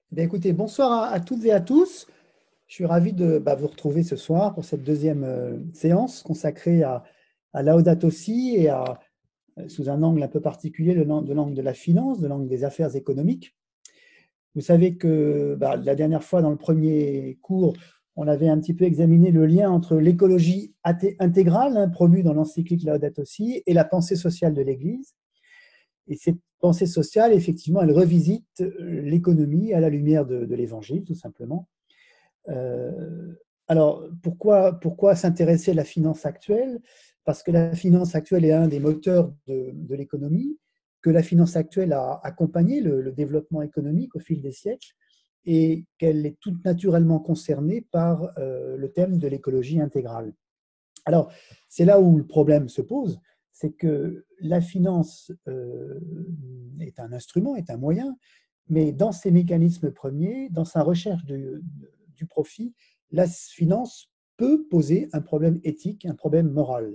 Bien, écoutez, bonsoir à toutes et à tous. Je suis ravi de vous retrouver ce soir pour cette deuxième séance consacrée à Laudato Si et sous un angle un peu particulier, de l'angle de la finance, de l'angle des affaires économiques. Vous savez que la dernière fois, dans le premier cours, on avait un petit peu examiné le lien entre l'écologie intégrale, promue dans l'encyclique Laudato Si, et la pensée sociale de l'Église. Et cette pensée sociale, effectivement, elle revisite l'économie à la lumière de l'Évangile, tout simplement. Alors, pourquoi s'intéresser à la finance actuelle? Parce que la finance actuelle est un des moteurs de l'économie, que la finance actuelle a accompagné le développement économique au fil des siècles et qu'elle est toute naturellement concernée par le thème de l'écologie intégrale. Alors, c'est là où le problème se pose, c'est que la finance est un instrument, est un moyen, mais dans ses mécanismes premiers, dans sa recherche du profit, la finance peut poser un problème éthique, un problème moral.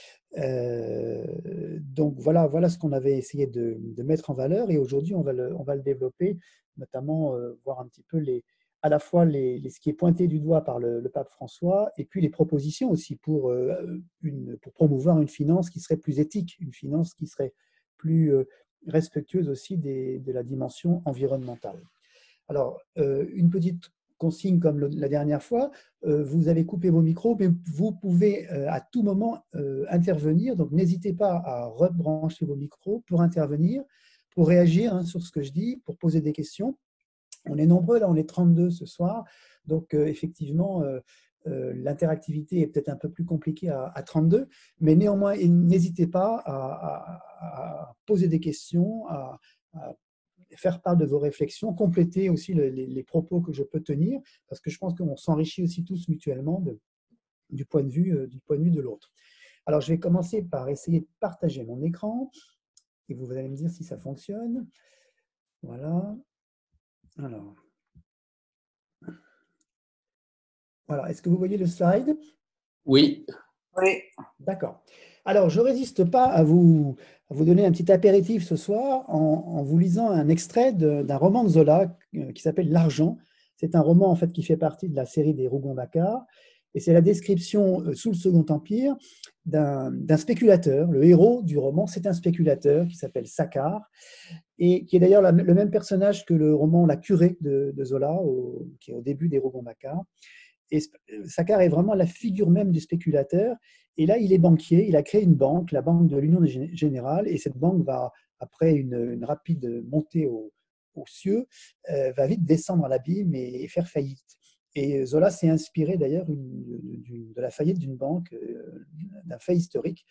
Donc voilà ce qu'on avait essayé de mettre en valeur et aujourd'hui on va le développer, notamment voir un petit peu à la fois ce qui est pointé du doigt par le pape François et puis les propositions aussi pour promouvoir une finance qui serait plus éthique, une finance qui serait plus respectueuse aussi de la dimension environnementale. Alors, une petite consigne comme la dernière fois, vous avez coupé vos micros, mais vous pouvez à tout moment intervenir, donc n'hésitez pas à rebrancher vos micros pour intervenir, pour réagir sur ce que je dis, pour poser des questions. On est nombreux, là on est 32 ce soir, donc effectivement l'interactivité est peut-être un peu plus compliquée à 32, mais néanmoins n'hésitez pas à poser des questions, à faire part de vos réflexions, compléter aussi les propos que je peux tenir, parce que je pense qu'on s'enrichit aussi tous mutuellement du point de vue de l'autre. Alors je vais commencer par essayer de partager mon écran, et vous allez me dire si ça fonctionne. Voilà. Voilà, est-ce que vous voyez le slide? Oui, Oui, D'accord. Alors, je ne résiste pas à vous donner un petit apéritif ce soir en vous lisant un extrait d'un roman de Zola qui s'appelle L'Argent. C'est un roman en fait qui fait partie de la série des Rougon-Macquart et c'est la description sous le Second Empire d'un spéculateur. Le héros du roman, c'est un spéculateur qui s'appelle Saccard et qui est d'ailleurs le même personnage que le roman La Curée de Zola, qui est au début des Rougon-Macquart. Et Saccard est vraiment la figure même du spéculateur. Et là, il est banquier, il a créé une banque, la Banque de l'Union Générale, et cette banque va, après une rapide montée aux cieux, va vite descendre à l'abîme et faire faillite. Et Zola s'est inspiré d'ailleurs de la faillite d'une banque, d'un fait historique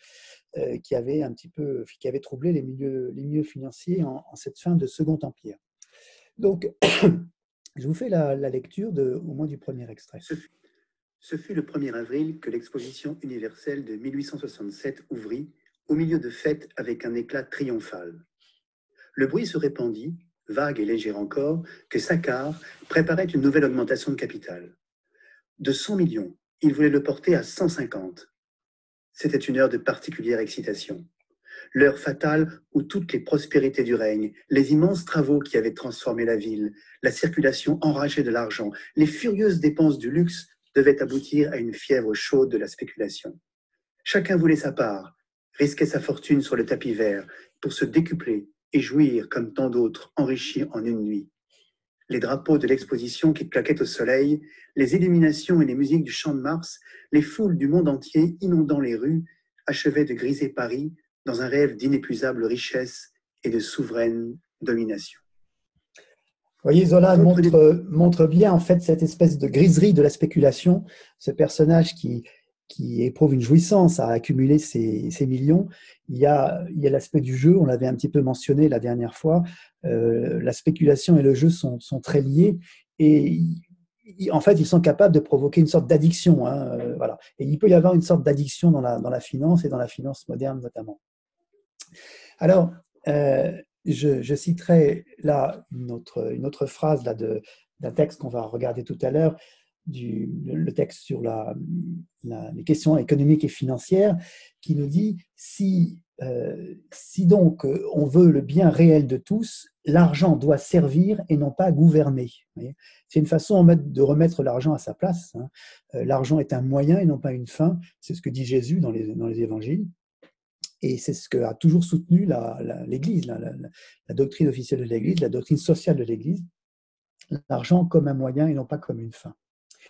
qui avait troublé les milieux financiers en cette fin de Second Empire. Donc, je vous fais la lecture au moins du premier extrait. Ce fut le 1er avril que l'exposition universelle de 1867 ouvrit, au milieu de fêtes avec un éclat triomphal. Le bruit se répandit, vague et léger encore, que Saccard préparait une nouvelle augmentation de capital. De 100 millions, il voulait le porter à 150. C'était une heure de particulière excitation. L'heure fatale où toutes les prospérités du règne, les immenses travaux qui avaient transformé la ville, la circulation enragée de l'argent, les furieuses dépenses du luxe devaient aboutir à une fièvre chaude de la spéculation. Chacun voulait sa part, risquait sa fortune sur le tapis vert pour se décupler et jouir, comme tant d'autres, enrichis en une nuit. Les drapeaux de l'exposition qui claquaient au soleil, les illuminations et les musiques du Champ de Mars, les foules du monde entier inondant les rues, achevaient de griser Paris dans un rêve d'inépuisable richesse et de souveraine domination. Vous voyez, Zola montre bien en fait cette espèce de griserie de la spéculation, ce personnage qui éprouve une jouissance à accumuler ces millions. Il y a l'aspect du jeu, on l'avait un petit peu mentionné la dernière fois. La spéculation et le jeu sont très liés et en fait, ils sont capables de provoquer une sorte d'addiction. Voilà. Et il peut y avoir une sorte d'addiction dans la finance et dans la finance moderne notamment. Alors, je citerai là une autre phrase là, d'un texte qu'on va regarder tout à l'heure, le texte sur les questions économiques et financières, qui nous dit si Si donc on veut le bien réel de tous, l'argent doit servir et non pas gouverner. C'est une façon de remettre l'argent à sa place. L'argent est un moyen et non pas une fin. C'est ce que dit Jésus dans les évangiles. Et c'est ce qu'a toujours soutenu l'Église, la doctrine officielle de l'Église, la doctrine sociale de l'Église. L'argent comme un moyen et non pas comme une fin.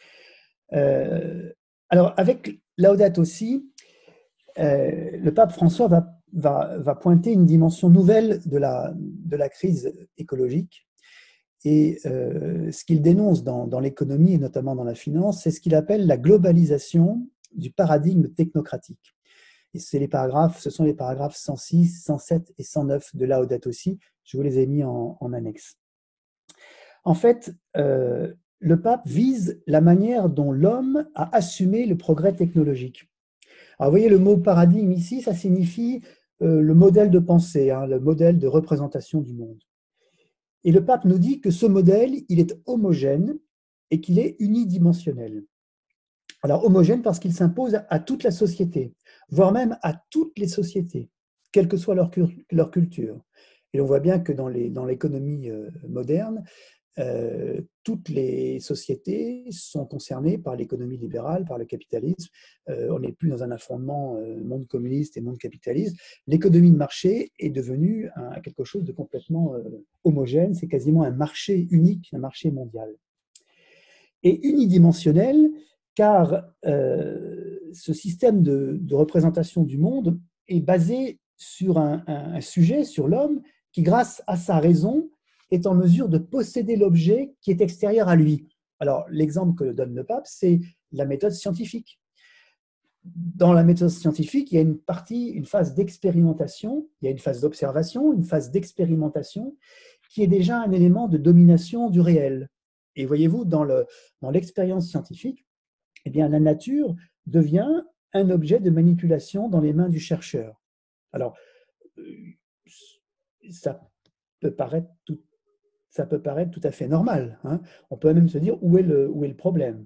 Alors, avec Laudato Si, le pape François va pointer une dimension nouvelle de la crise écologique. Et ce qu'il dénonce dans l'économie et notamment dans la finance, c'est ce qu'il appelle la globalisation du paradigme technocratique. Et ce sont les paragraphes 106, 107 et 109 de Laudato Si. Je vous les ai mis en annexe. En fait, le pape vise la manière dont l'homme a assumé le progrès technologique. Alors, vous voyez, le mot paradigme ici, ça signifie le modèle de pensée, le modèle de représentation du monde. Et le pape nous dit que ce modèle, il est homogène et qu'il est unidimensionnel. Alors, homogène parce qu'il s'impose à toute la société, voire même à toutes les sociétés, quelle que soit leur culture. Et on voit bien que dans l'économie moderne, toutes les sociétés sont concernées par l'économie libérale, par le capitalisme. On n'est plus dans un affrontement monde communiste et monde capitaliste. L'économie de marché est devenue quelque chose de complètement homogène. C'est quasiment un marché unique, un marché mondial. Et unidimensionnel, car ce système de représentation du monde est basé sur un sujet, sur l'homme, qui, grâce à sa raison, est en mesure de posséder l'objet qui est extérieur à lui. Alors, l'exemple que donne le pape, c'est la méthode scientifique. Dans la méthode scientifique, il y a une phase d'expérimentation, il y a une phase d'observation, une phase d'expérimentation, qui est déjà un élément de domination du réel. Et voyez-vous, dans l'expérience scientifique, eh bien, la nature devient un objet de manipulation dans les mains du chercheur. Alors, ça peut paraître tout à fait normal. On peut même se dire où est le problème.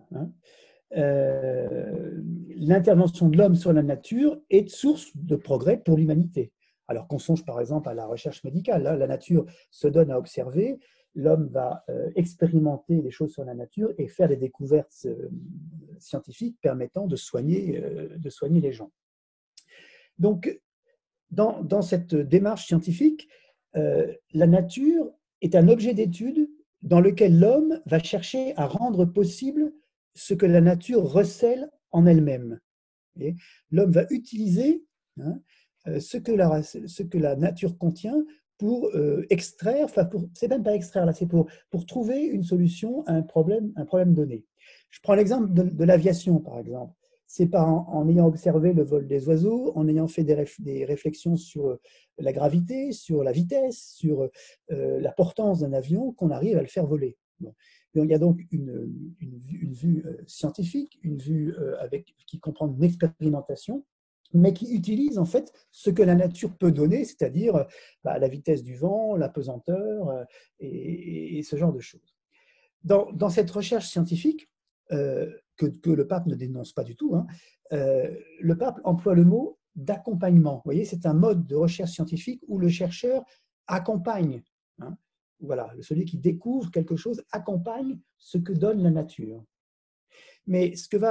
L'intervention de l'homme sur la nature est source de progrès pour l'humanité. Alors qu'on songe par exemple à la recherche médicale. La nature se donne à observer, l'homme va expérimenter des choses sur la nature et faire des découvertes scientifiques permettant de soigner les gens. Donc, dans cette démarche scientifique, la nature est un objet d'étude dans lequel l'homme va chercher à rendre possible ce que la nature recèle en elle-même. L'homme va utiliser ce que la nature contient pour extraire, c'est même pas extraire, là, c'est pour trouver une solution à un problème donné. Je prends l'exemple de l'aviation, par exemple. C'est en ayant observé le vol des oiseaux, en ayant fait des réflexions sur la gravité, sur la vitesse, sur la portance d'un avion, qu'on arrive à le faire voler. Bon. Il y a donc une vue scientifique, une vue qui comprend une expérimentation, mais qui utilise en fait ce que la nature peut donner, c'est-à-dire la vitesse du vent, la pesanteur et ce genre de choses. Dans cette recherche scientifique, que le pape ne dénonce pas du tout, le pape emploie le mot d'accompagnement. Vous voyez, c'est un mode de recherche scientifique où le chercheur accompagne. Voilà, celui qui découvre quelque chose accompagne ce que donne la nature. Mais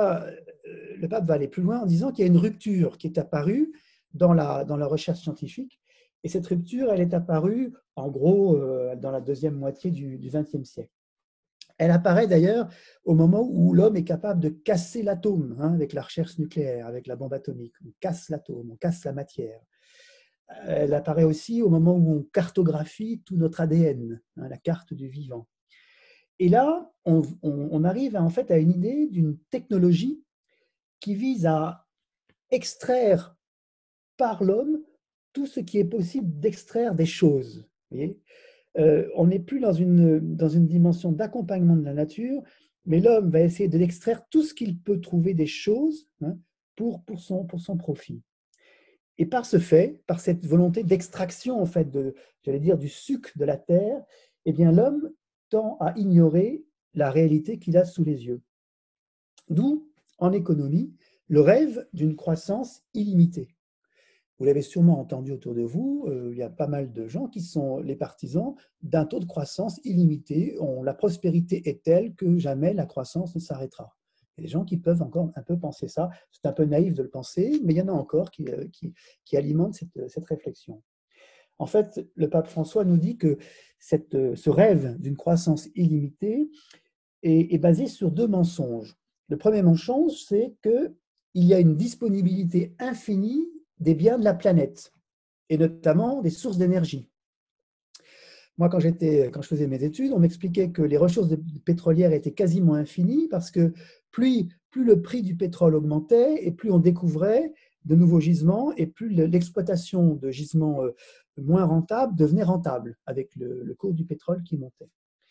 le pape va aller plus loin en disant qu'il y a une rupture qui est apparue dans la recherche scientifique. Et cette rupture, elle est apparue, en gros, dans la deuxième moitié du XXe siècle. Elle apparaît d'ailleurs au moment où l'homme est capable de casser l'atome, avec la recherche nucléaire, avec la bombe atomique. On casse l'atome, on casse la matière. Elle apparaît aussi au moment où on cartographie tout notre ADN, la carte du vivant. Et là, on arrive en fait à une idée d'une technologie qui vise à extraire par l'homme tout ce qui est possible d'extraire des choses. Vous voyez, on n'est plus dans une dimension d'accompagnement de la nature, mais l'homme va essayer de l'extraire tout ce qu'il peut trouver des choses pour son profit. Et par ce fait, par cette volonté d'extraction en fait du suc de la terre, eh bien l'homme tend à ignorer la réalité qu'il a sous les yeux. D'où, en économie, le rêve d'une croissance illimitée. Vous l'avez sûrement entendu autour de vous, il y a pas mal de gens qui sont les partisans d'un taux de croissance illimité. La prospérité est telle que jamais la croissance ne s'arrêtera. Il y a des gens qui peuvent encore un peu penser ça. C'est un peu naïf de le penser, mais il y en a encore qui alimentent cette réflexion. En fait, le pape François nous dit que ce rêve d'une croissance illimitée est basé sur deux mensonges. Le premier mensonge, c'est qu'il y a une disponibilité infinie des biens de la planète, et notamment des sources d'énergie. Moi, quand je faisais mes études, on m'expliquait que les ressources pétrolières étaient quasiment infinies parce que plus le prix du pétrole augmentait et plus on découvrait de nouveaux gisements et plus l'exploitation de gisements moins rentables devenait rentable avec le cours du pétrole qui montait.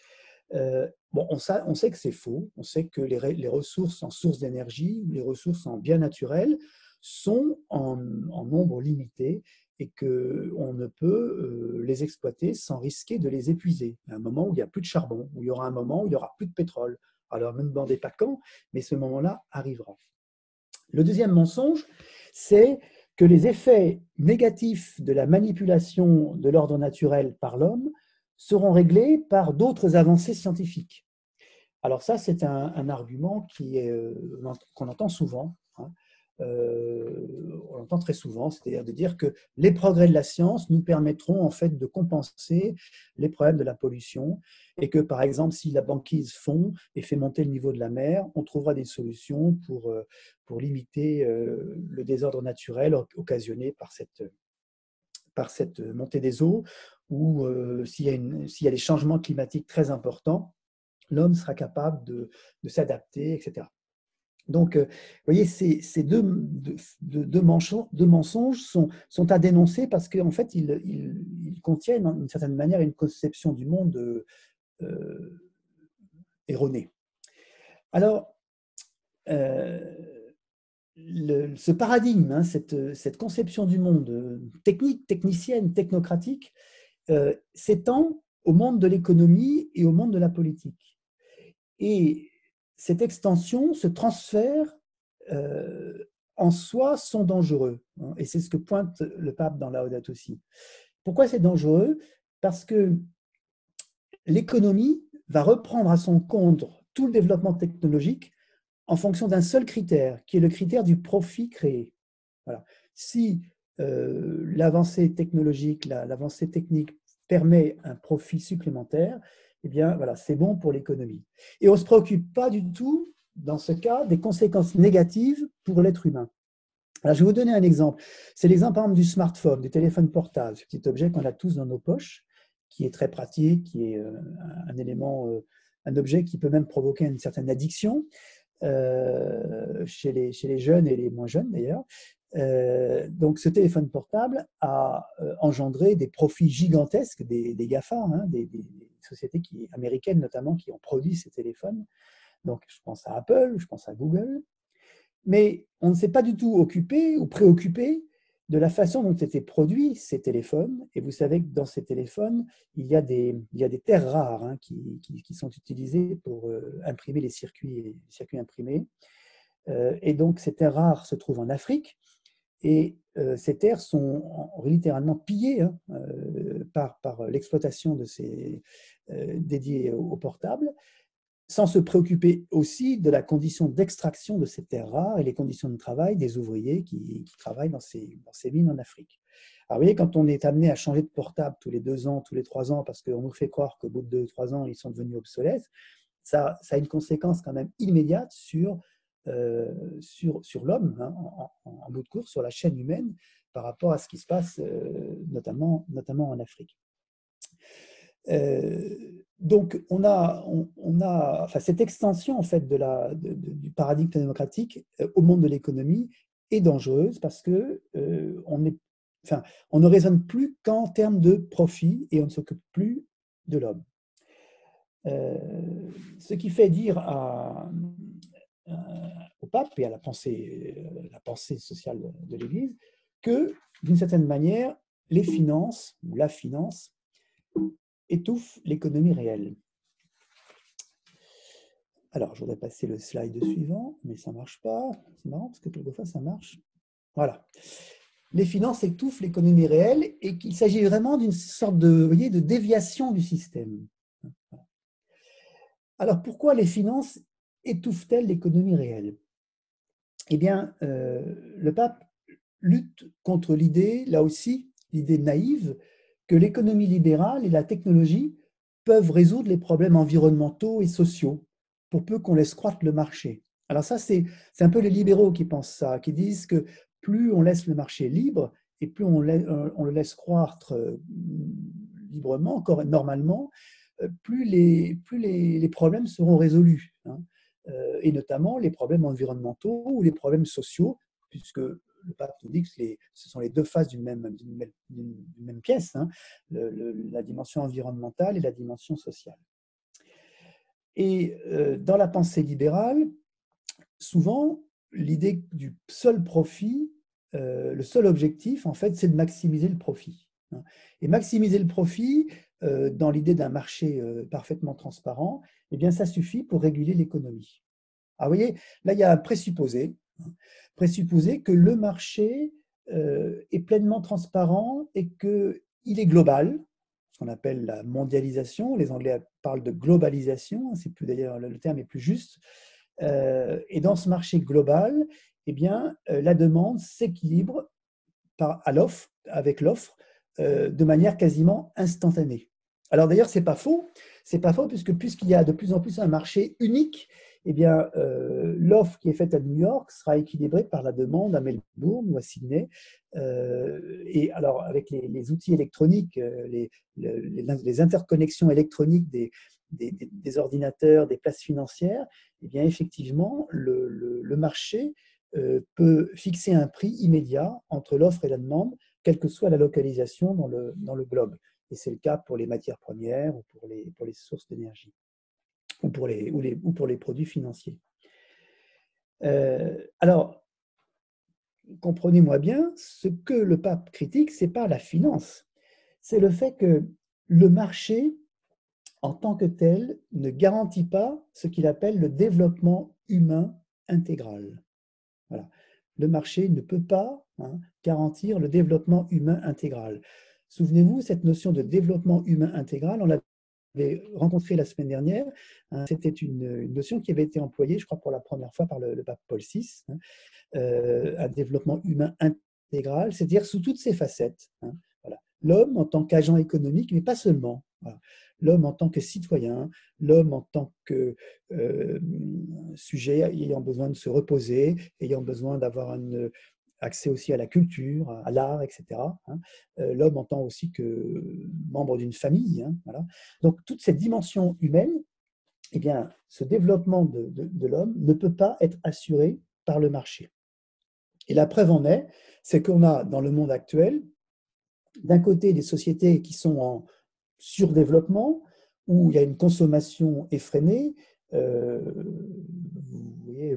Bon, on sait que c'est faux, on sait que les ressources en sources d'énergie, les ressources en biens naturels sont en nombre limité et qu'on ne peut les exploiter sans risquer de les épuiser. Il y a un moment où il n'y a plus de charbon, où il y aura un moment où il n'y aura plus de pétrole. Alors, ne me demandez pas quand, mais ce moment-là arrivera. Le deuxième mensonge, c'est que les effets négatifs de la manipulation de l'ordre naturel par l'homme seront réglés par d'autres avancées scientifiques. Alors ça, c'est un argument qu'on entend souvent. Hein. On l'entend très souvent, c'est-à-dire de dire que les progrès de la science nous permettront en fait de compenser les problèmes de la pollution et que par exemple si la banquise fond et fait monter le niveau de la mer, on trouvera des solutions pour limiter le désordre naturel occasionné par cette montée des eaux ou s'il y a des changements climatiques très importants, l'homme sera capable de s'adapter, etc. Donc, vous voyez, ces deux mensonges sont à dénoncer parce qu'en fait, ils contiennent, d'une certaine manière, une conception du monde erronée. Alors, ce paradigme, hein, cette conception du monde technicienne, technocratique, s'étend au monde de l'économie et au monde de la politique. Et cette extension, ce transfert, en soi, sont dangereux. Et c'est ce que pointe le pape dans Laudato Si. Pourquoi c'est dangereux? Parce que l'économie va reprendre à son compte tout le développement technologique en fonction d'un seul critère, qui est le critère du profit créé. Voilà. Si l'avancée technologique, l'avancée technique permet un profit supplémentaire, eh bien, voilà, c'est bon pour l'économie. Et on ne se préoccupe pas du tout, dans ce cas, des conséquences négatives pour l'être humain. Alors, je vais vous donner un exemple. C'est l'exemple, par exemple, du smartphone, du téléphone portable, ce petit objet qu'on a tous dans nos poches, qui est très pratique, qui est un élément, un objet qui peut même provoquer une certaine addiction chez les jeunes et les moins jeunes d'ailleurs. Donc, ce téléphone portable a engendré des profits gigantesques des GAFA, hein, des sociétés américaines notamment qui ont produit ces téléphones. Donc, je pense à Apple, je pense à Google. Mais on ne s'est pas du tout occupé ou préoccupé de la façon dont étaient produits ces téléphones. Et vous savez que dans ces téléphones, il y a des terres rares hein, qui sont utilisées pour imprimer les circuits imprimés. Et donc, ces terres rares se trouvent en Afrique. Et ces terres sont littéralement pillées hein, par l'exploitation de ces dédiées au portable, sans se préoccuper aussi de la condition d'extraction de ces terres rares et les conditions de travail des ouvriers qui travaillent dans ces mines en Afrique. Alors, vous voyez, quand on est amené à changer de portable tous les 2 ans, tous les 3 ans, parce qu'on nous fait croire qu'au bout de 2 ou 3 ans, ils sont devenus obsolètes, ça a une conséquence quand même immédiate sur l'homme, hein, en bout de course, sur la chaîne humaine, par rapport à ce qui se passe notamment en Afrique. Donc, on a enfin, cette extension en fait du paradigme démocratique au monde de l'économie est dangereuse parce que on ne raisonne plus qu'en termes de profit et on ne s'occupe plus de l'homme. Ce qui fait dire au pape et à la pensée sociale de l'Église que, d'une certaine manière, les finances ou la finance étouffe l'économie réelle. Alors, je voudrais passer le slide suivant, mais ça ne marche pas. C'est marrant parce que quelquefois ça marche. Voilà. les finances étouffent l'économie réelle et qu'il s'agit vraiment d'une sorte de, vous voyez, de déviation du système. Alors, pourquoi les finances étouffent-elles l'économie réelle? Eh bien, le pape lutte contre l'idée, là aussi, l'idée naïve, que l'économie libérale et la technologie peuvent résoudre les problèmes environnementaux et sociaux, pour peu qu'on laisse croître le marché. Alors ça, c'est un peu les libéraux qui pensent ça, qui disent que plus on laisse le marché libre et plus on le laisse croître librement, encore normalement, plus les problèmes seront résolus, hein. Et notamment les problèmes environnementaux ou les problèmes sociaux, puisque le pape nous dit que ce sont les deux faces d'une même pièce, hein, la dimension environnementale et la dimension sociale. Et dans la pensée libérale, souvent, l'idée du seul profit, le seul objectif, en fait, c'est de maximiser le profit, hein. Et maximiser le profit, dans l'idée d'un marché parfaitement transparent, eh bien, ça suffit pour réguler l'économie. Alors, vous voyez, là, il y a un présupposé, hein, présupposé que le marché est pleinement transparent et qu'il est global, ce qu'on appelle la mondialisation. Les Anglais parlent de globalisation, c'est plus d'ailleurs le terme est plus juste. Et dans ce marché global, eh bien, la demande s'équilibre avec l'offre de manière quasiment instantanée. Alors d'ailleurs, c'est pas faux, puisqu'il y a de plus en plus un marché unique, eh bien, l'offre qui est faite à New York sera équilibrée par la demande à Melbourne ou à Sydney. Et alors, avec les outils électroniques, les interconnexions électroniques des ordinateurs, des places financières, eh bien, effectivement, le marché peut fixer un prix immédiat entre l'offre et la demande, quelle que soit la localisation dans le globe. Et c'est le cas pour les matières premières ou pour les sources d'énergie ou pour les produits financiers. Alors, comprenez-moi bien, ce que le pape critique, ce n'est pas la finance, c'est le fait que le marché, en tant que tel, ne garantit pas ce qu'il appelle le développement humain intégral. Voilà. Le marché ne peut pas, hein, garantir le développement humain intégral. Souvenez-vous, cette notion de développement humain intégral, on l'avait rencontrée la semaine dernière, hein, c'était une notion qui avait été employée, je crois, pour la première fois par le pape Paul VI, hein, un développement humain intégral, c'est-à-dire sous toutes ses facettes, hein, voilà. L'homme en tant qu'agent économique, mais pas seulement. Voilà. L'homme en tant que citoyen, l'homme en tant que sujet ayant besoin de se reposer, ayant besoin d'avoir un accès aussi à la culture, à l'art, etc. Hein. L'homme en tant aussi que membre d'une famille. Hein, voilà. Donc toute cette dimension humaine, eh bien, ce développement de l'homme ne peut pas être assuré par le marché. Et la preuve en est, c'est qu'on a dans le monde actuel, d'un côté, des sociétés qui sont en surdéveloppement, où il y a une consommation effrénée. Vous voyez,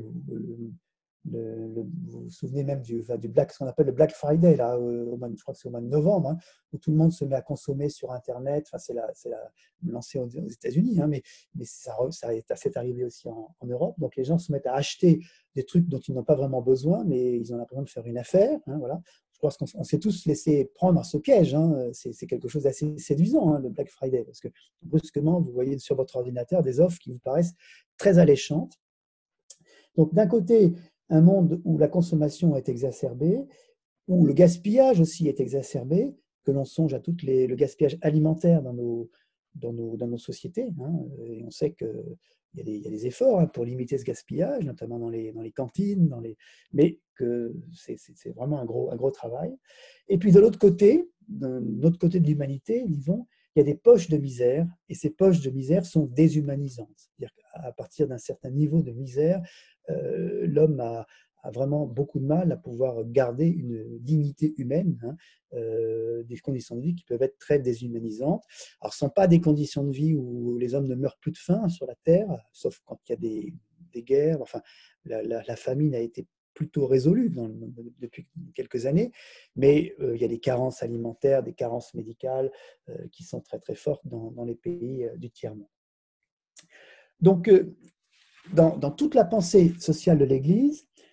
vous vous souvenez même ce qu'on appelle le Black Friday, là, je crois que c'est au mois de novembre, hein, où tout le monde se met à consommer sur Internet. Enfin, c'est lancé aux États-Unis, hein, mais c'est arrivé aussi en Europe. Donc les gens se mettent à acheter des trucs dont ils n'ont pas vraiment besoin, mais ils ont l'impression de faire une affaire. Hein, voilà. Je pense qu'on s'est tous laissé prendre à ce piège, hein. C'est quelque chose d'assez séduisant, hein, le Black Friday, parce que brusquement, vous voyez sur votre ordinateur des offres qui vous paraissent très alléchantes. Donc d'un côté, un monde où la consommation est exacerbée, où le gaspillage aussi est exacerbé, que l'on songe à le gaspillage alimentaire dans nos sociétés, hein, et on sait qu'il y a des efforts, hein, pour limiter ce gaspillage, notamment dans les cantines, mais que c'est vraiment un gros travail. Et puis de l'autre côté de l'humanité, disons, il y a des poches de misère, et ces poches de misère sont déshumanisantes. C'est-à-dire qu'à partir d'un certain niveau de misère, l'homme a vraiment beaucoup de mal à pouvoir garder une dignité humaine, hein, des conditions de vie qui peuvent être très déshumanisantes. Alors, ce ne sont pas des conditions de vie où les hommes ne meurent plus de faim sur la Terre, sauf quand il y a des guerres. Enfin, la famine a été plutôt résolue depuis quelques années, mais il y a des carences alimentaires, des carences médicales qui sont très très fortes dans les pays du tiers-monde. Donc, dans toute la pensée sociale de l'Église,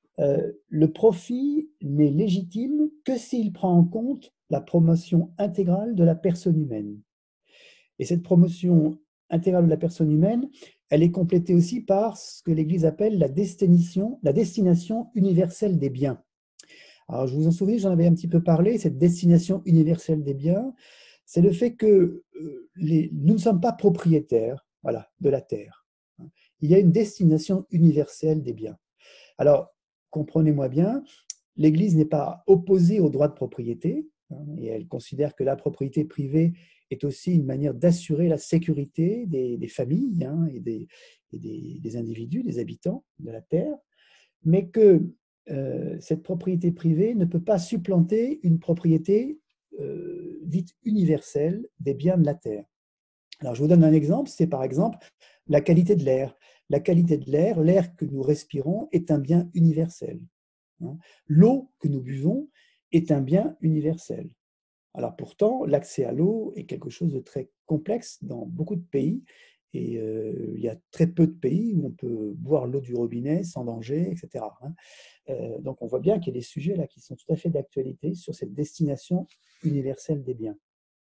Le profit n'est légitime que s'il prend en compte la promotion intégrale de la personne humaine. Et cette promotion intégrale de la personne humaine, elle est complétée aussi par ce que l'Église appelle la destination universelle des biens. Alors, je vous en souviens, j'en avais un petit peu parlé, cette destination universelle des biens, c'est le fait que nous ne sommes pas propriétaires, voilà, de la terre. Il y a une destination universelle des biens. Alors, comprenez-moi bien, l'Église n'est pas opposée au droit de propriété, et elle considère que la propriété privée est aussi une manière d'assurer la sécurité des familles et des individus, des habitants de la terre, mais que cette propriété privée ne peut pas supplanter une propriété dite universelle des biens de la terre. Alors, je vous donne un exemple, c'est par exemple la qualité de l'air. La qualité de l'air, l'air que nous respirons est un bien universel. L'eau que nous buvons est un bien universel. Alors pourtant, l'accès à l'eau est quelque chose de très complexe dans beaucoup de pays et il y a très peu de pays où on peut boire l'eau du robinet sans danger, etc. Donc on voit bien qu'il y a des sujets là qui sont tout à fait d'actualité sur cette destination universelle des biens.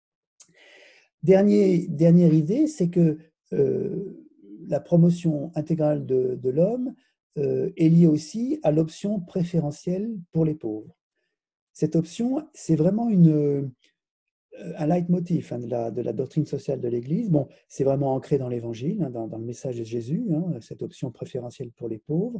Dernière idée, c'est que la promotion intégrale de l'homme est liée aussi à l'option préférentielle pour les pauvres. Cette option, c'est vraiment un leitmotiv de la doctrine sociale de l'Église. Bon, c'est vraiment ancré dans l'Évangile, dans le message de Jésus, cette option préférentielle pour les pauvres.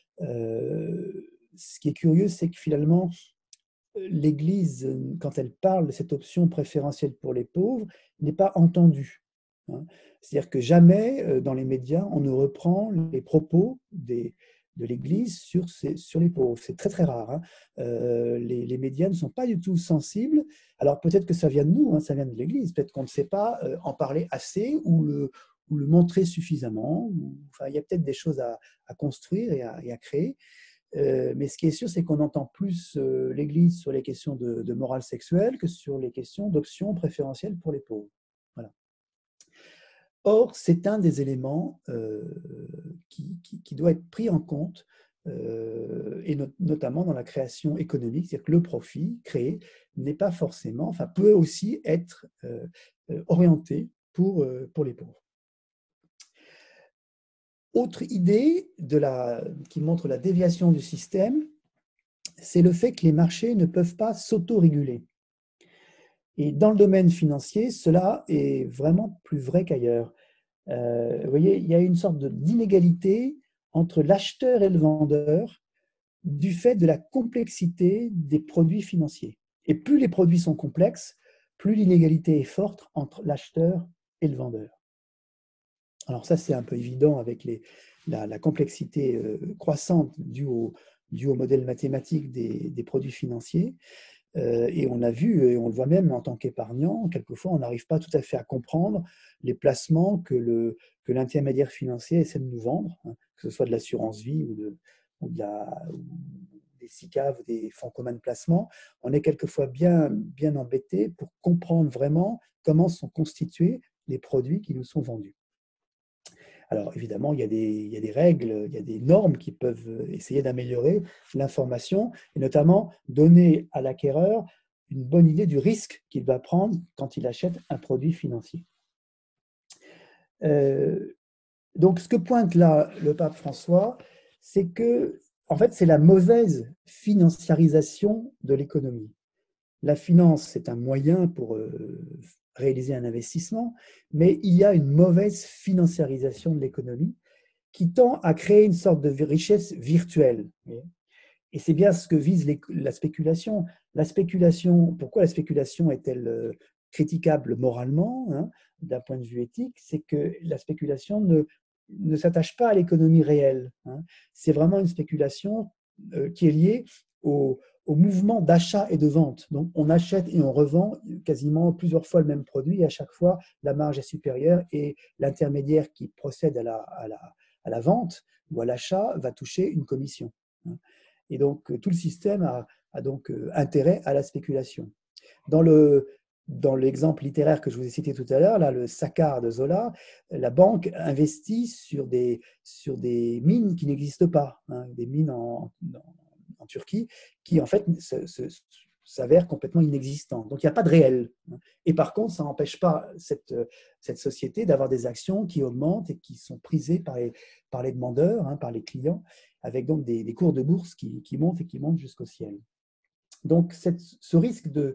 Ce qui est curieux, c'est que finalement, l'Église, quand elle parle de cette option préférentielle pour les pauvres, n'est pas entendue. C'est-à-dire que jamais, dans les médias, on ne reprend les propos de l'Église sur les pauvres. C'est très, très rare. Les médias ne sont pas du tout sensibles. Alors peut-être que ça vient de nous, ça vient de l'Église. Peut-être qu'on ne sait pas en parler assez ou le montrer suffisamment. Enfin, il y a peut-être des choses à construire et à créer. Mais ce qui est sûr, c'est qu'on entend plus l'Église sur les questions de morale sexuelle que sur les questions d'options préférentielles pour les pauvres. Voilà. Or, c'est un des éléments qui doit être pris en compte, et notamment dans la création économique, c'est-à-dire que le profit créé n'est pas forcément, enfin peut aussi être orienté pour les pauvres. Autre idée qui montre la déviation du système, c'est le fait que les marchés ne peuvent pas s'auto-réguler. Et dans le domaine financier, cela est vraiment plus vrai qu'ailleurs. Vous voyez, il y a une sorte d'inégalité entre l'acheteur et le vendeur du fait de la complexité des produits financiers. Et plus les produits sont complexes, plus l'inégalité est forte entre l'acheteur et le vendeur. Alors ça, c'est un peu évident avec la complexité croissante due au modèle mathématique des produits financiers. Et on a vu, et on le voit même en tant qu'épargnant, quelquefois on n'arrive pas tout à fait à comprendre les placements que l'intermédiaire financier essaie de nous vendre, que ce soit de l'assurance vie ou des SICAV ou des fonds communs de placement. On est quelquefois bien embêté pour comprendre vraiment comment sont constitués les produits qui nous sont vendus. Alors évidemment, il y a des règles, il y a des normes qui peuvent essayer d'améliorer l'information et notamment donner à l'acquéreur une bonne idée du risque qu'il va prendre quand il achète un produit financier. Donc ce que pointe là le pape François, c'est que en fait, c'est la mauvaise financiarisation de l'économie. La finance, c'est un moyen pour réaliser un investissement, mais il y a une mauvaise financiarisation de l'économie qui tend à créer une sorte de richesse virtuelle. Et c'est bien ce que vise la spéculation. La spéculation, pourquoi la spéculation est-elle critiquable moralement, d'un point de vue éthique? C'est que la spéculation ne s'attache pas à l'économie réelle. C'est vraiment une spéculation qui est liée au mouvement d'achat et de vente. Donc, on achète et on revend quasiment plusieurs fois le même produit et à chaque fois, la marge est supérieure et l'intermédiaire qui procède à la vente ou à l'achat va toucher une commission. Et donc, tout le système a donc intérêt à la spéculation. Dans le dans l'exemple littéraire que je vous ai cité tout à l'heure, là, le Saqqar de Zola, la banque investit sur des mines qui n'existent pas, hein, des mines en Turquie, qui en fait s'avèrent complètement inexistantes. Donc il n'y a pas de réel. Et par contre, ça n'empêche pas cette société d'avoir des actions qui augmentent et qui sont prisées par les demandeurs, hein, par les clients, avec donc des cours de bourse qui montent et qui montent jusqu'au ciel. Donc ce risque de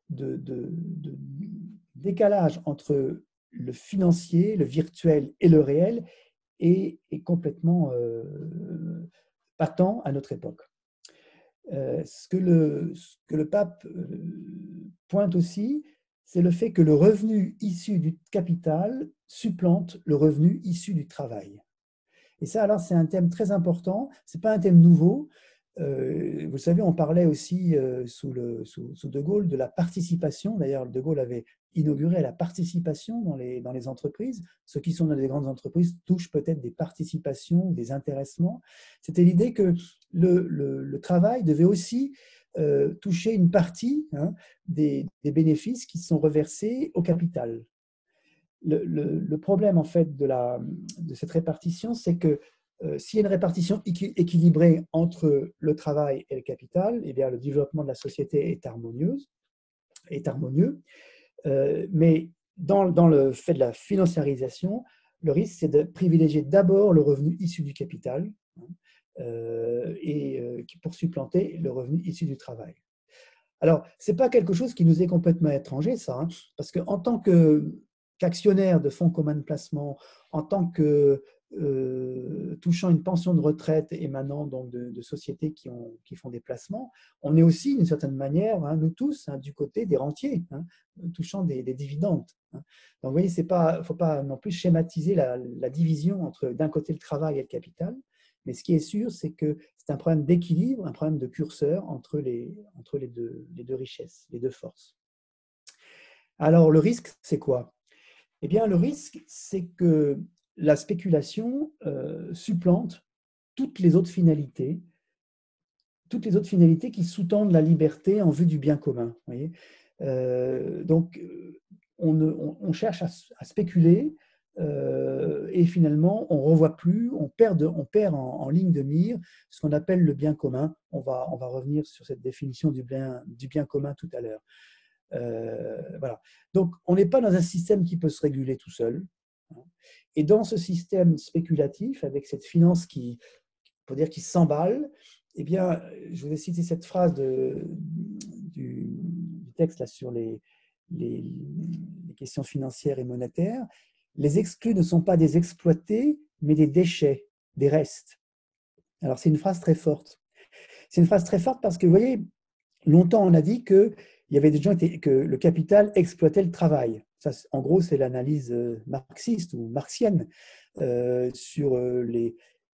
décalage entre le financier, le virtuel et le réel est complètement patent à notre époque. Ce que le pape pointe aussi, c'est le fait que le revenu issu du capital supplante le revenu issu du travail. Et ça, alors, c'est un thème très important. Ce n'est pas un thème nouveau. Vous savez, on parlait aussi sous De Gaulle de la participation. D'ailleurs, De Gaulle avait inauguré la participation dans les entreprises. Ceux qui sont dans les grandes entreprises touchent peut-être des participations, des intéressements. C'était l'idée que le travail devait aussi toucher une partie, hein, des bénéfices qui sont reversés au capital. Le problème en fait de cette répartition, c'est que s'il y a une répartition équilibrée entre le travail et le capital, eh bien, le développement de la société est harmonieux. Mais dans le fait de la financiarisation, le risque, c'est de privilégier d'abord le revenu issu du capital, pour supplanter le revenu issu du travail. Alors, ce n'est pas quelque chose qui nous est complètement étranger, ça, hein, parce qu'en tant qu'actionnaire de fonds communs de placement, en tant que touchant une pension de retraite émanant donc de sociétés qui font des placements, on est aussi, d'une certaine manière, hein, nous tous, hein, du côté des rentiers, hein, touchant des dividendes. Hein. Donc, vous voyez, il ne faut pas non plus schématiser la division entre, d'un côté, le travail et le capital, mais ce qui est sûr, c'est que c'est un problème d'équilibre, un problème de curseur entre les deux richesses, les deux forces. Alors, le risque, c'est quoi? Eh bien, le risque, c'est que la spéculation supplante toutes les autres finalités qui sous-tendent la liberté en vue du bien commun. Vous voyez, donc, on cherche à spéculer et finalement, on ne revoit plus, on perd en ligne de mire ce qu'on appelle le bien commun. On va revenir sur cette définition du bien commun tout à l'heure. Voilà. Donc, on n'est pas dans un système qui peut se réguler tout seul. Et dans ce système spéculatif, avec cette finance qui s'emballe, eh bien, je vous ai cité cette phrase du texte là, sur les questions financières et monétaires. Les exclus ne sont pas des exploités, mais des déchets, des restes. Alors, c'est une phrase très forte. C'est une phrase très forte parce que, vous voyez, longtemps, on a dit qu'il y avait des gens que le capital exploitait le travail. Ça, en gros, c'est l'analyse marxiste ou marxienne sur les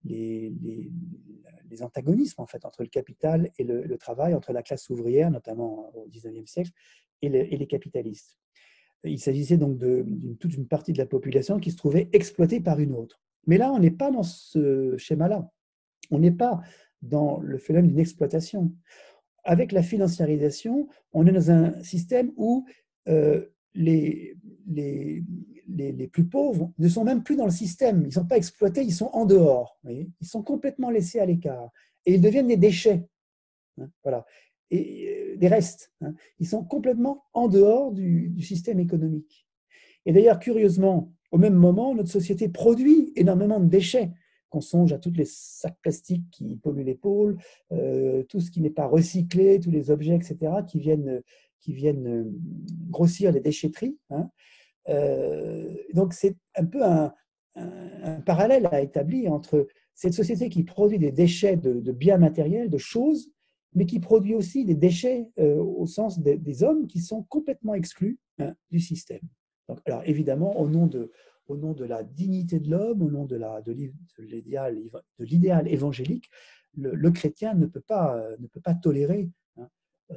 antagonismes en fait, entre le capital et le travail, entre la classe ouvrière, notamment au XIXe siècle, et les capitalistes. Il s'agissait donc toute une partie de la population qui se trouvait exploitée par une autre. Mais là, on n'est pas dans ce schéma-là. On n'est pas dans le phénomène d'une exploitation. Avec la financiarisation, on est dans un système où les plus pauvres ne sont même plus dans le système. Ils ne sont pas exploités, ils sont en dehors. Ils sont complètement laissés à l'écart. Et ils deviennent des déchets. Voilà. Et des restes. Ils sont complètement en dehors du système économique. Et d'ailleurs, curieusement, au même moment, notre société produit énormément de déchets. Qu'on songe à tous les sacs plastiques qui polluent les pôles, tout ce qui n'est pas recyclé, tous les objets, etc., qui viennent grossir les déchetteries. Hein. Donc, c'est un peu un parallèle à établir entre cette société qui produit des déchets de biens matériels, de choses, mais qui produit aussi des déchets au sens des hommes qui sont complètement exclus, hein, du système. Donc, alors, évidemment, au nom de la dignité de l'homme, au nom de l'idéal évangélique, le chrétien ne peut pas tolérer, hein,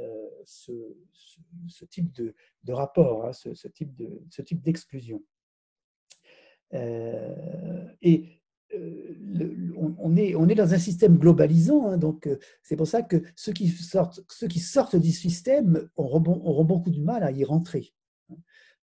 ce type de rapport, hein, ce type d'exclusion. On est dans un système globalisant, hein, donc c'est pour ça que ceux qui sortent du système auront beaucoup de mal à y rentrer.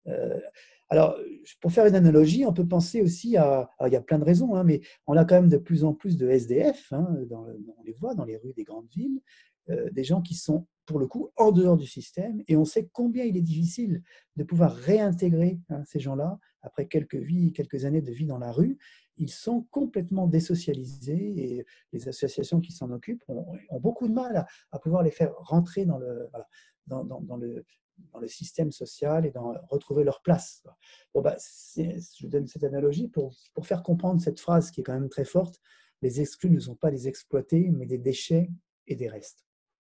Euh, alors, pour faire une analogie, on peut penser aussi à, alors, il y a plein de raisons, hein, mais on a quand même de plus en plus de SDF, hein, on les voit dans les rues des grandes villes, des gens qui sont, pour le coup, en dehors du système, et on sait combien il est difficile de pouvoir réintégrer, hein, ces gens-là, après quelques années de vie dans la rue. Ils sont complètement désocialisés, et les associations qui s'en occupent ont beaucoup de mal à pouvoir les faire rentrer dans voilà, dans dans le système social et retrouver leur place. Bon, je donne cette analogie pour faire comprendre cette phrase qui est quand même très forte. Les exclus ne sont pas des exploités, mais des déchets et des restes.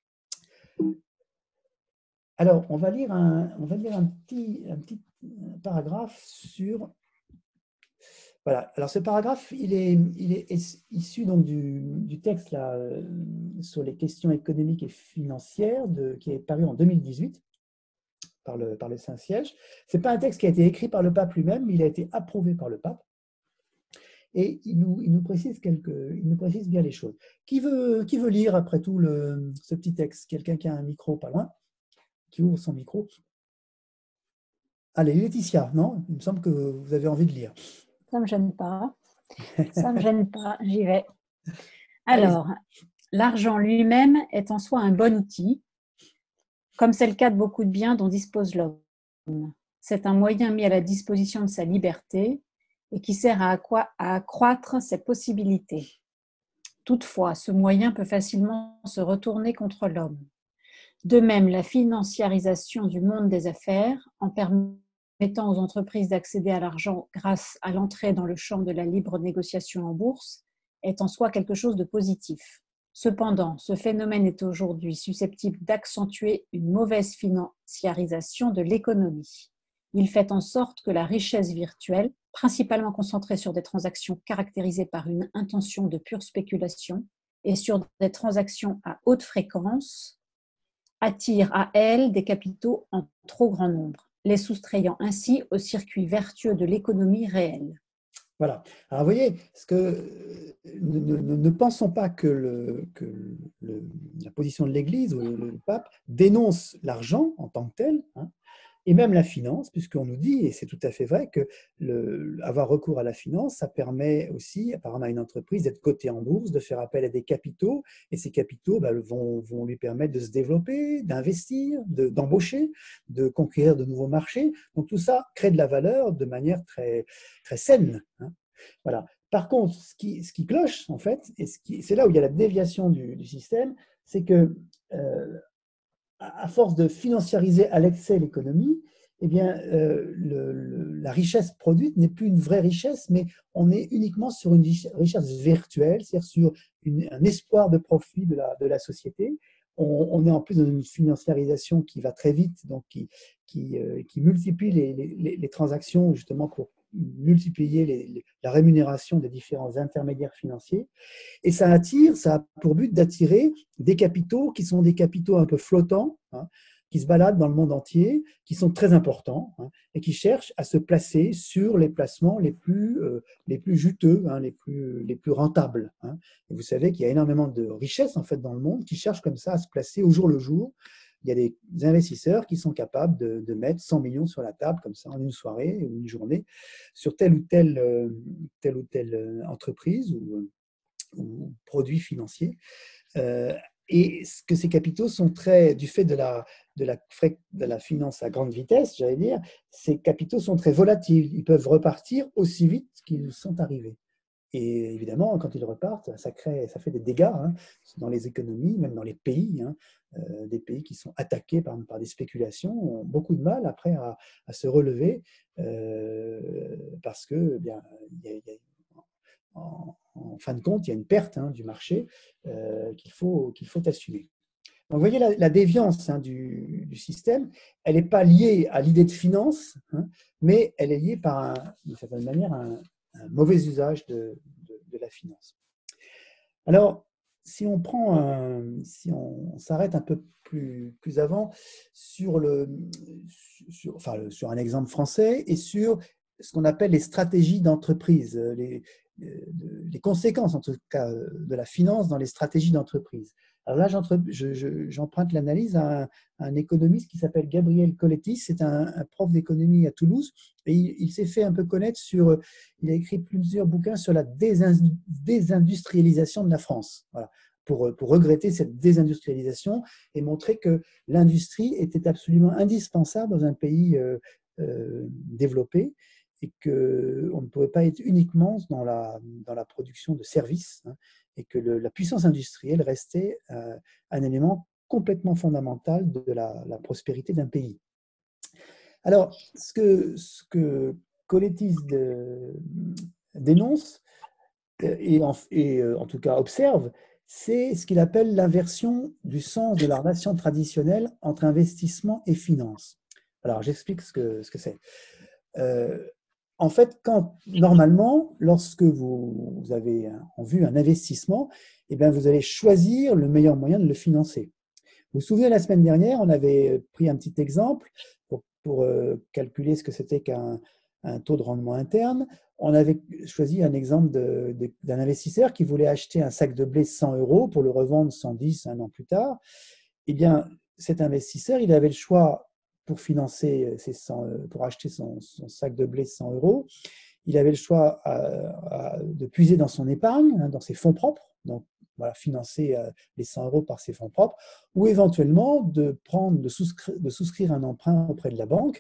Alors, on va lire un petit paragraphe sur... Voilà. Alors, ce paragraphe, il est issu donc du texte là, sur les questions économiques et financières qui est paru en 2018 par le Saint-Siège. Ce n'est pas un texte qui a été écrit par le pape lui-même, mais il a été approuvé par le pape. Et il nous précise bien les choses. Qui veut lire, après tout, ce petit texte? Quelqu'un qui a un micro pas loin, qui ouvre son micro. Allez, Laetitia, non? Il me semble que vous avez envie de lire. Ça ne me gêne pas. Ça ne me gêne pas, j'y vais. Alors, l'argent lui-même est en soi un bon outil, comme c'est le cas de beaucoup de biens dont dispose l'homme. C'est un moyen mis à la disposition de sa liberté et qui sert à accroître ses possibilités. Toutefois, ce moyen peut facilement se retourner contre l'homme. De même, la financiarisation du monde des affaires, en permettant aux entreprises d'accéder à l'argent grâce à l'entrée dans le champ de la libre négociation en bourse, est en soi quelque chose de positif. Cependant, ce phénomène est aujourd'hui susceptible d'accentuer une mauvaise financiarisation de l'économie. Il fait en sorte que la richesse virtuelle, principalement concentrée sur des transactions caractérisées par une intention de pure spéculation et sur des transactions à haute fréquence, attire à elle des capitaux en trop grand nombre, les soustrayant ainsi au circuit vertueux de l'économie réelle. Voilà. Alors, vous voyez, ne pensons pas que la position de l'Église ou le pape dénonce l'argent en tant que tel, hein, et même la finance, puisqu'on nous dit, et c'est tout à fait vrai, que avoir recours à la finance, ça permet aussi, apparemment, à une entreprise d'être cotée en bourse, de faire appel à des capitaux, et ces capitaux vont lui permettre de se développer, d'investir, d'embaucher, de conquérir de nouveaux marchés. Donc tout ça crée de la valeur de manière très, très saine, hein. Voilà. Par contre, ce qui cloche, en fait, et c'est là où il y a la déviation du système, c'est que à force de financiariser à l'excès l'économie, eh bien, la richesse produite n'est plus une vraie richesse, mais on est uniquement sur une richesse virtuelle, c'est-à-dire sur un espoir de profit de la société. On est en plus dans une financiarisation qui va très vite, donc qui multiplie les transactions justement pour multiplier la rémunération des différents intermédiaires financiers. Et ça a pour but d'attirer des capitaux qui sont des capitaux un peu flottants, hein, qui se baladent dans le monde entier, qui sont très importants, hein, et qui cherchent à se placer sur les placements les plus juteux, hein, les plus rentables, hein. Et vous savez qu'il y a énormément de richesses en fait, dans le monde qui cherchent comme ça à se placer au jour le jour. Il y a des investisseurs qui sont capables de mettre 100 millions sur la table comme ça en une soirée ou une journée sur telle ou telle entreprise ou produits financiers. Et que ces capitaux sont du fait de la finance à grande vitesse, j'allais dire, ces capitaux sont très volatiles. Ils peuvent repartir aussi vite qu'ils sont arrivés. Et évidemment, quand ils repartent, ça fait des dégâts, hein, dans les économies, même dans les pays, hein. Des pays qui sont attaqués par des spéculations ont beaucoup de mal après à se relever, parce que en fin de compte, il y a une perte, hein, du marché, qu'il faut assumer. Donc, vous voyez la déviance, hein, du système, elle n'est pas liée à l'idée de finance, hein, mais elle est liée d'une certaine manière, à un mauvais usage de la finance. Alors, si on s'arrête un peu plus avant sur un exemple français et sur ce qu'on appelle les stratégies d'entreprise, les conséquences en tout cas de la finance dans les stratégies d'entreprise. Alors là, j'emprunte l'analyse à un économiste qui s'appelle Gabriel Coletti. C'est un prof d'économie à Toulouse. Et il s'est fait un peu connaître il a écrit plusieurs bouquins sur la désindustrialisation de la France. Voilà. Pour regretter cette désindustrialisation et montrer que l'industrie était absolument indispensable dans un pays développé et qu'on ne pouvait pas être uniquement dans la production de services, hein, et que la puissance industrielle restait un élément complètement fondamental de la prospérité d'un pays. Alors, ce que Coletti dénonce, en tout cas observe, c'est ce qu'il appelle l'inversion du sens de la relation traditionnelle entre investissement et finance. Alors, j'explique ce que c'est. En fait, normalement, lorsque vous avez en vue un investissement, eh bien, vous allez choisir le meilleur moyen de le financer. Vous vous souvenez, la semaine dernière, on avait pris un petit exemple pour calculer ce que c'était qu'un taux de rendement interne. On avait choisi un exemple d'un investisseur qui voulait acheter un sac de blé 100 € pour le revendre 110 un an plus tard. Eh bien, cet investisseur, il avait le choix pour financer pour acheter son sac de blé 100 €. Il avait le choix de puiser dans son épargne, hein, dans ses fonds propres, donc voilà, financer les 100 € par ses fonds propres, ou éventuellement de souscrire un emprunt auprès de la banque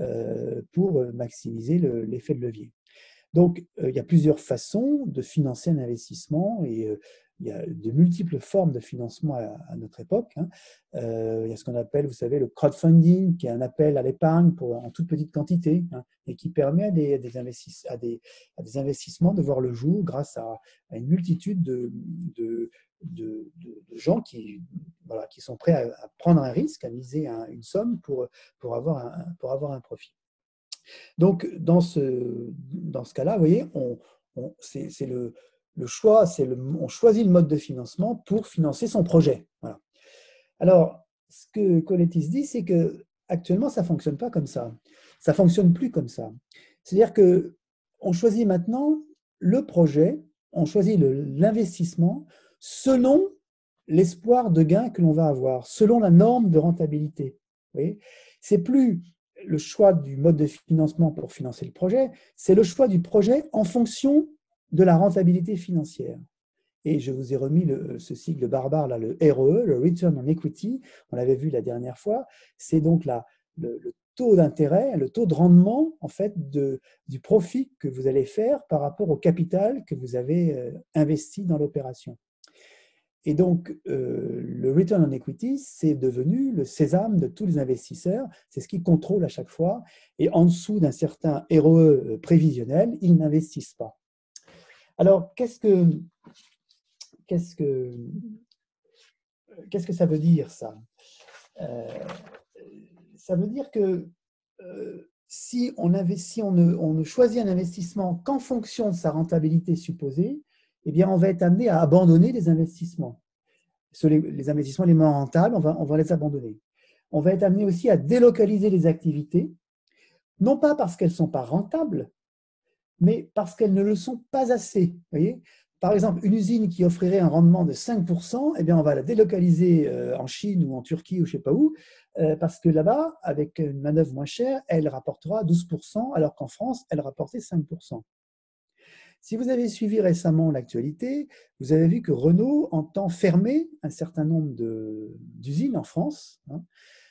pour maximiser l'effet de levier. Donc, il y a plusieurs façons de financer un investissement et il y a de multiples formes de financement à notre époque, hein. Il y a ce qu'on appelle, vous savez, le crowdfunding, qui est un appel à l'épargne en toute petite quantité, hein, et qui permet à des investissements de voir le jour grâce à une multitude de gens qui sont prêts à prendre un risque, à miser une somme pour avoir un profit. Donc, dans ce cas-là, vous voyez, c'est le choix, on choisit le mode de financement pour financer son projet. Voilà. Alors, ce que Coletti dit, c'est que actuellement, ça ne fonctionne pas comme ça. Ça ne fonctionne plus comme ça. C'est-à-dire qu'on choisit maintenant le projet, on choisit l'investissement selon l'espoir de gain que l'on va avoir, selon la norme de rentabilité. Vous voyez, c'est plus le choix du mode de financement pour financer le projet, c'est le choix du projet en fonction de la rentabilité financière. Et je vous ai remis ce sigle barbare, là, le ROE, le Return on Equity, on l'avait vu la dernière fois, c'est donc le taux d'intérêt, le taux de rendement en fait, du profit que vous allez faire par rapport au capital que vous avez investi dans l'opération. Et donc, le return on equity, c'est devenu le sésame de tous les investisseurs. C'est ce qu'ils contrôlent à chaque fois. Et en dessous d'un certain ROE prévisionnel, ils n'investissent pas. Alors, qu'est-ce que ça veut dire, ça? Ça veut dire que si on ne choisit un investissement qu'en fonction de sa rentabilité supposée, eh bien, on va être amené à abandonner les investissements. Les investissements les moins rentables, on va les abandonner. On va être amené aussi à délocaliser les activités, non pas parce qu'elles ne sont pas rentables, mais parce qu'elles ne le sont pas assez. Vous voyez, par exemple, une usine qui offrirait un rendement de 5%, eh bien, on va la délocaliser en Chine ou en Turquie ou je ne sais pas où, parce que là-bas, avec une manœuvre moins chère, elle rapportera 12%, alors qu'en France, elle rapportait 5%. Si vous avez suivi récemment l'actualité, vous avez vu que Renault entend fermer un certain nombre d'usines en France, hein,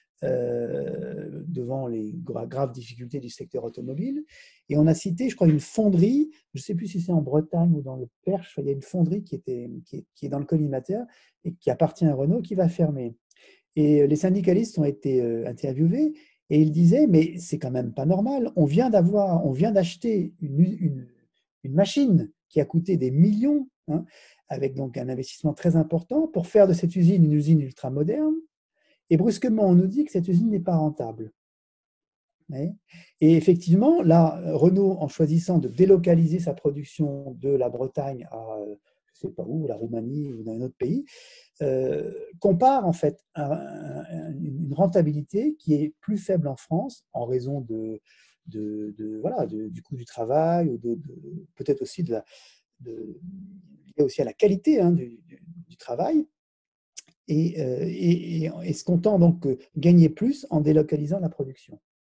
devant les graves difficultés du secteur automobile. Et on a cité, je crois, une fonderie, je ne sais plus si c'est en Bretagne ou dans le Perche, il y a une fonderie qui est dans le collimateur et qui appartient à Renault qui va fermer. Et les syndicalistes ont été interviewés et ils disaient, mais c'est quand même pas normal, on vient d'acheter une machine qui a coûté des millions, hein, avec donc un investissement très important pour faire de cette usine une usine ultramoderne. Et brusquement, on nous dit que cette usine n'est pas rentable. Et effectivement, là, Renault, en choisissant de délocaliser sa production de la Bretagne à, je ne sais pas où, la Roumanie ou dans un autre pays, compare en fait une rentabilité qui est plus faible en France en raison du coût du travail ou peut-être aussi lié aussi à la qualité, hein, du travail. et se comptant donc gagner plus en délocalisant la production.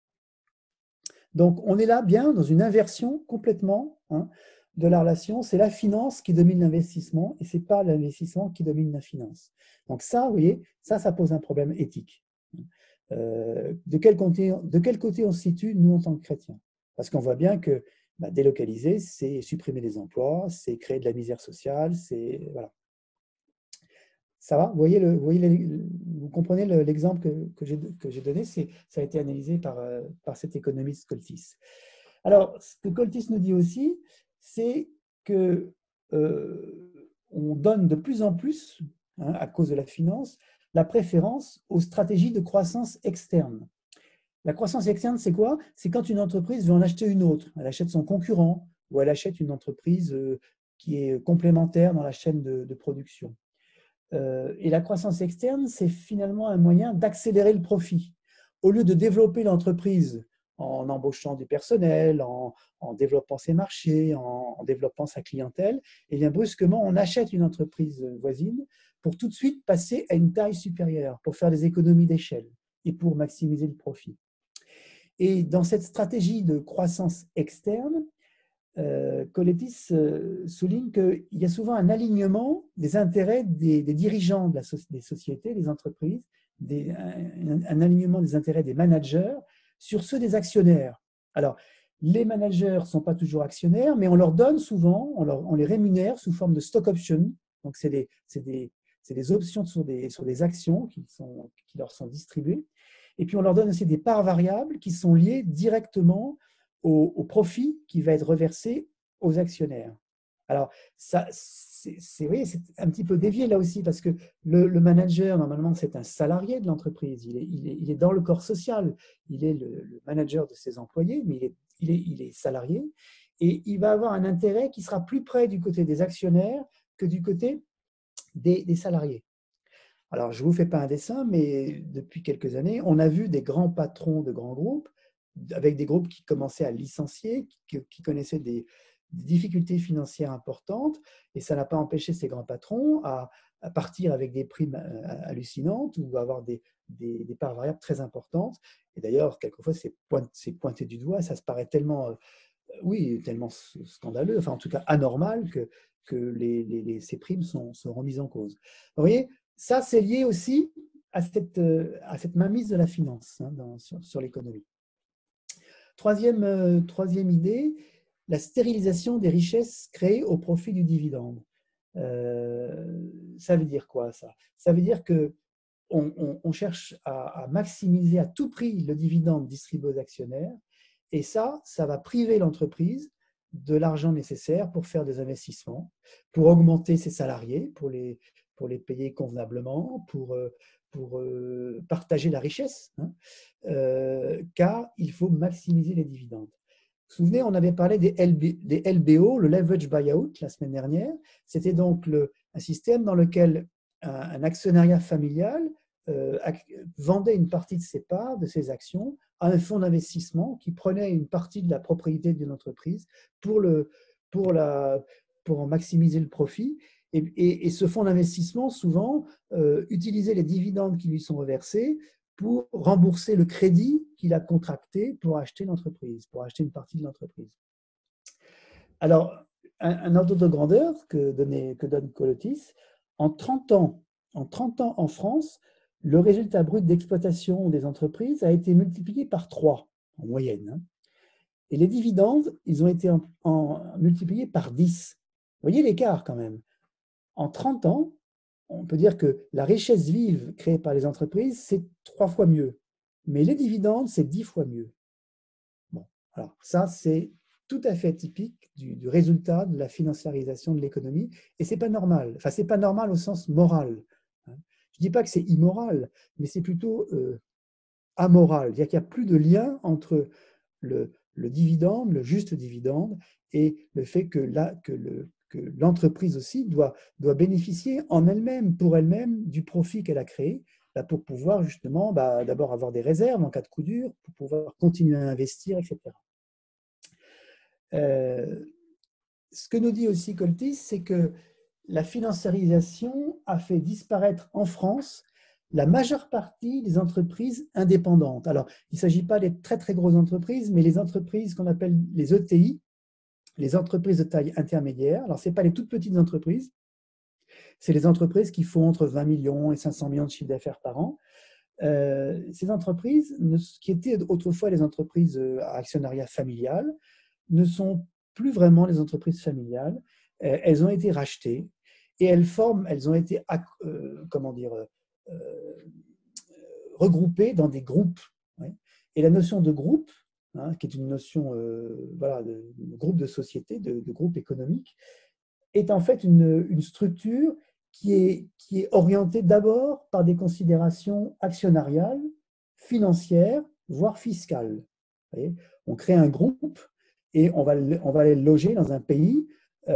Donc, on est là bien dans une inversion complètement de la relation. C'est la finance qui domine l'investissement et ce n'est pas l'investissement qui domine la finance. Donc ça, vous voyez, ça pose un problème éthique. De quel côté on se situe, nous, en tant que chrétiens? Parce qu'on voit bien que délocaliser, c'est supprimer des emplois, c'est créer de la misère sociale, c'est… Voilà. Ça va? Vous comprenez l'exemple que j'ai donné? Ça a été analysé par cet économiste Koltis. Alors, ce que Koltis nous dit aussi, c'est que on donne de plus en plus, à cause de la finance, la préférence aux stratégies de croissance externe. La croissance externe, c'est quoi? C'est quand une entreprise veut en acheter une autre. Elle achète son concurrent ou elle achète une entreprise qui est complémentaire dans la chaîne de production. Et la croissance externe, c'est finalement un moyen d'accélérer le profit. Au lieu de développer l'entreprise en embauchant du personnel, en développant ses marchés, en développant sa clientèle, et bien brusquement, on achète une entreprise voisine pour tout de suite passer à une taille supérieure, pour faire des économies d'échelle et pour maximiser le profit. Et dans cette stratégie de croissance externe, Kolettis souligne qu'il y a souvent un alignement des intérêts des dirigeants des sociétés, des entreprises, un alignement des intérêts des managers sur ceux des actionnaires. Alors, les managers ne sont pas toujours actionnaires, mais on leur donne souvent, on les rémunère sous forme de stock options. Donc, c'est des options sur des actions qui leur sont distribuées. Et puis, on leur donne aussi des parts variables qui sont liées directement au profit qui va être reversé aux actionnaires. Alors, ça, c'est un petit peu dévié là aussi, parce que le manager, normalement, c'est un salarié de l'entreprise. Il est dans le corps social. Il est le manager de ses employés, mais il est salarié. Et il va avoir un intérêt qui sera plus près du côté des actionnaires que du côté des salariés. Alors, je ne vous fais pas un dessin, mais depuis quelques années, on a vu des grands patrons de grands groupes, avec des groupes qui commençaient à licencier, qui connaissaient des difficultés financières importantes, et ça n'a pas empêché ces grands patrons à partir avec des primes hallucinantes ou à avoir des parts variables très importantes. Et d'ailleurs, quelquefois, c'est pointé du doigt, ça se paraît tellement, tellement scandaleux, enfin en tout cas anormal, que ces primes sont remises en cause. Vous voyez, ça, c'est lié aussi à cette mainmise de la finance sur l'économie. Troisième idée, la stérilisation des richesses créées au profit du dividende. Ça veut dire quoi, ça? Ça veut dire qu'on cherche à maximiser à tout prix le dividende distribué aux actionnaires, et ça va priver l'entreprise de l'argent nécessaire pour faire des investissements, pour augmenter ses salariés, pour les payer convenablement, pour partager la richesse, car il faut maximiser les dividendes. Vous vous souvenez, on avait parlé des LBO, le leverage buyout, la semaine dernière. C'était donc un système dans lequel un actionnariat familial vendait une partie de ses parts, de ses actions, à un fonds d'investissement qui prenait une partie de la propriété d'une entreprise pour en maximiser le profit. Et ce fonds d'investissement, souvent, utilisait les dividendes qui lui sont reversés pour rembourser le crédit qu'il a contracté pour acheter l'entreprise, pour acheter une partie de l'entreprise. Alors, un ordre de grandeur que donne Kolettis, en 30 ans en France, le résultat brut d'exploitation des entreprises a été multiplié par 3 en moyenne. Et les dividendes, ils ont été multipliés par 10. Vous voyez l'écart quand même. En 30 ans, on peut dire que la richesse vive créée par les entreprises, c'est 3 fois mieux. Mais les dividendes, c'est 10 fois mieux. Bon, alors ça, c'est tout à fait typique du résultat de la financiarisation de l'économie. Et ce n'est pas normal. Enfin, ce n'est pas normal au sens moral. Je ne dis pas que c'est immoral, mais c'est plutôt amoral. C'est-à-dire qu'il n'y a plus de lien entre le dividende, le juste dividende, et le fait que l'entreprise aussi doit bénéficier en elle-même, pour elle-même, du profit qu'elle a créé, pour pouvoir justement d'abord avoir des réserves en cas de coup dur, pour pouvoir continuer à investir, etc. Ce que nous dit aussi Koltis, c'est que la financiarisation a fait disparaître en France la majeure partie des entreprises indépendantes. Alors, il ne s'agit pas des très très grosses entreprises, mais les entreprises qu'on appelle les ETI, les entreprises de taille intermédiaire. Alors, ce n'est pas les toutes petites entreprises, c'est les entreprises qui font entre 20 millions et 500 millions de chiffre d'affaires par an. Ces entreprises, qui étaient autrefois les entreprises à actionnariat familial, ne sont plus vraiment les entreprises familiales. Elles ont été rachetées et elles ont été regroupées dans des groupes. Ouais. Et la notion de groupe, hein, qui est une notion de groupe de société, de groupe économique, est en fait une structure qui est orientée d'abord par des considérations actionnariales, financières, voire fiscales. Vous voyez, on crée un groupe et on va aller le loger dans un pays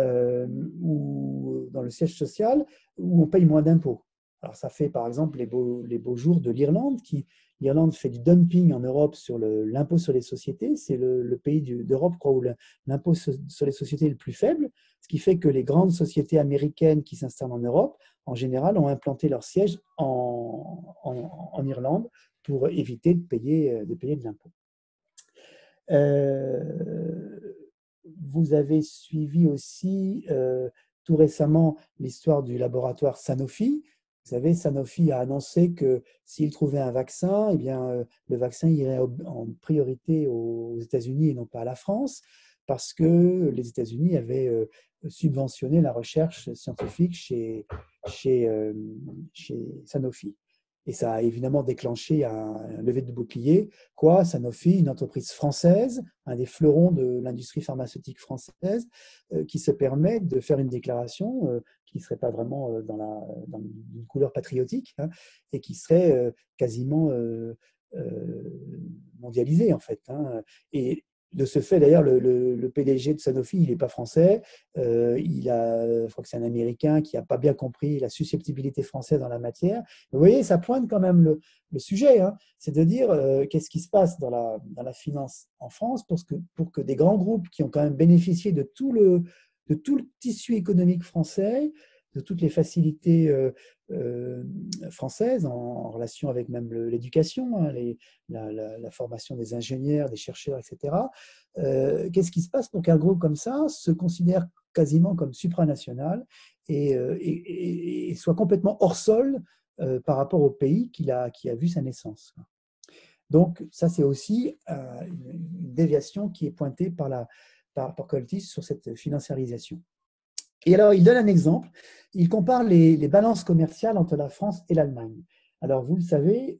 ou dans le siège social où on paye moins d'impôts. Alors ça fait par exemple les beaux jours de l'Irlande. L'Irlande fait du dumping en Europe sur l'impôt sur les sociétés. C'est le pays d'Europe où l'impôt sur les sociétés est le plus faible, ce qui fait que les grandes sociétés américaines qui s'installent en Europe, en général, ont implanté leur siège en Irlande pour éviter de payer de l'impôt. Vous avez suivi aussi tout récemment l'histoire du laboratoire Sanofi. Vous savez, Sanofi a annoncé que s'il trouvait un vaccin, eh bien, le vaccin irait en priorité aux États-Unis et non pas à la France, parce que les États-Unis avaient subventionné la recherche scientifique chez Sanofi. Et ça a évidemment déclenché un lever de bouclier. Quoi, Sanofi, une entreprise française, un des fleurons de l'industrie pharmaceutique française, qui se permet de faire une déclaration qui ne serait pas vraiment dans une couleur patriotique, hein, et qui serait quasiment mondialisée en fait. Hein. Et de ce fait, d'ailleurs, le PDG de Sanofi, il n'est pas français. Je crois que c'est un Américain qui n'a pas bien compris la susceptibilité française dans la matière. Vous voyez, ça pointe quand même le sujet. Hein, c'est de dire qu'est-ce qui se passe dans la finance en France pour que des grands groupes qui ont quand même bénéficié de tout le tissu économique français, de toutes les facilités françaises en relation avec même l'éducation, hein, la formation des ingénieurs, des chercheurs, etc. Qu'est-ce qui se passe pour qu'un groupe comme ça se considère quasiment comme supranational et soit complètement hors sol par rapport au pays qui a vu sa naissance. Donc ça, c'est aussi une déviation qui est pointée par Koltis sur cette financiarisation. Et alors, il donne un exemple. Il compare les balances commerciales entre la France et l'Allemagne. Alors, vous le savez,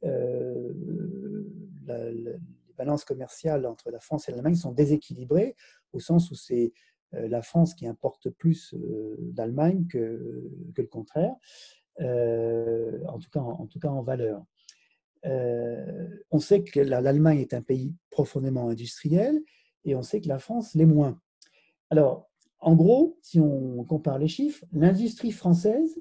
les balances commerciales entre la France et l'Allemagne sont déséquilibrées au sens où c'est la France qui importe plus d'Allemagne que le contraire, en tout cas en valeur. On sait que l'Allemagne est un pays profondément industriel et on sait que la France l'est moins. Alors, en gros, si on compare les chiffres, l'industrie française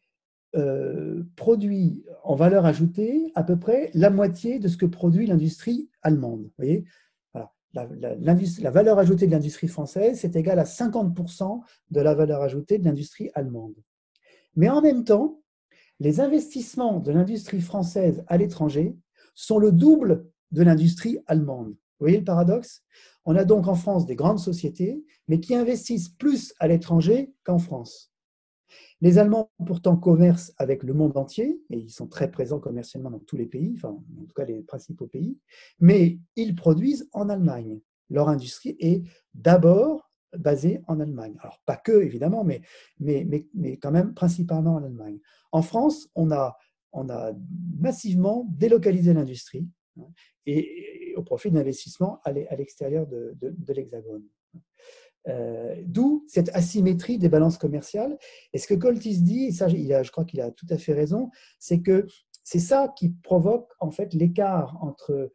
produit en valeur ajoutée à peu près la moitié de ce que produit l'industrie allemande. Vous voyez, voilà. La valeur ajoutée de l'industrie française, c'est égal à 50% de la valeur ajoutée de l'industrie allemande. Mais en même temps, les investissements de l'industrie française à l'étranger sont le double de l'industrie allemande. Vous voyez le paradoxe ? On a donc en France des grandes sociétés, mais qui investissent plus à l'étranger qu'en France. Les Allemands, pourtant, commercent avec le monde entier, et ils sont très présents commercialement dans tous les pays, enfin, en tout cas les principaux pays, mais ils produisent en Allemagne. Leur industrie est d'abord basée en Allemagne. Alors, pas que, évidemment, mais quand même principalement en Allemagne. En France, on a massivement délocalisé l'industrie, hein, et au profit d'investissements à l'extérieur de l'Hexagone. D'où cette asymétrie des balances commerciales. Et ce que Koltis dit, et ça, je crois qu'il a tout à fait raison, c'est que c'est ça qui provoque en fait l'écart entre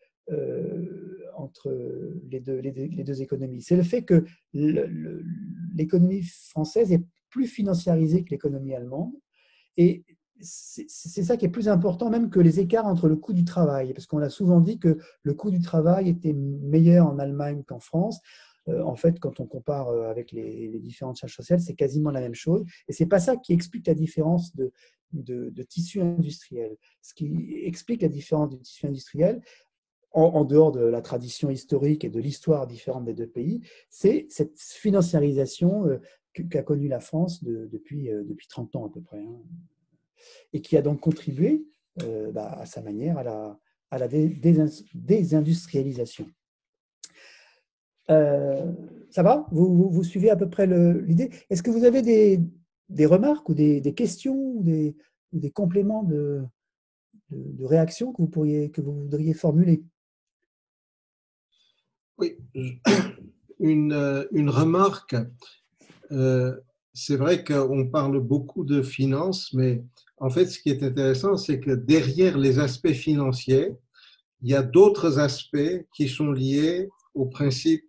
les deux économies. C'est le fait que l'économie française est plus financiarisée que l'économie allemande. Et c'est ça qui est plus important même que les écarts entre le coût du travail, parce qu'on a souvent dit que le coût du travail était meilleur en Allemagne qu'en France. En fait, quand on compare avec les différentes charges sociales, c'est quasiment la même chose. Et ce n'est pas ça qui explique la différence de tissu industriel. Ce qui explique la différence du tissu industriel, en dehors de la tradition historique et de l'histoire différente des deux pays, c'est cette financiarisation qu'a connue la France depuis 30 ans à peu près, hein, et qui a donc contribué à sa manière à la désindustrialisation. Ça va? Vous suivez à peu près l'idée? Est-ce que vous avez des remarques ou des questions ou des compléments de réaction que vous voudriez formuler? Oui, une remarque. C'est vrai qu'on parle beaucoup de finances, mais en fait, ce qui est intéressant, c'est que derrière les aspects financiers, il y a d'autres aspects qui sont liés aux principes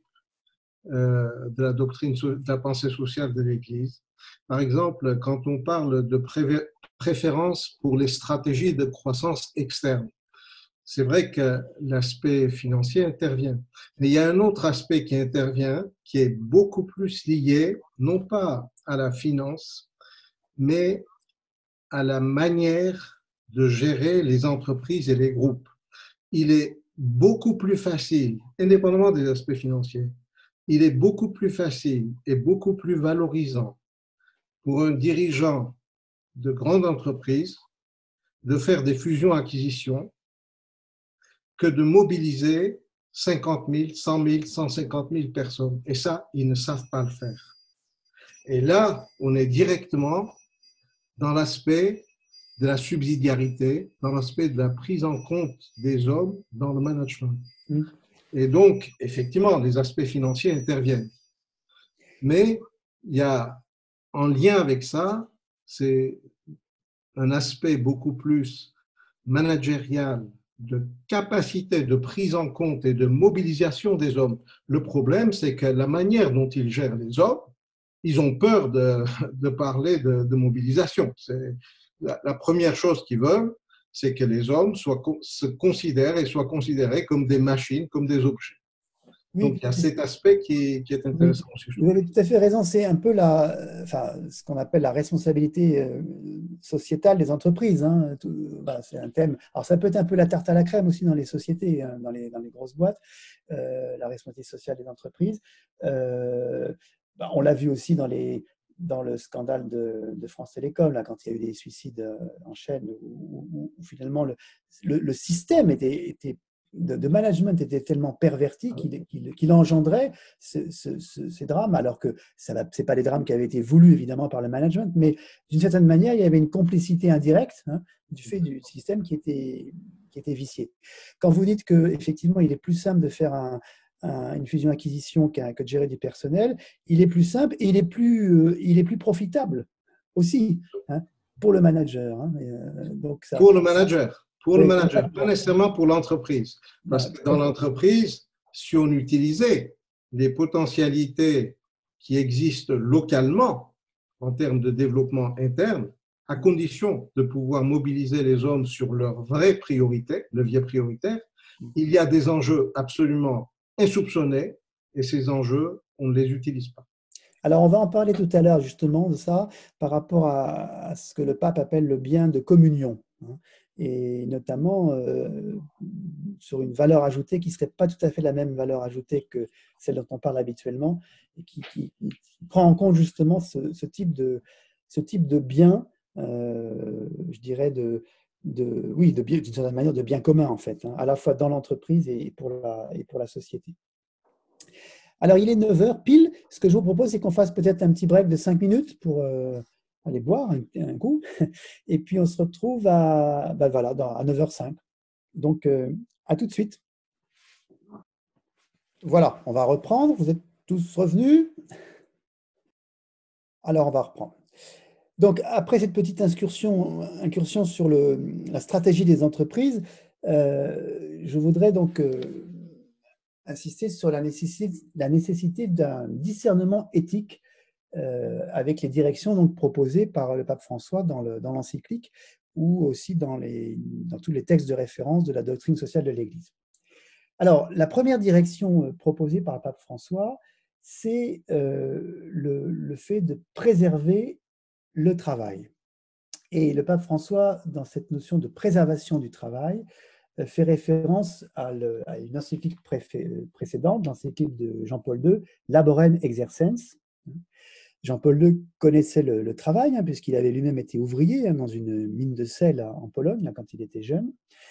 de la doctrine, de la pensée sociale de l'Église. Par exemple, quand on parle de préférence pour les stratégies de croissance externe, c'est vrai que l'aspect financier intervient. Mais il y a un autre aspect qui intervient, qui est beaucoup plus lié, non pas à la finance, mais à la manière de gérer les entreprises et les groupes. Il est beaucoup plus facile, indépendamment des aspects financiers, il est beaucoup plus facile et beaucoup plus valorisant pour un dirigeant de grande entreprise de faire des fusions-acquisitions que de mobiliser 50 000, 100 000, 150 000 personnes. Et ça, ils ne savent pas le faire. Et là, on est directement dans l'aspect de la subsidiarité, dans l'aspect de la prise en compte des hommes dans le management. Et donc, effectivement, les aspects financiers interviennent. Mais il y a, en lien avec ça, c'est un aspect beaucoup plus managérial, de capacité de prise en compte et de mobilisation des hommes. Le problème, c'est que la manière dont ils gèrent les hommes, ils ont peur de parler de mobilisation. C'est la première chose qu'ils veulent, c'est que les hommes se considèrent et soient considérés comme des machines, comme des objets. Oui, donc, il y a cet aspect qui est intéressant aussi. Vous avez tout à fait raison. C'est un peu ce qu'on appelle la responsabilité sociétale des entreprises, hein. C'est un thème. Alors, ça peut être un peu la tarte à la crème aussi dans les sociétés, hein, dans les grosses boîtes, la responsabilité sociale des entreprises. On l'a vu aussi dans le scandale de France Télécom, là, quand il y a eu des suicides en chaîne, où finalement le système de management était tellement perverti qu'il engendrait ces drames, alors que ce n'est pas des drames qui avaient été voulus évidemment par le management, mais d'une certaine manière, il y avait une complicité indirecte, hein, du fait du système qui était vicié. Quand vous dites qu'effectivement, il est plus simple de faire une fusion-acquisition que de gérer du personnel, il est plus simple et il est plus profitable aussi, hein, pour le manager. Hein, donc pour le manager. Pour le manager, exactement. pas nécessairement pour l'entreprise. Parce que dans l'entreprise, si on utilisait les potentialités qui existent localement en termes de développement interne, à condition de pouvoir mobiliser les hommes sur leurs vraies priorités, leviers prioritaires, il y a des enjeux absolument insoupçonnés et ces enjeux, on ne les utilise pas. Alors, on va en parler tout à l'heure justement de ça par rapport à ce que le pape appelle le bien de communion, hein, et notamment sur une valeur ajoutée qui ne serait pas tout à fait la même valeur ajoutée que celle dont on parle habituellement, et qui prend en compte justement ce type de bien, je dirais, d'une certaine manière, de bien commun en fait, hein, à la fois dans l'entreprise et pour la société. Alors, il est 9 heures pile. Ce que je vous propose, c'est qu'on fasse peut-être un petit break de 5 minutes pour aller boire un coup. Et puis, on se retrouve à 9h05. Donc, à tout de suite. Voilà, on va reprendre. Vous êtes tous revenus? Alors, on va reprendre. Donc, après cette petite incursion sur la stratégie des entreprises, je voudrais donc insister sur la nécessité d'un discernement éthique avec les directions donc proposées par le pape François dans l'encyclique ou aussi dans tous les textes de référence de la doctrine sociale de l'Église. Alors, la première direction proposée par le pape François, c'est le fait de préserver le travail. Et le pape François, dans cette notion de préservation du travail, fait référence à une encyclique précédente, l'encyclique de Jean-Paul II, Laborem Exercens. Jean-Paul II connaissait le travail, puisqu'il avait lui-même été ouvrier dans une mine de sel en Pologne, quand il était jeune.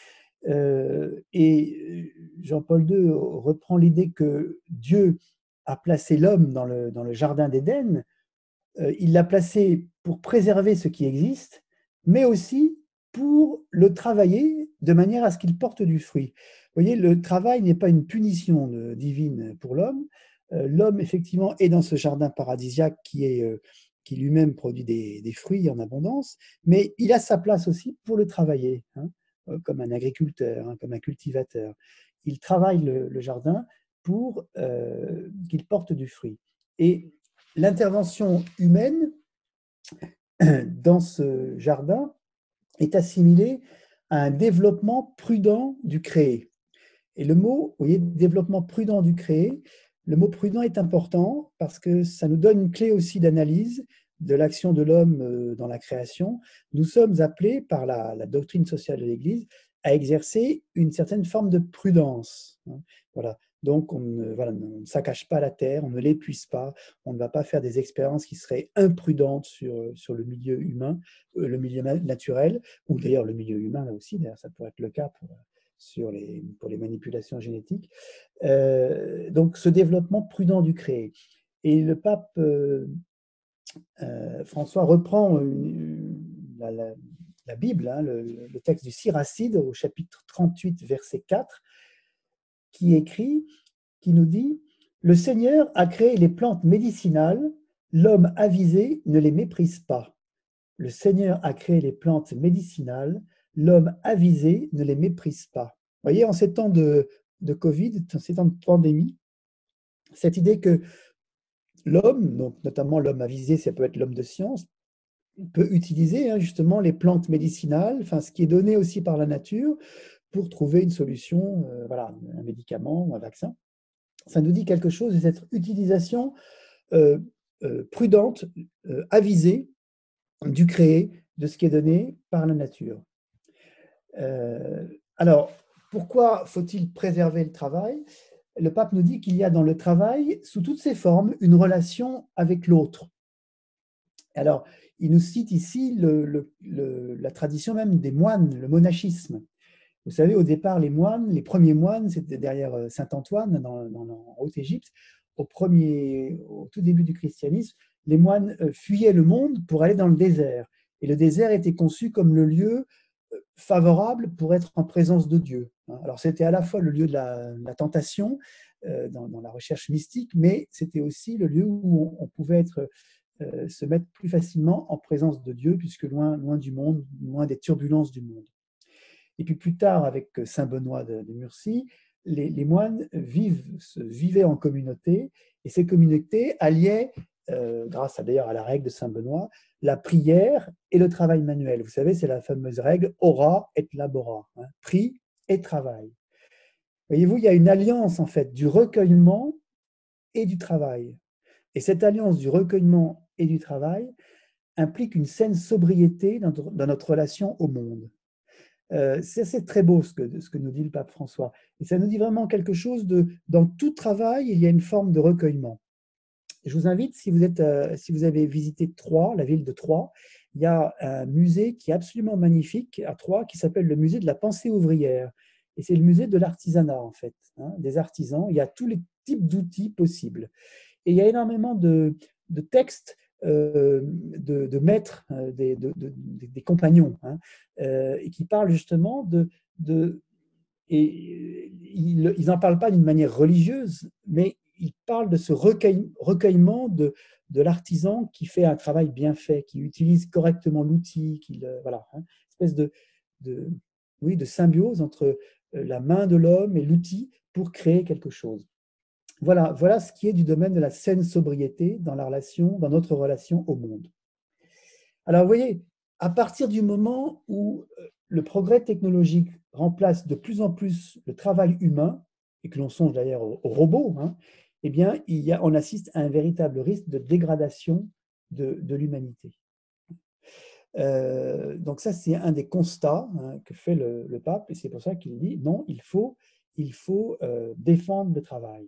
Et Jean-Paul II reprend l'idée que Dieu a placé l'homme dans le jardin d'Éden. Il l'a placé pour préserver ce qui existe, mais aussi pour le travailler de manière à ce qu'il porte du fruit. Vous voyez, le travail n'est pas une punition divine pour l'homme. L'homme, effectivement, est dans ce jardin paradisiaque qui lui-même produit des fruits en abondance, mais il a sa place aussi pour le travailler, comme un agriculteur, comme un cultivateur. Il travaille le jardin pour qu'il porte du fruit. Et l'intervention humaine dans ce jardin est assimilée à un développement prudent du créé. Et le mot, vous voyez, développement prudent du créé, le mot prudent est important parce que ça nous donne une clé aussi d'analyse de l'action de l'homme dans la création. Nous sommes appelés par la doctrine sociale de l'Église à exercer une certaine forme de prudence. Voilà. Donc, on ne s'accache pas la terre, on ne l'épuise pas, on ne va pas faire des expériences qui seraient imprudentes sur le milieu humain, le milieu naturel, ou d'ailleurs le milieu humain, là aussi, d'ailleurs, ça pourrait être le cas pour les manipulations génétiques. Donc, ce développement prudent du créé. Et le pape François reprend la Bible, le texte du Siracide, au chapitre 38, verset 4, qui nous dit « Le Seigneur a créé les plantes médicinales, l'homme avisé ne les méprise pas. Le Seigneur a créé les plantes médicinales, l'homme avisé ne les méprise pas. » Vous voyez, en ces temps de Covid, en ces temps de pandémie, cette idée que l'homme, donc notamment l'homme avisé, ça peut être l'homme de science, peut utiliser justement les plantes médicinales, enfin, ce qui est donné aussi par la nature, pour trouver une solution, un médicament ou un vaccin. Ça nous dit quelque chose de cette utilisation prudente, avisée du créé, de ce qui est donné par la nature. Alors, pourquoi faut-il préserver le travail ? Le pape nous dit qu'il y a dans le travail, sous toutes ses formes, une relation avec l'autre. Alors, il nous cite ici la tradition même des moines, le monachisme. Vous savez, au départ, les premiers moines, c'était derrière Saint-Antoine, en Haute-Égypte. Au tout début du christianisme, les moines fuyaient le monde pour aller dans le désert. Et le désert était conçu comme le lieu favorable pour être en présence de Dieu. Alors, c'était à la fois le lieu de la tentation, dans la recherche mystique, mais c'était aussi le lieu où on pouvait se mettre plus facilement en présence de Dieu, puisque loin du monde, loin des turbulences du monde. Et puis plus tard, avec saint Benoît de Murcie, les moines vivaient en communauté, et ces communautés alliaient, grâce d'ailleurs à la règle de saint Benoît, la prière et le travail manuel. Vous savez, c'est la fameuse règle ora et labora, prie et travail. Voyez-vous, il y a une alliance en fait du recueillement et du travail. Et cette alliance du recueillement et du travail implique une saine sobriété dans notre relation au monde. C'est très beau ce que nous dit le pape François. Et ça nous dit vraiment quelque chose dans tout travail, il y a une forme de recueillement. Je vous invite, si vous avez visité Troyes, la ville de Troyes, il y a un musée qui est absolument magnifique à Troyes, qui s'appelle le musée de la pensée ouvrière. Et c'est le musée de l'artisanat, en fait, des artisans. Il y a tous les types d'outils possibles. Et il y a énormément de textes de maîtres, des compagnons, et qui parlent justement et ils n'en parlent pas d'une manière religieuse, mais ils parlent de ce recueillement de l'artisan qui fait un travail bien fait, qui utilise correctement l'outil, une espèce de symbiose entre la main de l'homme et l'outil pour créer quelque chose. Voilà ce qui est du domaine de la saine sobriété dans notre relation au monde. Alors, vous voyez, à partir du moment où le progrès technologique remplace de plus en plus le travail humain, et que l'on songe d'ailleurs aux robots, eh bien, on assiste à un véritable risque de dégradation de l'humanité. Donc ça, c'est un des constats que fait le pape, et c'est pour ça qu'il dit non, il faut défendre le travail.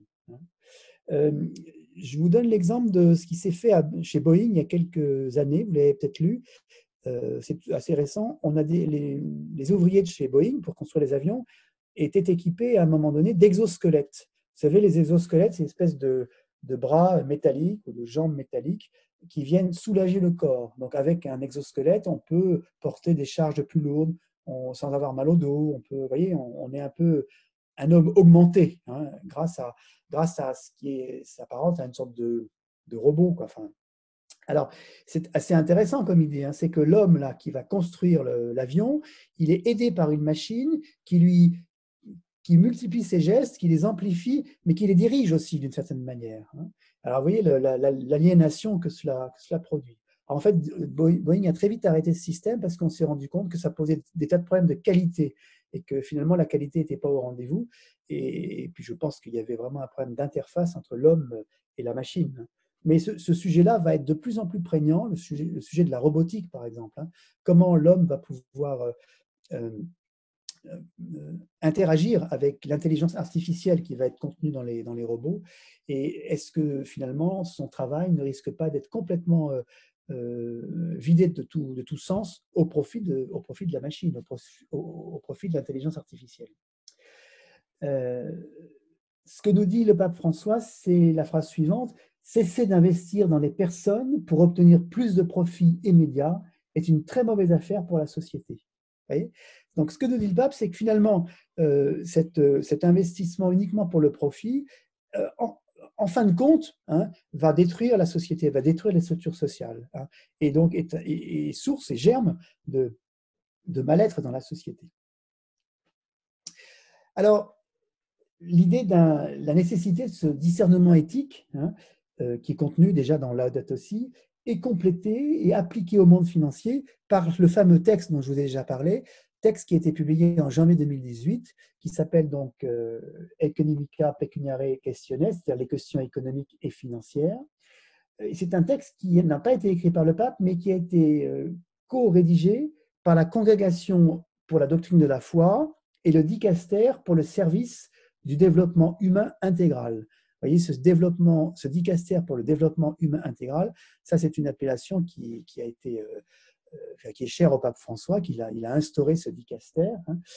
Je vous donne l'exemple de ce qui s'est fait chez Boeing il y a quelques années, vous l'avez peut-être lu, c'est assez récent. On a les ouvriers de chez Boeing, pour construire les avions, étaient équipés à un moment donné d'exosquelettes. Vous savez, les exosquelettes, c'est une espèce de bras métalliques ou de jambes métalliques qui viennent soulager le corps. Donc, avec un exosquelette, on peut porter des charges plus lourdes sans avoir mal au dos. Vous voyez, on est un peu un homme augmenté grâce à ce qui s'apparente à une sorte de robot, quoi. Enfin, alors, c'est assez intéressant comme idée, c'est que l'homme là qui va construire l'avion, il est aidé par une machine qui multiplie ses gestes, qui les amplifie, mais qui les dirige aussi d'une certaine manière. Alors, vous voyez l'aliénation que cela produit. Alors, en fait, Boeing a très vite arrêté ce système parce qu'on s'est rendu compte que ça posait des tas de problèmes de qualité et que finalement la qualité n'était pas au rendez-vous. Et puis, je pense qu'il y avait vraiment un problème d'interface entre l'homme et la machine. Mais ce sujet-là va être de plus en plus prégnant, le sujet de la robotique, par exemple. Comment l'homme va pouvoir interagir avec l'intelligence artificielle qui va être contenue dans les robots, et est-ce que finalement son travail ne risque pas d'être complètement vidé de tout sens au profit de la machine, au profit de l'intelligence artificielle. Ce que nous dit le pape François, c'est la phrase suivante: cesser d'investir dans les personnes pour obtenir plus de profits immédiats est une très mauvaise affaire pour la société. Vous voyez ? Donc, ce que nous dit le pape, c'est que finalement, cet investissement uniquement pour le profit, en fin de compte, va détruire la société, va détruire les structures sociales, et donc est source et germe de mal-être dans la société. Alors, l'idée la nécessité de ce discernement éthique, qui est contenu déjà dans Laudato Si, est complétée et appliquée au monde financier par le fameux texte dont je vous ai déjà parlé, texte qui a été publié en janvier 2018, qui s'appelle donc Economica Pecuniae Questiones, c'est-à-dire les questions économiques et financières. C'est un texte qui n'a pas été écrit par le pape, mais qui a été co-rédigé par la Congrégation pour la doctrine de la foi et le dicaster pour le service du développement humain intégral. Vous voyez, ce dicaster pour le développement humain intégral, ça c'est une appellation qui est chère au pape François, il a instauré ce dicaster.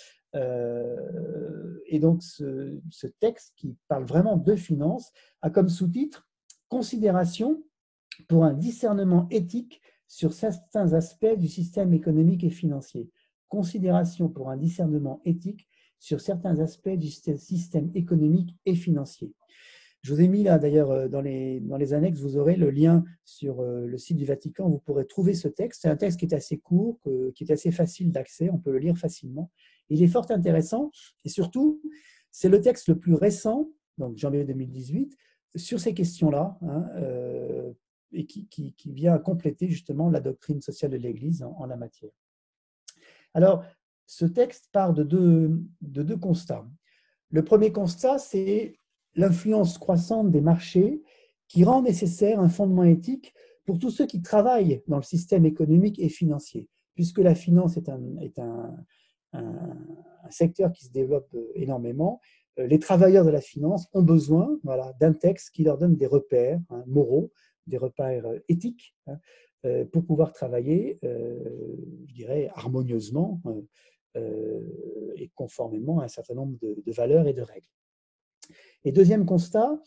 Et donc ce texte qui parle vraiment de finances a comme sous-titre « Considération pour un discernement éthique sur certains aspects du système économique et financier. Considération pour un discernement éthique sur certains aspects du système économique et financier. » Je vous ai mis là, d'ailleurs, dans les annexes, vous aurez le lien sur le site du Vatican, vous pourrez trouver ce texte. C'est un texte qui est assez court, qui est assez facile d'accès, on peut le lire facilement. Il est fort intéressant, et surtout, c'est le texte le plus récent, donc janvier 2018, sur ces questions-là, et qui vient compléter justement la doctrine sociale de l'Église en la matière. Alors, ce texte part de deux constats. Le premier constat, c'est l'influence croissante des marchés qui rend nécessaire un fondement éthique pour tous ceux qui travaillent dans le système économique et financier, puisque la finance est un secteur qui se développe énormément. Les travailleurs de la finance ont besoin d'un texte qui leur donne des repères moraux, des repères éthiques, pour pouvoir travailler, je dirais, harmonieusement et conformément à un certain nombre de valeurs et de règles. Et deuxième constat,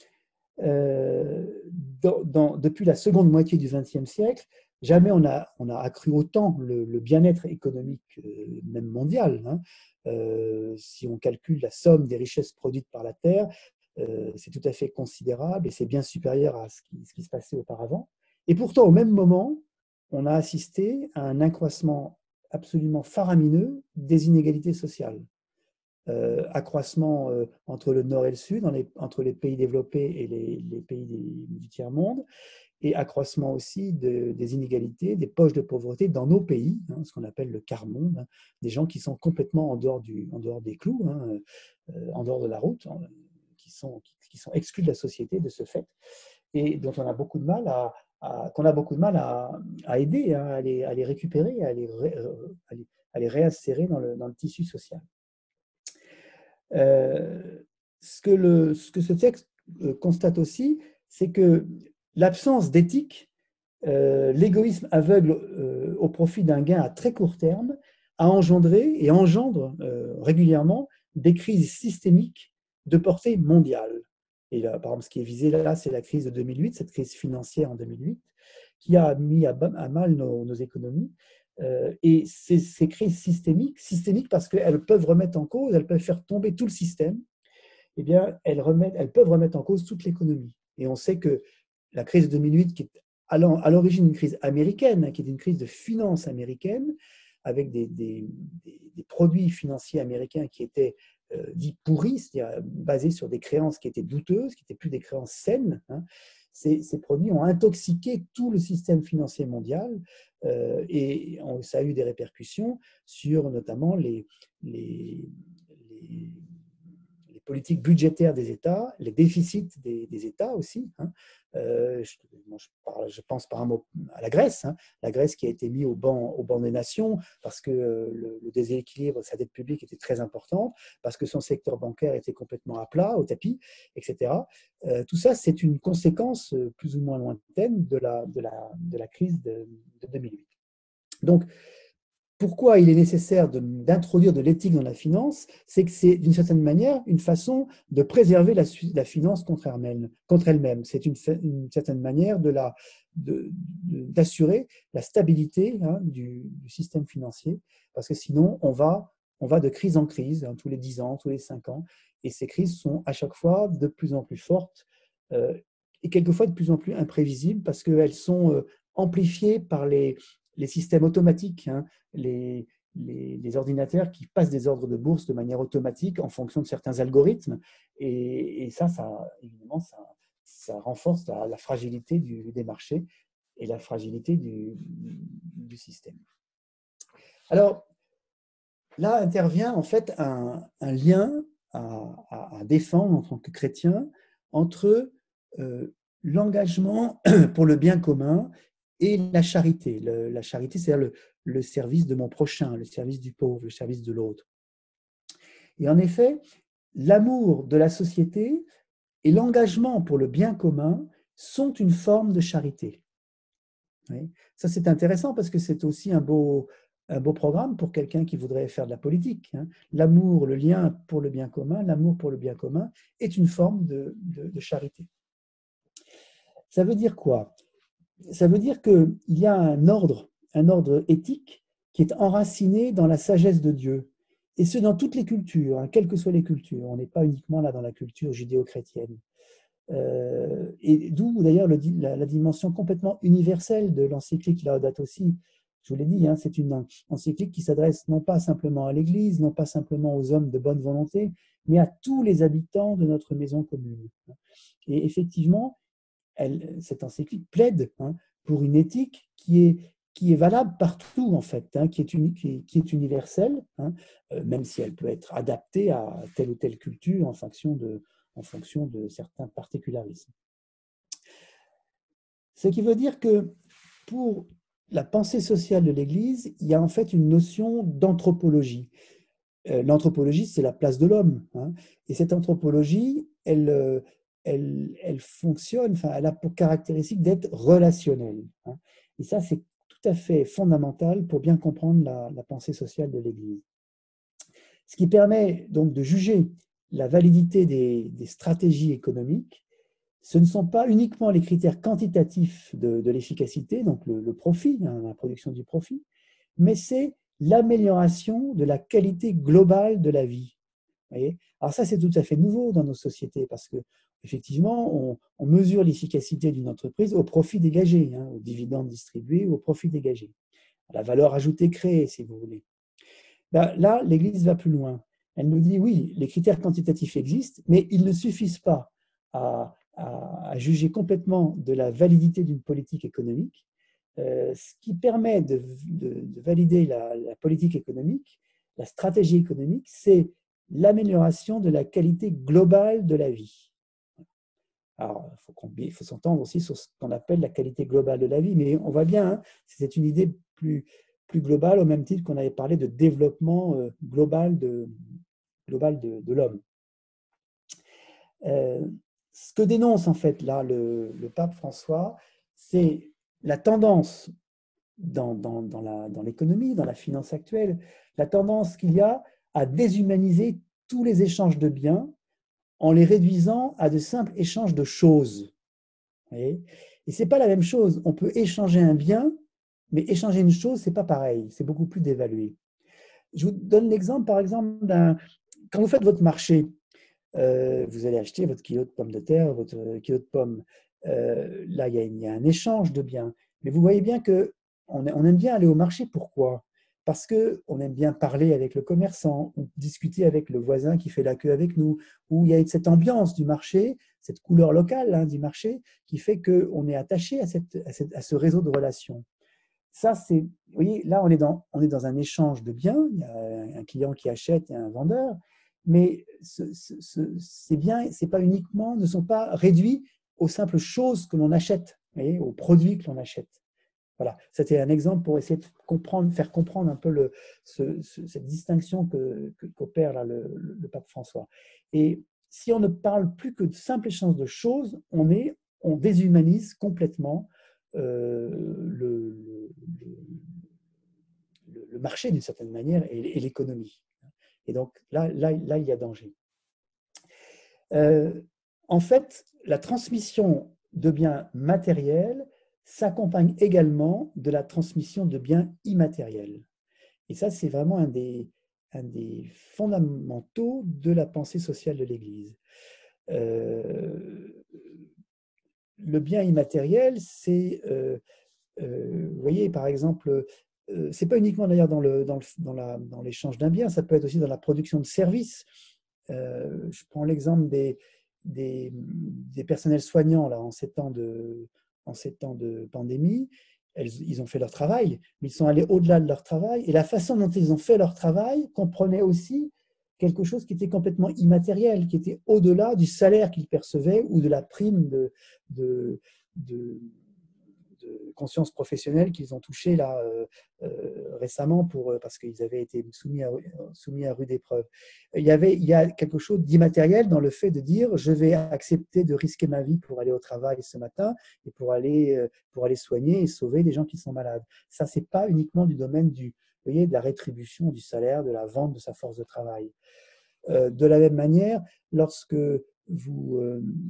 depuis la seconde moitié du XXe siècle, jamais on a accru autant le bien-être économique, même mondial. Si on calcule la somme des richesses produites par la Terre, c'est tout à fait considérable et c'est bien supérieur à ce qui se passait auparavant. Et pourtant, au même moment, on a assisté à un accroissement absolument faramineux des inégalités sociales. Accroissement entre le nord et le sud, entre les pays développés et les pays du tiers-monde, et accroissement aussi des inégalités, des poches de pauvreté dans nos pays, ce qu'on appelle le quart-monde, des gens qui sont complètement en dehors des clous, en dehors de la route, qui sont exclus de la société de ce fait, et dont on a beaucoup de mal qu'on a beaucoup de mal à aider, hein, à les récupérer, à les réinsérer dans le tissu social. Ce que ce texte constate aussi, c'est que l'absence d'éthique, l'égoïsme aveugle au profit d'un gain à très court terme, a engendré et engendre régulièrement des crises systémiques de portée mondiale. Et là, par exemple, ce qui est visé là, c'est la crise de 2008, cette crise financière en 2008, qui a mis à mal nos économies. Et ces crises systémiques parce qu'elles peuvent remettre en cause, elles peuvent faire tomber tout le système, eh bien, elles peuvent remettre en cause toute l'économie. Et on sait que la crise de 2008, qui est à l'origine une crise américaine, hein, qui est une crise de finance américaine, avec des produits financiers américains qui étaient dits pourris, c'est-à-dire basés sur des créances qui étaient douteuses, qui n'étaient plus des créances saines, hein. Ces produits ont intoxiqué tout le système financier mondial et ça a eu des répercussions sur notamment les politiques budgétaires des États, les déficits des États aussi, hein. Je pense par un mot à la Grèce, hein, la Grèce qui a été mise au banc des nations parce que le déséquilibre de sa dette publique était très important, parce que son secteur bancaire était complètement à plat, au tapis, etc. Tout ça, c'est une conséquence plus ou moins lointaine de la crise de 2008. Donc, pourquoi il est nécessaire d'introduire de l'éthique dans la finance, c'est que c'est d'une certaine manière une façon de préserver la finance contre elle-même. C'est une certaine manière d'assurer la stabilité, hein, du système financier, parce que sinon on va de crise en crise, hein, tous les 10 ans, tous les 5 ans, et ces crises sont à chaque fois de plus en plus fortes et quelquefois de plus en plus imprévisibles parce qu'elles sont amplifiées par les systèmes automatiques, hein, les ordinateurs qui passent des ordres de bourse de manière automatique en fonction de certains algorithmes. Et ça, évidemment, ça renforce la fragilité des marchés et la fragilité du système. Alors, là intervient en fait un lien à défendre en tant que chrétien entre l'engagement pour le bien commun et la charité. La charité, c'est-à-dire le service de mon prochain, le service du pauvre, le service de l'autre. Et en effet, l'amour de la société et l'engagement pour le bien commun sont une forme de charité. Oui. Ça, c'est intéressant parce que c'est aussi un beau programme pour quelqu'un qui voudrait faire de la politique, hein. L'amour, le lien pour le bien commun, l'amour pour le bien commun est une forme de charité. Ça veut dire quoi ? Ça veut dire qu'il y a un ordre éthique qui est enraciné dans la sagesse de Dieu, et ce dans toutes les cultures, hein, quelles que soient les cultures. On n'est pas uniquement là dans la culture judéo-chrétienne. Et d'où d'ailleurs la dimension complètement universelle de l'encyclique Laudato Si. Je vous l'ai dit, hein, c'est une encyclique qui s'adresse non pas simplement à l'Église, non pas simplement aux hommes de bonne volonté, mais à tous les habitants de notre maison commune. Et effectivement, cette encyclique plaide, hein, pour une éthique qui est valable partout, en fait, hein, qui est universelle, hein, même si elle peut être adaptée à telle ou telle culture en fonction de certains particularismes. Ce qui veut dire que pour la pensée sociale de l'Église, il y a en fait une notion d'anthropologie. L'anthropologie, c'est la place de l'homme, hein, et cette anthropologie, elle fonctionne, enfin, elle a pour caractéristique d'être relationnelle, hein. Et ça, c'est tout à fait fondamental pour bien comprendre la pensée sociale de l'Église. Ce qui permet donc de juger la validité des stratégies économiques, ce ne sont pas uniquement les critères quantitatifs de l'efficacité, donc le profit, hein, la production du profit, mais c'est l'amélioration de la qualité globale de la vie. Vous voyez ? Alors ça, c'est tout à fait nouveau dans nos sociétés parce que effectivement, on mesure l'efficacité d'une entreprise au profit dégagé, hein, aux dividendes distribués, au profit dégagé, à la valeur ajoutée créée, si vous voulez. Là, l'Église va plus loin. Elle nous dit, oui, les critères quantitatifs existent, mais ils ne suffisent pas à juger complètement de la validité d'une politique économique. Ce qui permet de valider la politique économique, la stratégie économique, c'est l'amélioration de la qualité globale de la vie. Alors, il faut s'entendre aussi sur ce qu'on appelle la qualité globale de la vie, mais on voit bien, hein, c'est une idée plus globale, au même titre qu'on avait parlé de développement global de l'homme. Ce que dénonce en fait là le pape François, c'est la tendance dans l'économie, dans la finance actuelle, la tendance qu'il y a à déshumaniser tous les échanges de biens en les réduisant à de simples échanges de choses. Et ce n'est pas la même chose. On peut échanger un bien, mais échanger une chose, ce n'est pas pareil. C'est beaucoup plus dévalué. Je vous donne l'exemple, par exemple, quand vous faites votre marché, vous allez acheter votre kilo de pommes de terre, votre kilo de pommes. Là, il y a un échange de biens. Mais vous voyez bien qu'on aime bien aller au marché. Pourquoi ? Parce qu'on aime bien parler avec le commerçant ou discuter avec le voisin qui fait la queue avec nous, où il y a cette ambiance du marché, cette couleur locale hein, du marché qui fait qu'on est attaché à ce réseau de relations. Ça, vous voyez, là, on est dans un échange de biens. Il y a un client qui achète et un vendeur. Mais ces biens, ne sont pas réduits aux simples choses que l'on achète, voyez, aux produits que l'on achète. Voilà, c'était un exemple pour essayer de faire comprendre un peu cette distinction qu'opère là le pape François. Et si on ne parle plus que de simple échange de choses, on déshumanise complètement le marché d'une certaine manière et l'économie. Et donc là, il y a danger. En fait, la transmission de biens matériels s'accompagne également de la transmission de biens immatériels. Et ça, c'est vraiment un des fondamentaux de la pensée sociale de l'Église. Le bien immatériel, c'est, vous voyez, par exemple, c'est pas uniquement d'ailleurs dans l'échange d'un bien, ça peut être aussi dans la production de services. Je prends l'exemple des personnels soignants là, en ces temps de pandémie. Ils ont fait leur travail, mais ils sont allés au-delà de leur travail. Et la façon dont ils ont fait leur travail comprenait aussi quelque chose qui était complètement immatériel, qui était au-delà du salaire qu'ils percevaient ou de la prime de conscience professionnelle qu'ils ont touché là récemment parce qu'ils avaient été soumis à rude épreuve. Il y a quelque chose d'immatériel dans le fait de dire je vais accepter de risquer ma vie pour aller au travail ce matin et pour aller soigner et sauver des gens qui sont malades. Ça, c'est pas uniquement du domaine de la rétribution du salaire, de la vente de sa force de travail. De la même manière, lorsque vous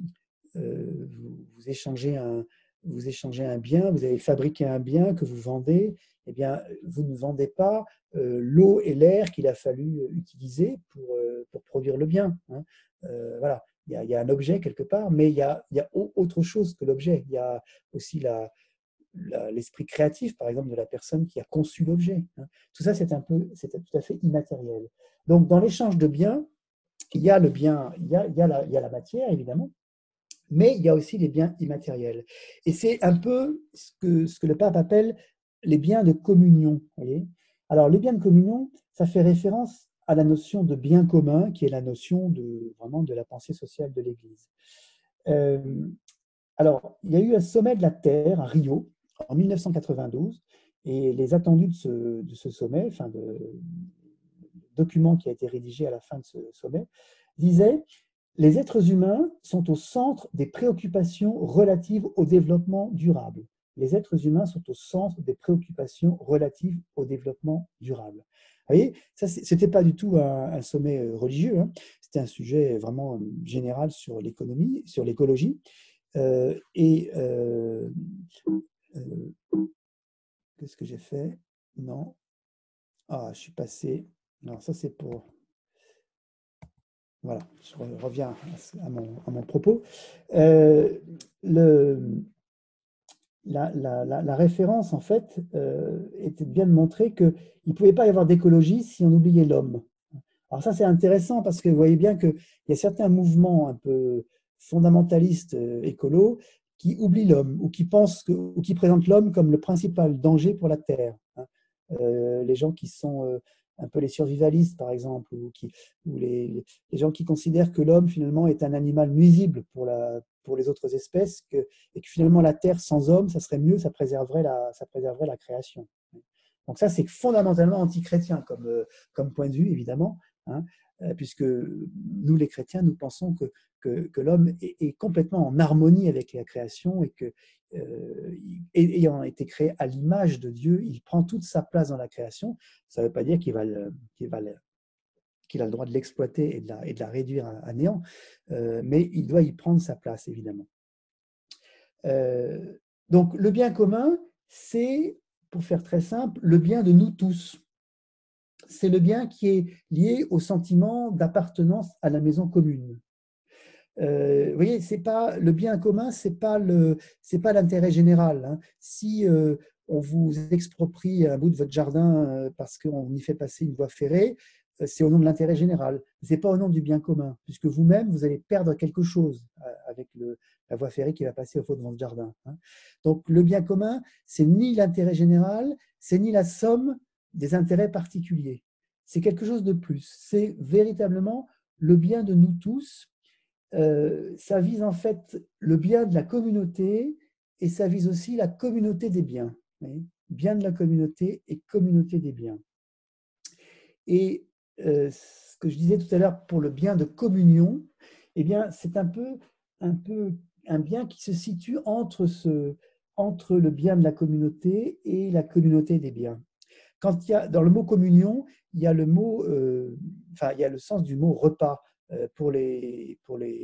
échangez un bien, vous avez fabriqué un bien que vous vendez, eh bien, vous ne vendez pas l'eau et l'air qu'il a fallu utiliser pour produire le bien. Hein. Voilà, il y a un objet quelque part, mais il y a autre chose que l'objet. Il y a aussi l'esprit créatif, par exemple, de la personne qui a conçu l'objet. Hein. Tout ça, c'est tout à fait immatériel. Donc, dans l'échange de biens, il y a le bien, il y a la matière, évidemment, mais il y a aussi les biens immatériels. Et c'est un peu ce que le pape appelle les biens de communion. Voyez. Alors, les biens de communion, ça fait référence à la notion de bien commun, qui est la notion vraiment de la pensée sociale de l'Église. Alors, il y a eu un sommet de la Terre à Rio en 1992, et les attendus de ce sommet, enfin de document qui a été rédigé à la fin de ce sommet, disait « Les êtres humains sont au centre des préoccupations relatives au développement durable. » Les êtres humains sont au centre des préoccupations relatives au développement durable. Vous voyez, ça, ce n'était pas du tout un sommet religieux, hein. C'était un sujet vraiment général sur l'économie, sur l'écologie. Qu'est-ce que j'ai fait? Non. Ah, je suis passé. Non, ça c'est pour. Voilà, je reviens à mon propos. La référence, en fait, était bien de montrer qu'il ne pouvait pas y avoir d'écologie si on oubliait l'homme. Alors ça, c'est intéressant parce que vous voyez bien qu'il y a certains mouvements un peu fondamentalistes écolos qui oublient l'homme ou qui présentent l'homme comme le principal danger pour la Terre. Les gens qui sont un peu les survivalistes, par exemple, ou les gens qui considèrent que l'homme, finalement, est un animal nuisible pour les autres espèces, et que finalement, la Terre sans homme, ça serait mieux, ça préserverait la création. Donc ça, c'est fondamentalement anti-chrétien comme point de vue, évidemment, hein, puisque nous, les chrétiens, nous pensons que l'homme est complètement en harmonie avec la création et que, ayant été créé à l'image de Dieu, il prend toute sa place dans la création. Ça ne veut pas dire qu'il a le droit de l'exploiter et de la réduire à néant, mais il doit y prendre sa place, évidemment. Donc, le bien commun, c'est, pour faire très simple, le bien de nous tous. C'est le bien qui est lié au sentiment d'appartenance à la maison commune. Vous voyez, le bien commun, c'est pas l'intérêt général. Hein. Si on vous exproprie un bout de votre jardin parce qu'on y fait passer une voie ferrée, c'est au nom de l'intérêt général. Ce n'est pas au nom du bien commun, puisque vous-même, vous allez perdre quelque chose avec la voie ferrée qui va passer au fond de votre jardin. Hein. Donc, le bien commun, c'est ni l'intérêt général, c'est ni la somme des intérêts particuliers. C'est quelque chose de plus. C'est véritablement le bien de nous tous. Ça vise en fait le bien de la communauté et ça vise aussi la communauté des biens. Bien de la communauté et communauté des biens. Et ce que je disais tout à l'heure pour le bien de communion, eh bien, c'est un peu un bien qui se situe entre le bien de la communauté et la communauté des biens. Quand il y a, dans le mot communion, il y a il y a le sens du mot repas pour les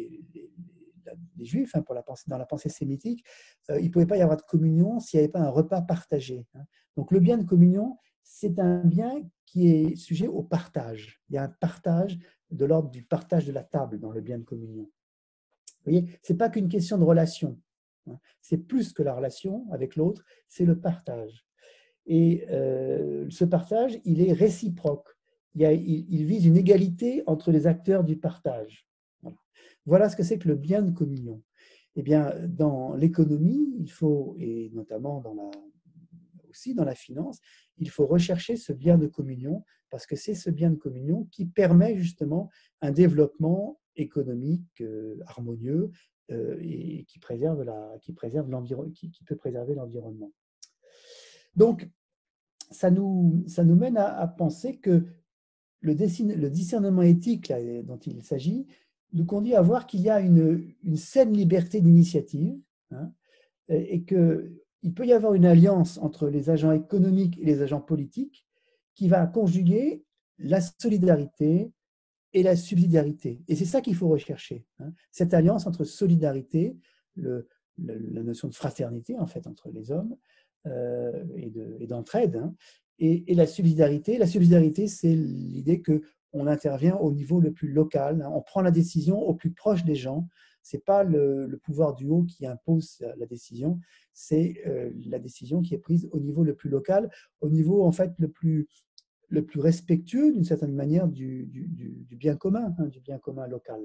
Juifs, hein, dans la pensée sémitique. Il ne pouvait pas y avoir de communion s'il n'y avait pas un repas partagé. Hein. Donc le bien de communion, c'est un bien qui est sujet au partage. Il y a un partage de l'ordre du partage de la table dans le bien de communion. Vous voyez, ce n'est pas qu'une question de relation. Hein. C'est plus que la relation avec l'autre, c'est le partage. Et ce partage, il est réciproque. Il vise une égalité entre les acteurs du partage. Voilà ce que c'est que le bien de communion. Eh bien, dans l'économie, il faut, et notamment aussi dans la finance, il faut rechercher ce bien de communion parce que c'est ce bien de communion qui permet justement un développement économique harmonieux et qui peut préserver l'environnement. Donc, ça nous mène à penser que le discernement éthique là, dont il s'agit nous conduit à voir qu'il y a une saine liberté d'initiative, hein, et qu'il peut y avoir une alliance entre les agents économiques et les agents politiques qui va conjuguer la solidarité et la subsidiarité. Et c'est ça qu'il faut rechercher, hein, cette alliance entre solidarité, la notion de fraternité en fait entre les hommes, et d'entraide, hein, et la subsidiarité. La subsidiarité, c'est l'idée qu'on intervient au niveau le plus local, hein, on prend la décision au plus proche des gens. Ce n'est pas le pouvoir du haut qui impose la décision, c'est la décision qui est prise au niveau le plus local, au niveau en fait le plus respectueux d'une certaine manière du bien commun, hein, du bien commun local.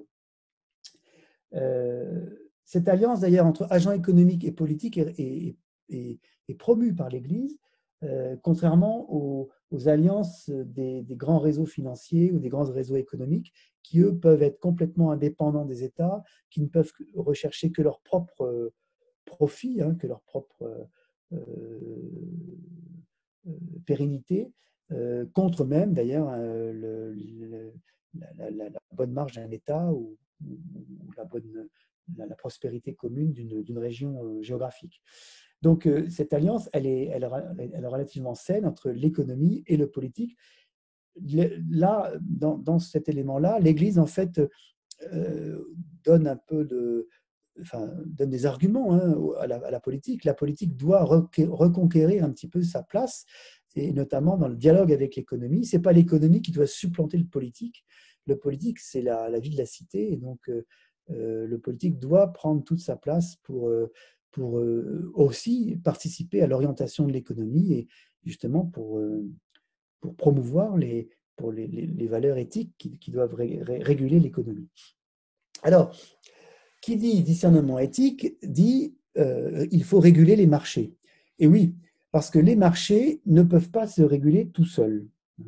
Cette alliance d'ailleurs entre agents économiques et politiques est promue par l'Église, contrairement aux alliances des grands réseaux financiers ou des grands réseaux économiques qui, eux, peuvent être complètement indépendants des États, qui ne peuvent rechercher que leur propre profit, hein, que leur propre pérennité, contre même d'ailleurs la bonne marge d'un État ou la prospérité commune d'une région géographique. Donc cette alliance, elle est relativement saine entre l'économie et le politique. Là, dans cet élément-là, l'Église en fait donne des arguments, hein, à la politique. La politique doit reconquérir un petit peu sa place, et notamment dans le dialogue avec l'économie. Ce n'est pas l'économie qui doit supplanter le politique. Le politique, c'est la vie de la cité, et donc le politique doit prendre toute sa place pour aussi participer à l'orientation de l'économie et justement pour promouvoir les valeurs éthiques qui doivent réguler l'économie. Alors, qui dit discernement éthique dit il faut réguler les marchés. Et oui, parce que les marchés ne peuvent pas se réguler tout seuls.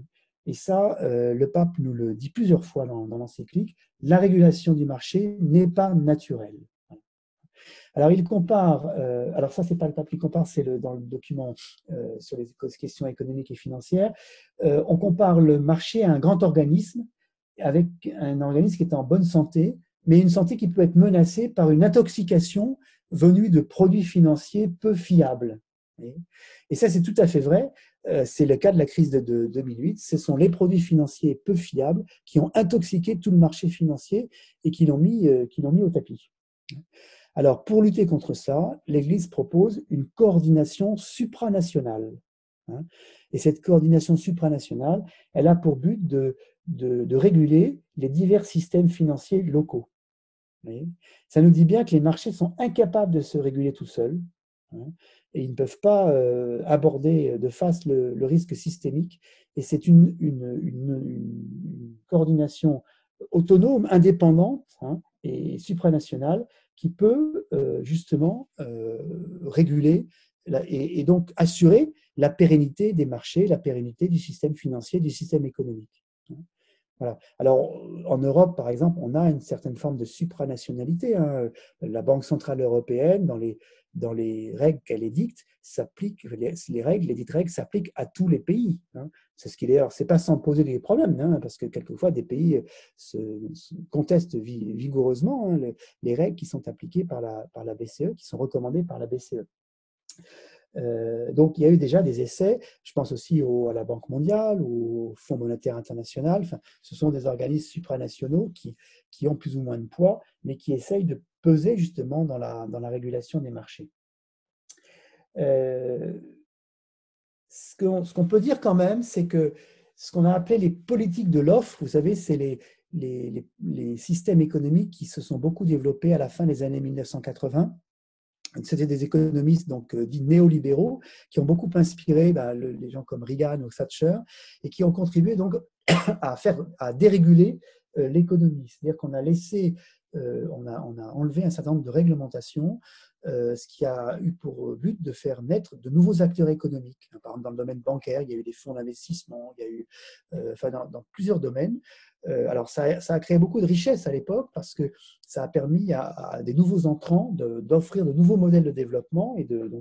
Et ça, le pape nous le dit plusieurs fois dans l'encyclique, la régulation du marché n'est pas naturelle. Alors, il compare, alors ça, c'est pas le pape qui compare, c'est dans le document sur les questions économiques et financières, on compare le marché à un grand organisme, avec un organisme qui est en bonne santé, mais une santé qui peut être menacée par une intoxication venue de produits financiers peu fiables. Et ça, c'est tout à fait vrai. C'est le cas de la crise de 2008. Ce sont les produits financiers peu fiables qui ont intoxiqué tout le marché financier et qui l'ont mis au tapis. Alors, pour lutter contre ça, l'Église propose une coordination supranationale. Et cette coordination supranationale, elle a pour but de réguler les divers systèmes financiers locaux. Ça nous dit bien que les marchés sont incapables de se réguler tout seuls, et ils ne peuvent pas aborder de face le risque systémique. Et c'est une coordination autonome, indépendante et supranationale qui peut justement réguler et donc assurer la pérennité des marchés, la pérennité du système financier, du système économique. Voilà. Alors, en Europe, par exemple, on a une certaine forme de supranationalité. La Banque centrale européenne, dans les règles qu'elle édicte, les dites règles s'appliquent à tous les pays. C'est ce qui est d'ailleurs, c'est pas sans poser des problèmes, parce que quelquefois des pays se contestent vigoureusement les règles qui sont appliquées par la BCE, qui sont recommandées par la BCE. Donc, il y a eu déjà des essais, je pense aussi à la Banque mondiale ou au Fonds monétaire international. Enfin, ce sont des organismes supranationaux qui ont plus ou moins de poids, mais qui essayent de peser justement dans la régulation des marchés. Ce qu'on peut dire quand même, c'est que ce qu'on a appelé les politiques de l'offre, vous savez, c'est les systèmes économiques qui se sont beaucoup développés à la fin des années 1980. C'était des économistes dits néolibéraux qui ont beaucoup inspiré les gens comme Reagan ou Thatcher et qui ont contribué donc à déréguler l'économie. C'est-à-dire qu'on a on a enlevé un certain nombre de réglementations, ce qui a eu pour but de faire naître de nouveaux acteurs économiques. Par exemple, dans le domaine bancaire, il y a eu des fonds d'investissement, il y a eu, dans plusieurs domaines. Alors, ça a créé beaucoup de richesses à l'époque parce que ça a permis à des nouveaux entrants d'offrir de nouveaux modèles de développement et de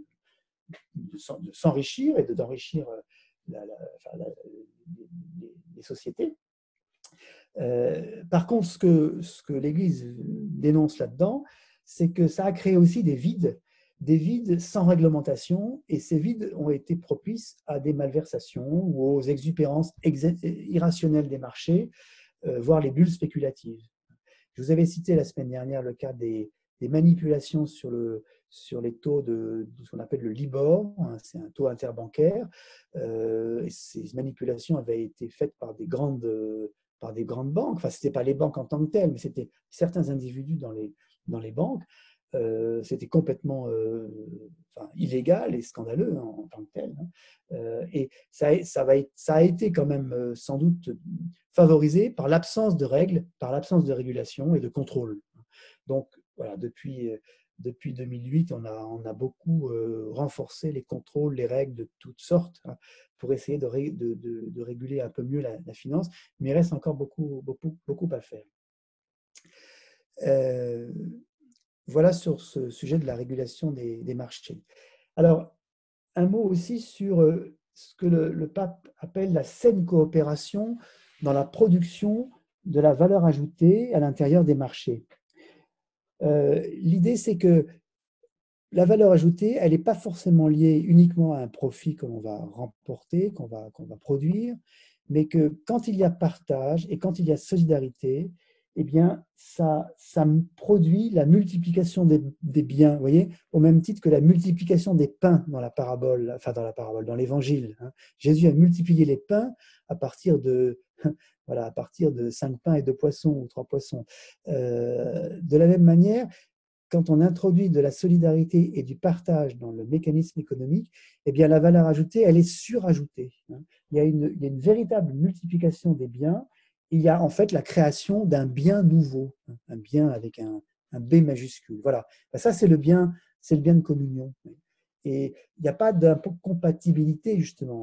s'enrichir et d'enrichir les sociétés. Par contre, ce que l'Église dénonce là-dedans, c'est que ça a créé aussi des vides sans réglementation, et ces vides ont été propices à des malversations ou aux exubérances irrationnelles des marchés, voire les bulles spéculatives. Je vous avais cité la semaine dernière le cas des manipulations sur les taux de ce qu'on appelle le Libor, c'est un taux interbancaire. Ces manipulations avaient été faites par des grandes banques. Enfin, ce n'était pas les banques en tant que telles, mais c'était certains individus dans les banques. C'était complètement illégal et scandaleux en tant que tel. Et ça a été quand même sans doute favorisé par l'absence de règles, par l'absence de régulation et de contrôle. Donc, voilà, depuis 2008, on a beaucoup renforcé les contrôles, les règles de toutes sortes pour essayer de réguler un peu mieux la finance, mais il reste encore beaucoup à faire. Voilà sur ce sujet de la régulation des marchés. Alors, un mot aussi sur ce que le pape appelle la saine coopération dans la production de la valeur ajoutée à l'intérieur des marchés. L'idée, c'est que la valeur ajoutée, elle n'est pas forcément liée uniquement à un profit que l'on va remporter, qu'on va produire, mais que quand il y a partage et quand il y a solidarité, eh bien, ça produit la multiplication des biens, vous voyez, au même titre que la multiplication des pains dans dans l'évangile. Jésus a multiplié les pains à partir de 5 pains et 2 poissons ou 3 poissons. De la même manière, quand on introduit de la solidarité et du partage dans le mécanisme économique, eh bien, la valeur ajoutée, elle est surajoutée. Il y a une véritable multiplication des biens. Il y a en fait la création d'un bien nouveau, un bien avec un B majuscule. Voilà, ça c'est le bien de communion. Et il n'y a pas d'incompatibilité justement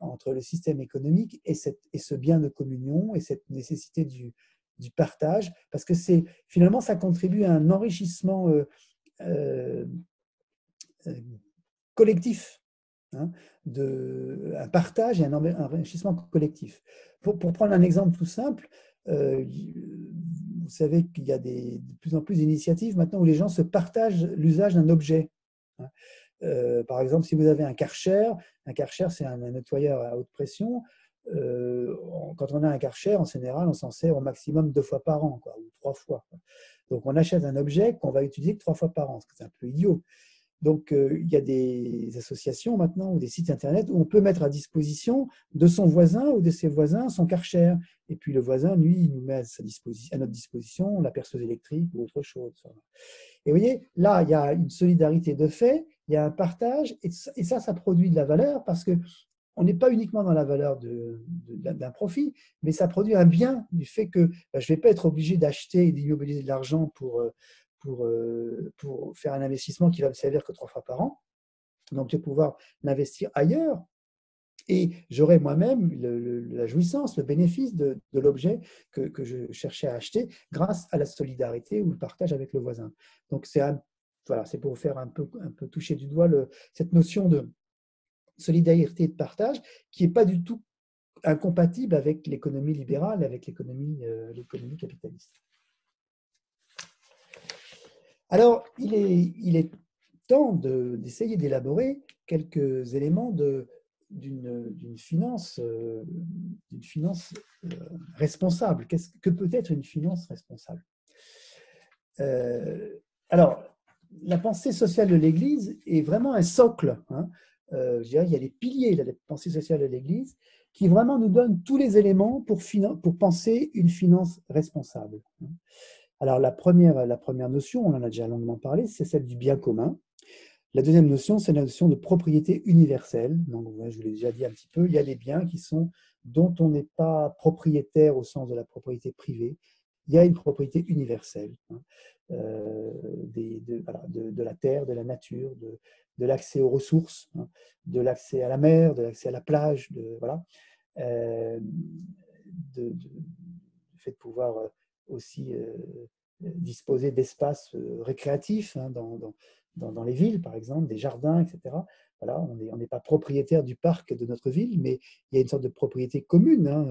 entre le système économique et ce bien de communion et cette nécessité du partage, parce que finalement, ça contribue à un enrichissement euh, euh, collectif, hein, un partage et un enrichissement collectif. Pour prendre un exemple tout simple, vous savez qu'il y a de plus en plus d'initiatives maintenant où les gens se partagent l'usage d'un objet. Hein. Par exemple, si vous avez un Karcher c'est un nettoyeur à haute pression. Quand on a un Karcher, en général, on s'en sert au maximum 2 fois par an, quoi, ou 3 fois. Quoi. Donc, on achète un objet qu'on va utiliser que 3 fois par an, c'est un peu idiot. Donc, il y a des associations maintenant ou des sites internet où on peut mettre à disposition de son voisin ou de ses voisins son Karcher. Et puis, le voisin, lui, il nous met à notre disposition la perceuse électrique ou autre chose. Et vous voyez, là, il y a une solidarité de fait, il y a un partage, et ça produit de la valeur parce que on n'est pas uniquement dans la valeur d'un profit, mais ça produit un bien du fait que je ne vais pas être obligé d'acheter et d'immobiliser de l'argent pour faire un investissement qui va me servir que 3 fois par an. Donc, je vais pouvoir l'investir ailleurs et j'aurai moi-même la jouissance, le bénéfice de l'objet que je cherchais à acheter grâce à la solidarité ou le partage avec le voisin. Donc, voilà, c'est pour faire un peu toucher du doigt cette notion de solidarité et de partage qui n'est pas du tout incompatible avec l'économie libérale, avec l'économie capitaliste. Alors, il est temps d'essayer d'élaborer quelques éléments d'une finance responsable. Que peut être une finance responsable? Alors, la pensée sociale de l'Église est vraiment un socle. Hein. Je dirais, il y a les piliers de la pensée sociale de l'Église qui vraiment nous donnent tous les éléments pour penser une finance responsable. Alors, la première notion, on en a déjà longuement parlé, c'est celle du bien commun. La deuxième notion, c'est la notion de propriété universelle. Donc, je vous l'ai déjà dit un petit peu, il y a des biens dont on n'est pas propriétaire au sens de la propriété privée. Il y a une propriété universelle, hein, de la terre, de la nature, de l'accès aux ressources, hein, de l'accès à la mer, de l'accès à la plage, voilà, du fait de pouvoir aussi disposer d'espaces récréatifs, hein, dans les villes, par exemple, des jardins, etc. Voilà, on n'est pas propriétaire du parc de notre ville, mais il y a une sorte de propriété commune, hein,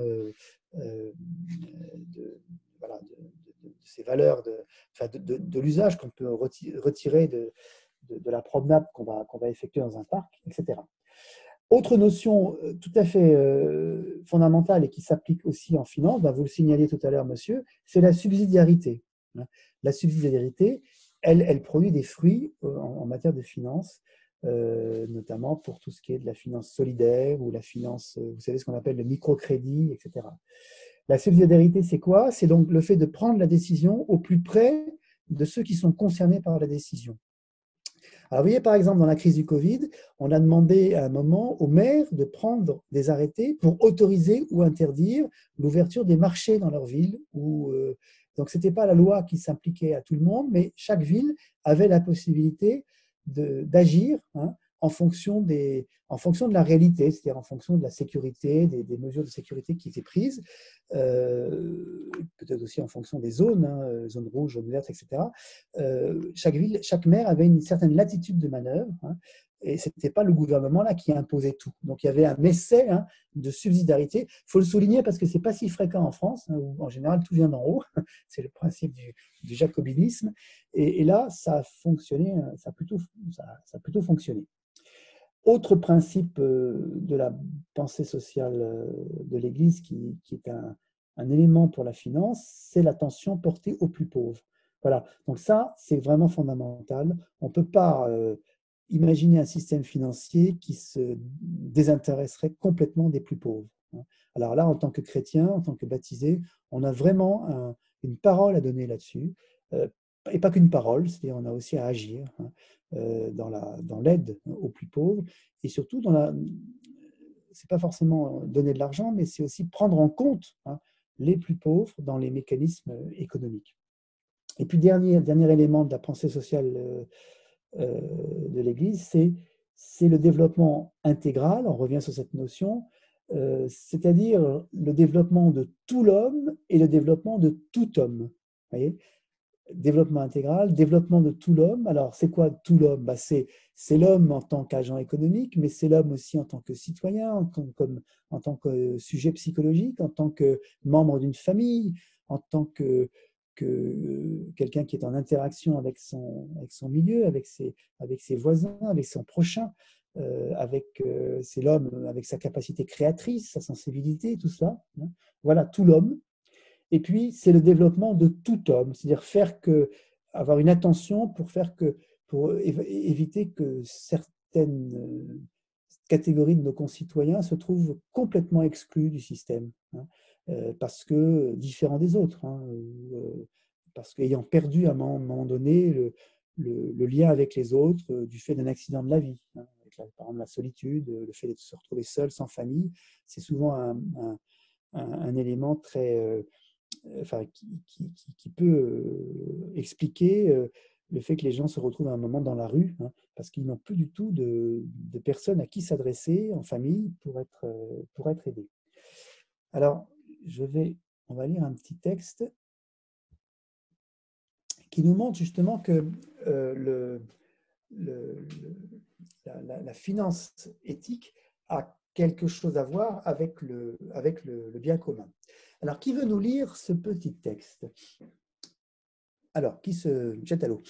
de ces valeurs, de l'usage qu'on peut retirer de la promenade qu'on va effectuer dans un parc, etc. Autre notion tout à fait fondamentale et qui s'applique aussi en finance, vous le signaliez tout à l'heure, monsieur, c'est la subsidiarité. La subsidiarité, elle produit des fruits en matière de finance, notamment pour tout ce qui est de la finance solidaire ou la finance, vous savez ce qu'on appelle le microcrédit, etc. La subsidiarité, c'est quoi? C'est donc le fait de prendre la décision au plus près de ceux qui sont concernés par la décision. Alors, vous voyez, par exemple, dans la crise du Covid, on a demandé à un moment aux maires de prendre des arrêtés pour autoriser ou interdire l'ouverture des marchés dans leur ville. Donc, ce n'était pas la loi qui s'impliquait à tout le monde, mais chaque ville avait la possibilité d'agir, hein, en fonction de la réalité, c'est-à-dire en fonction de la sécurité, des mesures de sécurité qui étaient prises, peut-être aussi en fonction des zones, hein, zones rouges, zones vertes, etc. Chaque maire avait une certaine latitude de manœuvre, hein, et ce n'était pas le gouvernement là qui imposait tout. Donc il y avait un essai, hein, de subsidiarité. Il faut le souligner parce que ce n'est pas si fréquent en France, hein, où en général tout vient d'en haut. C'est le principe du jacobinisme. Et là, ça a fonctionné, ça a plutôt fonctionné. Autre principe de la pensée sociale de l'Église qui est un élément pour la finance, c'est l'attention portée aux plus pauvres. Voilà, donc ça, c'est vraiment fondamental. On ne peut pas imaginer un système financier qui se désintéresserait complètement des plus pauvres. Alors là, en tant que chrétien, en tant que baptisé, on a vraiment une parole à donner là-dessus. Et pas qu'une parole, c'est-à-dire on a aussi à agir, hein, dans l'aide aux plus pauvres, et surtout c'est pas forcément donner de l'argent, mais c'est aussi prendre en compte, hein, les plus pauvres dans les mécanismes économiques. Et puis dernier élément de la pensée sociale de l'Église, c'est le développement intégral. On revient sur cette notion c'est-à-dire le développement de tout l'homme et le développement de tout homme. Vous voyez, développement intégral, développement de tout l'homme. Alors, c'est quoi tout l'homme? C'est l'homme en tant qu'agent économique, mais c'est l'homme aussi en tant que citoyen, en tant que sujet psychologique, en tant que membre d'une famille, en tant que quelqu'un qui est en interaction avec son milieu, avec ses voisins, avec son prochain, c'est l'homme avec sa capacité créatrice, sa sensibilité, tout ça. Hein. Voilà, tout l'homme. Et puis, c'est le développement de tout homme, c'est-à-dire avoir une attention pour éviter que certaines catégories de nos concitoyens se trouvent complètement exclus du système, hein, parce que différents des autres, hein, parce qu'ayant perdu à un moment donné le lien avec les autres du fait d'un accident de la vie, hein, avec par exemple la solitude, le fait de se retrouver seul, sans famille, c'est souvent un élément très enfin, qui peut expliquer le fait que les gens se retrouvent à un moment dans la rue, hein, parce qu'ils n'ont plus du tout de personnes à qui s'adresser en famille pour être aidés. Alors, on va lire un petit texte qui nous montre justement que la finance éthique a quelque chose à voir avec le bien commun. Alors, qui veut nous lire ce petit texte? Alors, qui se jette à l'eau?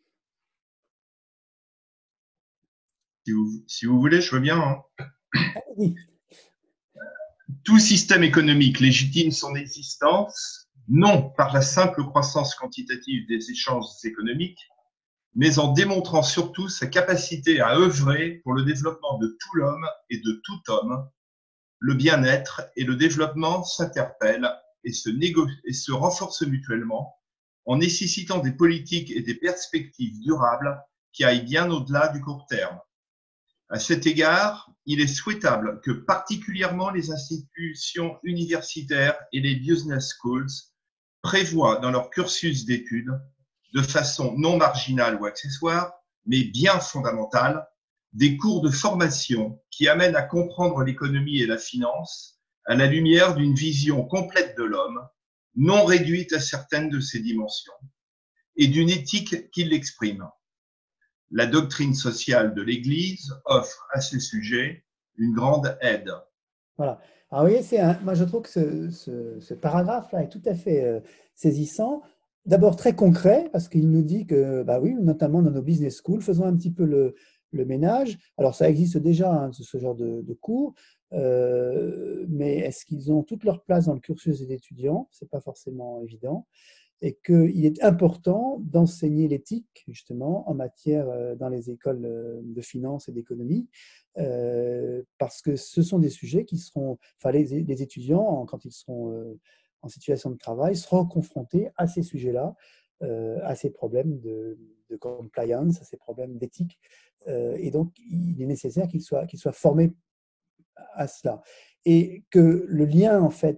Si vous voulez, je veux bien. Hein. Oui. Tout système économique légitime son existence, non par la simple croissance quantitative des échanges économiques, mais en démontrant surtout sa capacité à œuvrer pour le développement de tout l'homme et de tout homme. Le bien-être et le développement s'interpellent et se renforcent mutuellement en nécessitant des politiques et des perspectives durables qui aillent bien au-delà du court terme. À cet égard, il est souhaitable que particulièrement les institutions universitaires et les business schools prévoient dans leur cursus d'études, de façon non marginale ou accessoire, mais bien fondamentale, des cours de formation qui amènent à comprendre l'économie et la finance à la lumière d'une vision complète de l'homme, non réduite à certaines de ses dimensions, et d'une éthique qui l'exprime. La doctrine sociale de l'Église offre à ce sujet une grande aide. Voilà. Alors, vous voyez, moi je trouve que ce paragraphe-là est tout à fait saisissant. D'abord très concret, parce qu'il nous dit que, bah oui, notamment dans nos business schools, faisons un petit peu le ménage. Alors, ça existe déjà, hein, ce genre de cours, mais est-ce qu'ils ont toute leur place dans le cursus des étudiants? Ce n'est pas forcément évident. Et qu'il est important d'enseigner l'éthique, justement, en matière, dans les écoles de finance et d'économie, parce que ce sont des sujets qui seront, enfin, les étudiants, quand ils seront en situation de travail, seront confrontés à ces sujets-là, à ces problèmes de compliance, à ces problèmes d'éthique. Et donc, il est nécessaire qu'ils soient formés à cela. Et que le lien, en fait,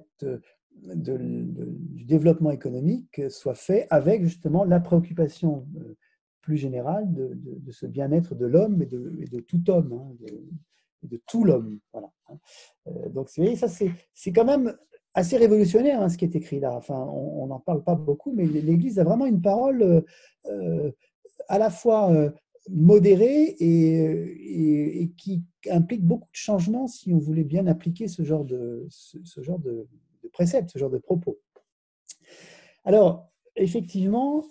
du développement économique soit fait avec justement la préoccupation plus générale de ce bien-être de l'homme et de tout homme, hein, de tout l'homme. Voilà. Donc, vous voyez, ça, c'est quand même assez révolutionnaire, hein, ce qui est écrit là. Enfin, on n'en parle pas beaucoup, mais l'Église a vraiment une parole à la fois modérée et qui implique beaucoup de changements si on voulait bien appliquer ce genre de préceptes, ce genre de propos. Alors, effectivement,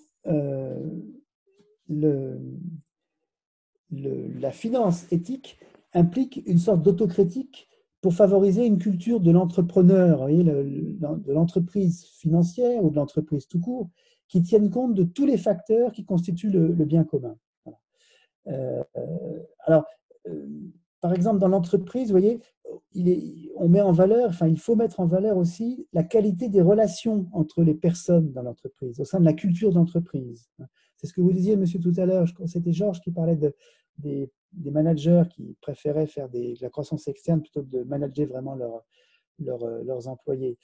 la finance éthique implique une sorte d'autocritique pour favoriser une culture de l'entrepreneur, voyez, de l'entreprise financière ou de l'entreprise tout court, qui tienne compte de tous les facteurs qui constituent le bien commun. Voilà. Alors, par exemple, dans l'entreprise, vous voyez, on met en valeur, enfin, il faut mettre en valeur aussi la qualité des relations entre les personnes dans l'entreprise, au sein de la culture d'entreprise. C'est ce que vous disiez, monsieur, tout à l'heure. C'était Georges qui parlait des managers qui préféraient faire de la croissance externe plutôt que de manager vraiment leurs employés.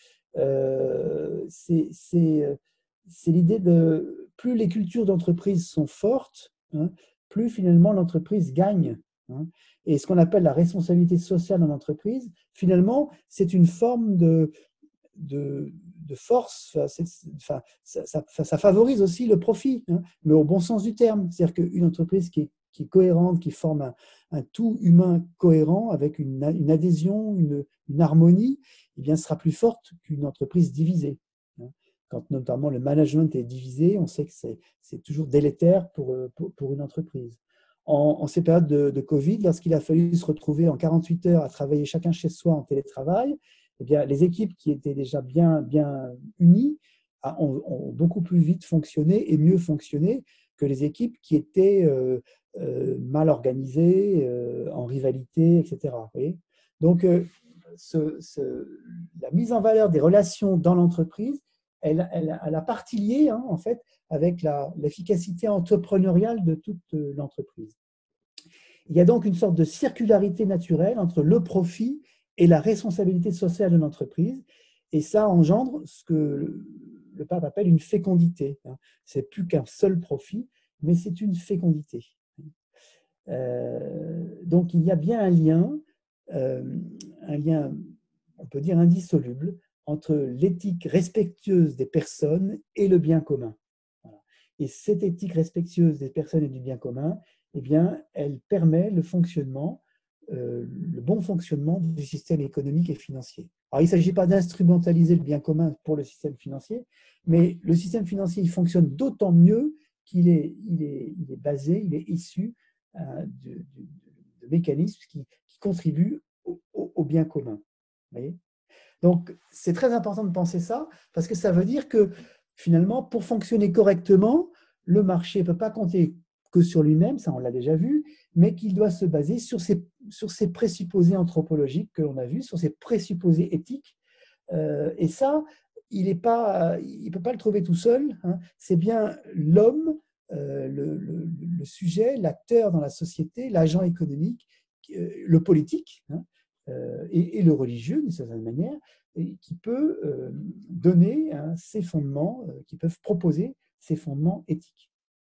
C'est l'idée de plus les cultures d'entreprise sont fortes, hein, plus finalement l'entreprise gagne hein. Et ce qu'on appelle la responsabilité sociale en entreprise, finalement, c'est une forme de force. Ça favorise aussi le profit, hein, mais au bon sens du terme. C'est-à-dire qu'une entreprise qui est cohérente, qui forme un tout humain cohérent avec une adhésion, une harmonie, eh bien, sera plus forte qu'une entreprise divisée. Quand notamment le management est divisé, on sait que c'est toujours délétère pour une entreprise. En ces périodes de Covid, lorsqu'il a fallu se retrouver en 48 heures à travailler chacun chez soi en télétravail, eh bien, les équipes qui étaient déjà bien unies ont beaucoup plus vite fonctionné et mieux fonctionné que les équipes qui étaient mal organisées, en rivalité, etc. Vous voyez ? Donc, la mise en valeur des relations dans l'entreprise, elle a partie liée, hein, en fait, avec l'efficacité entrepreneuriale de toute l'entreprise. Il y a donc une sorte de circularité naturelle entre le profit et la responsabilité sociale de l'entreprise, et ça engendre ce que le pape appelle une fécondité. Ce n'est plus qu'un seul profit, mais c'est une fécondité. Donc il y a bien un lien, on peut dire indissoluble, entre l'éthique respectueuse des personnes et le bien commun. Voilà. Et cette éthique respectueuse des personnes et du bien commun, eh bien, elle permet le bon fonctionnement du système économique et financier. Alors, il ne s'agit pas d'instrumentaliser le bien commun pour le système financier, mais le système financier il fonctionne d'autant mieux qu'il est basé, il est issu de mécanismes qui contribuent au bien commun. Vous voyez ? Donc, c'est très important de penser ça, parce que ça veut dire que, finalement, pour fonctionner correctement, le marché ne peut pas compter que sur lui-même, ça on l'a déjà vu, mais qu'il doit se baser sur ces présupposés anthropologiques que l'on a vus, sur ces présupposés éthiques. Et ça, il ne peut pas le trouver tout seul, hein. C'est bien l'homme, le sujet, l'acteur dans la société, l'agent économique, le politique, hein, et le religieux, d'une certaine manière, qui peut donner ces fondements, qui peuvent proposer ces fondements éthiques.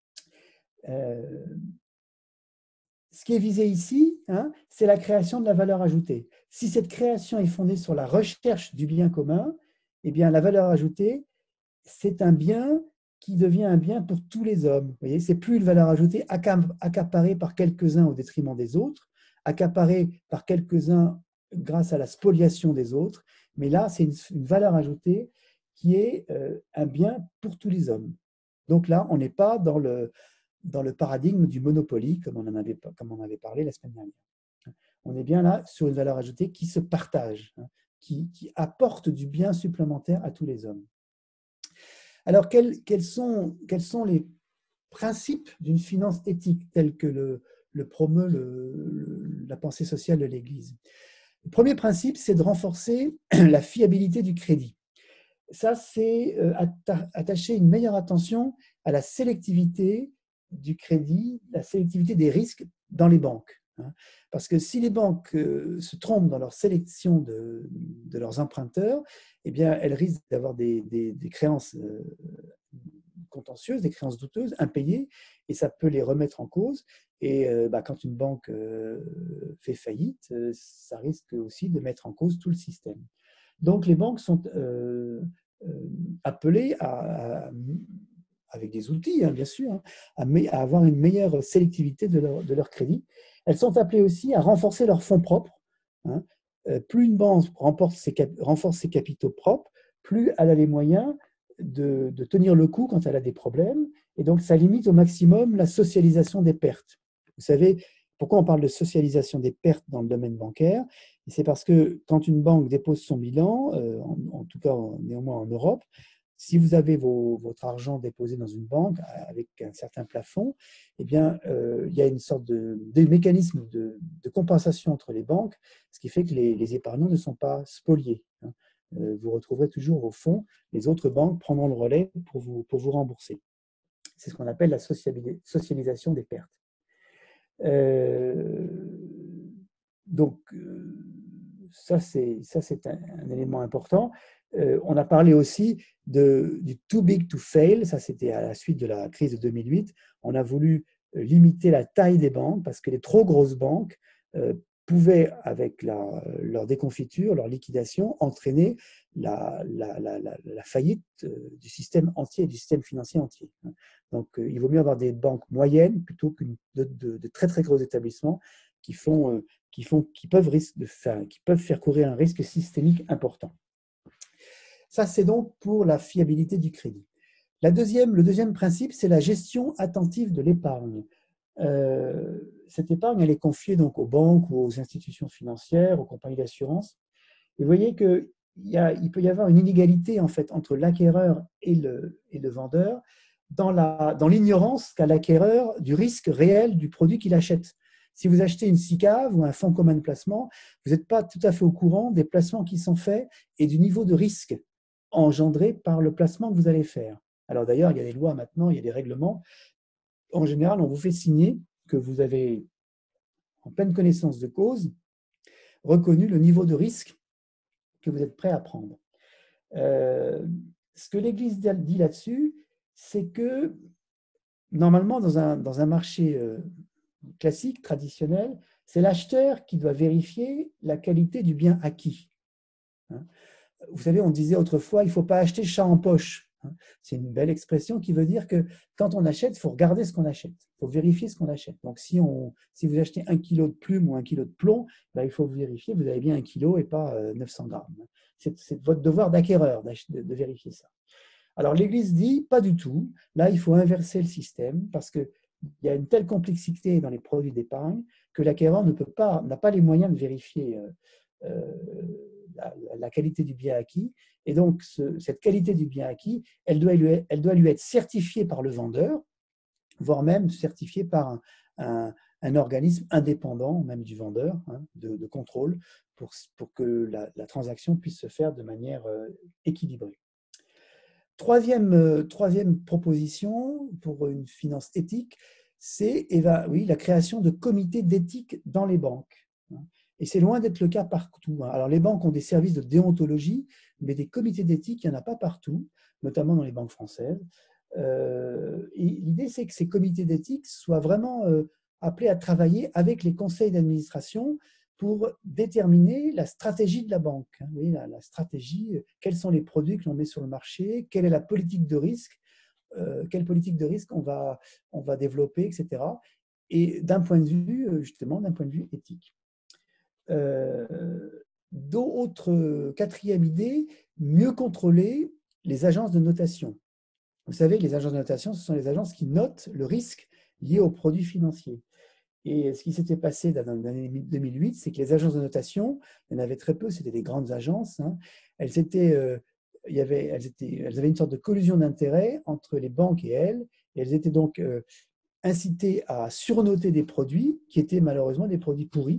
Ce qui est visé ici, hein, c'est la création de la valeur ajoutée. Si cette création est fondée sur la recherche du bien commun, eh bien, la valeur ajoutée, c'est un bien qui devient un bien pour tous les hommes. Vous voyez, c'est plus une valeur ajoutée accaparée par quelques-uns au détriment des autres, accaparée par quelques-uns grâce à la spoliation des autres, mais là, c'est une valeur ajoutée qui est un bien pour tous les hommes. Donc là, on n'est pas dans le paradigme du monopoly, comme on avait parlé la semaine dernière. On est bien là sur une valeur ajoutée qui se partage, hein, qui apporte du bien supplémentaire à tous les hommes. Alors, quels sont les principes d'une finance éthique telle que le promeut la pensée sociale de l'Église ? Le premier principe, c'est de renforcer la fiabilité du crédit. Ça, c'est attacher une meilleure attention à la sélectivité du crédit, la sélectivité des risques dans les banques. Parce que si les banques se trompent dans leur sélection de leurs emprunteurs, eh bien, elles risquent d'avoir des créances contentieuses, des créances douteuses, impayées, et ça peut les remettre en cause. Et quand une banque fait faillite, ça risque aussi de mettre en cause tout le système. Donc, les banques sont appelées avec des outils, hein, bien sûr, hein, à avoir une meilleure sélectivité de leur crédit. Elles sont appelées aussi à renforcer leurs fonds propres. Hein. Plus une banque renforce ses capitaux propres, plus elle a les moyens de tenir le coup quand elle a des problèmes. Et donc, ça limite au maximum la socialisation des pertes. Vous savez, pourquoi on parle de socialisation des pertes dans le domaine bancaire ? C'est parce que quand une banque dépose son bilan, en tout cas néanmoins en Europe, si vous avez votre argent déposé dans une banque avec un certain plafond, eh bien, il y a une sorte de mécanisme de compensation entre les banques, ce qui fait que les épargnants ne sont pas spoliés. Hein. Vous retrouverez toujours au fond, les autres banques prendront le relais pour vous rembourser. C'est ce qu'on appelle la socialisation des pertes. Donc, ça c'est un élément important. On a parlé aussi du too big to fail, ça c'était à la suite de la crise de 2008. On a voulu limiter la taille des banques, parce que les trop grosses banques pouvaient, avec leur déconfiture, leur liquidation, entraîner la faillite du système entier, du système financier entier. Donc, il vaut mieux avoir des banques moyennes plutôt que de très, très gros établissements qui peuvent faire courir un risque systémique important. Ça, c'est donc pour la fiabilité du crédit. Le deuxième principe, c'est la gestion attentive de l'épargne. Cette épargne, elle est confiée donc aux banques ou aux institutions financières, aux compagnies d'assurance. Et vous voyez qu'il peut y avoir une inégalité en fait, entre l'acquéreur et le vendeur dans l'ignorance qu'a l'acquéreur du risque réel du produit qu'il achète. Si vous achetez une SICAV ou un fonds commun de placement, vous n'êtes pas tout à fait au courant des placements qui sont faits et du niveau de risque engendré par le placement que vous allez faire. Alors d'ailleurs, il y a des lois maintenant, il y a des règlements. En général, on vous fait signer que vous avez, en pleine connaissance de cause, reconnu le niveau de risque que vous êtes prêt à prendre. Ce que l'Église dit là-dessus, c'est que normalement, dans un marché classique, traditionnel, c'est l'acheteur qui doit vérifier la qualité du bien acquis. Vous savez, on disait autrefois, il ne faut pas acheter chat en poche. C'est une belle expression qui veut dire que quand on achète, il faut regarder ce qu'on achète. Il faut vérifier ce qu'on achète. Donc, si vous achetez 1 kilo de plume ou 1 kilo de plomb, il faut vérifier, vous avez bien 1 kilo et pas 900 grammes. C'est votre devoir d'acquéreur de vérifier ça. Alors, l'Église dit, pas du tout. Là, il faut inverser le système parce qu'il y a une telle complexité dans les produits d'épargne que l'acquéreur n'a pas les moyens de vérifier la qualité du bien acquis. Et donc, cette qualité du bien acquis, elle doit lui être certifiée par le vendeur, voire même certifiée par un organisme indépendant, même du vendeur, de contrôle, pour que la transaction puisse se faire de manière équilibrée. Troisième proposition pour une finance éthique, c'est la création de comités d'éthique dans les banques. Et c'est loin d'être le cas partout. Alors, les banques ont des services de déontologie, mais des comités d'éthique, il n'y en a pas partout, notamment dans les banques françaises. Et l'idée, c'est que ces comités d'éthique soient vraiment appelés à travailler avec les conseils d'administration pour déterminer la stratégie de la banque. Oui, la stratégie, quels sont les produits que l'on met sur le marché, quelle est la politique de risque, quelle politique de risque on va développer, etc. Et d'un point de vue éthique. Quatrième idée, mieux contrôler les agences de notation. Vous savez, les agences de notation, ce sont les agences qui notent le risque lié aux produits financiers. Et ce qui s'était passé dans l'année 2008, c'est que les agences de notation, il y en avait très peu, c'était des grandes agences, elles avaient une sorte de collusion d'intérêts entre les banques et elles étaient donc incitées à surnoter des produits qui étaient malheureusement des produits pourris,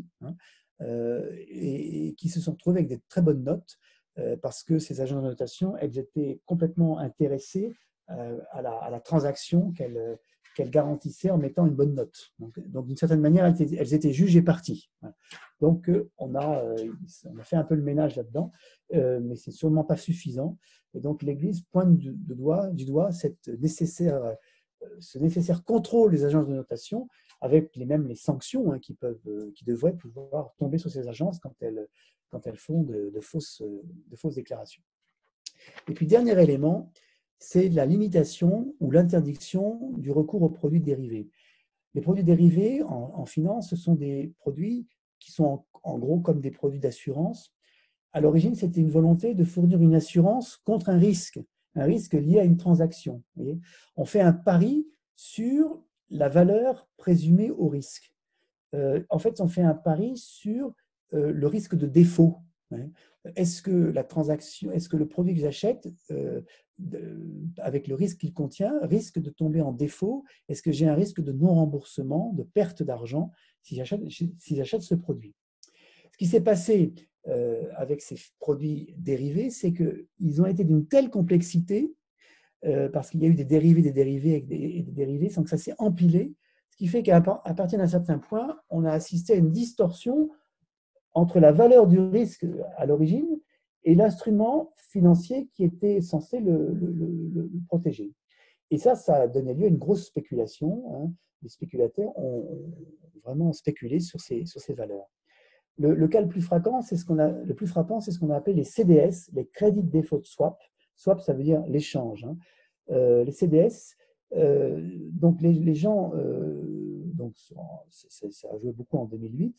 et qui se sont retrouvés avec des très bonnes notes parce que ces agences de notation, elles étaient complètement intéressées à la transaction qu'elles garantissaient en mettant une bonne note. Donc d'une certaine manière, elles étaient juges et parties. Donc, on a fait un peu le ménage là-dedans, mais ce n'est sûrement pas suffisant. Et donc, l'Église pointe du doigt ce nécessaire contrôle des agences de notation, avec les sanctions qui devraient pouvoir tomber sur ces agences quand elles font de fausses déclarations. Et puis, dernier élément, c'est la limitation ou l'interdiction du recours aux produits dérivés. Les produits dérivés en finance, ce sont des produits qui sont en gros comme des produits d'assurance. À l'origine, c'était une volonté de fournir une assurance contre un risque lié à une transaction. Vous voyez, on fait un pari sur la valeur présumée au risque. En fait, on fait un pari sur le risque de défaut. Est-ce que le produit que j'achète, avec le risque qu'il contient, risque de tomber en défaut? Est-ce que j'ai un risque de non-remboursement, de perte d'argent si j'achète ce produit? Ce qui s'est passé avec ces produits dérivés, c'est qu'ils ont été d'une telle complexité, parce qu'il y a eu des dérivés et des dérivés, sans que ça s'est empilé, ce qui fait qu'à partir d'un certain point, on a assisté à une distorsion entre la valeur du risque à l'origine et l'instrument financier qui était censé le protéger. Et ça a donné lieu à une grosse spéculation, hein. Les spéculateurs ont vraiment spéculé sur ces valeurs. Le cas le plus frappant, c'est ce qu'on a appelé les CDS, les Credit Default Swap. Swap, ça veut dire l'échange, hein. Les CDS, donc les gens, donc ça a joué beaucoup en 2008,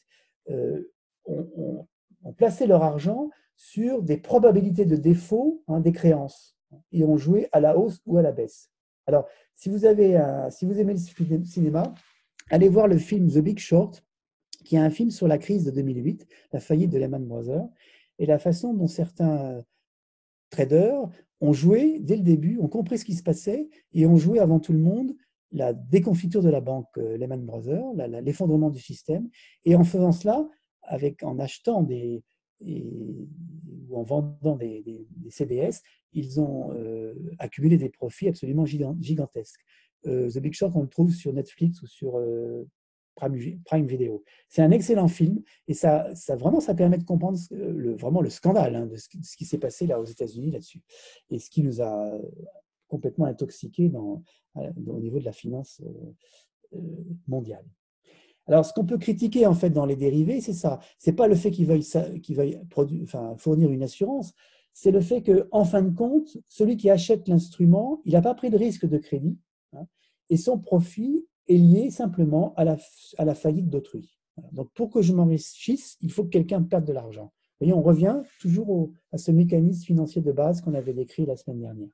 ont placé leur argent sur des probabilités de défaut, hein, des créances, et ont joué à la hausse ou à la baisse. Alors, si vous aimez le cinéma, allez voir le film The Big Short, qui est un film sur la crise de 2008, la faillite de Lehman Brothers, et la façon dont certains traders ont joué dès le début, ont compris ce qui se passait et ont joué avant tout le monde la déconfiture de la banque Lehman Brothers, l'effondrement du système. Et en faisant cela, en achetant ou en vendant des CDS, ils ont accumulé des profits absolument gigantesques. The Big Short, on le trouve sur Netflix ou sur Prime Video. C'est un excellent film et ça permet de comprendre vraiment le scandale, hein, de ce qui s'est passé là aux États-Unis là-dessus et ce qui nous a complètement intoxiqués au niveau de la finance mondiale. Alors, ce qu'on peut critiquer en fait dans les dérivés, c'est ça. C'est pas le fait qu'ils veuillent fournir une assurance, c'est le fait que, en fin de compte, celui qui achète l'instrument, il n'a pas pris de risque de crédit, hein, et son profit est lié simplement à la faillite d'autrui. Voilà. Donc, pour que je m'enrichisse, il faut que quelqu'un perde de l'argent. Vous voyez, on revient toujours à ce mécanisme financier de base qu'on avait décrit la semaine dernière.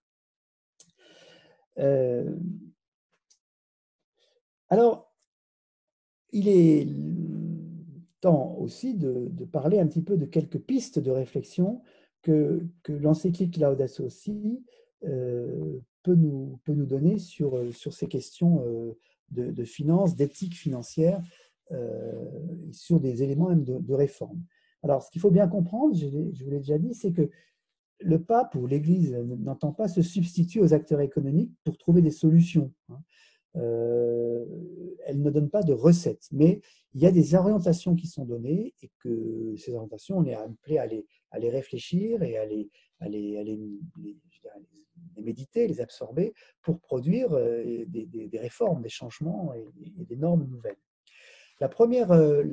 Alors, il est temps aussi de parler un petit peu de quelques pistes de réflexion que l'encyclique Laudato Si peut nous donner sur ces questions de finance, d'éthique financière, sur des éléments même de réforme. Alors, ce qu'il faut bien comprendre, je vous l'ai déjà dit, c'est que le pape ou l'Église n'entend pas se substituer aux acteurs économiques pour trouver des solutions, hein. Elle ne donne pas de recettes, mais il y a des orientations qui sont données et que ces orientations, on est appelé à les réfléchir et à les méditer, les absorber pour produire des réformes, des changements et des normes nouvelles. La première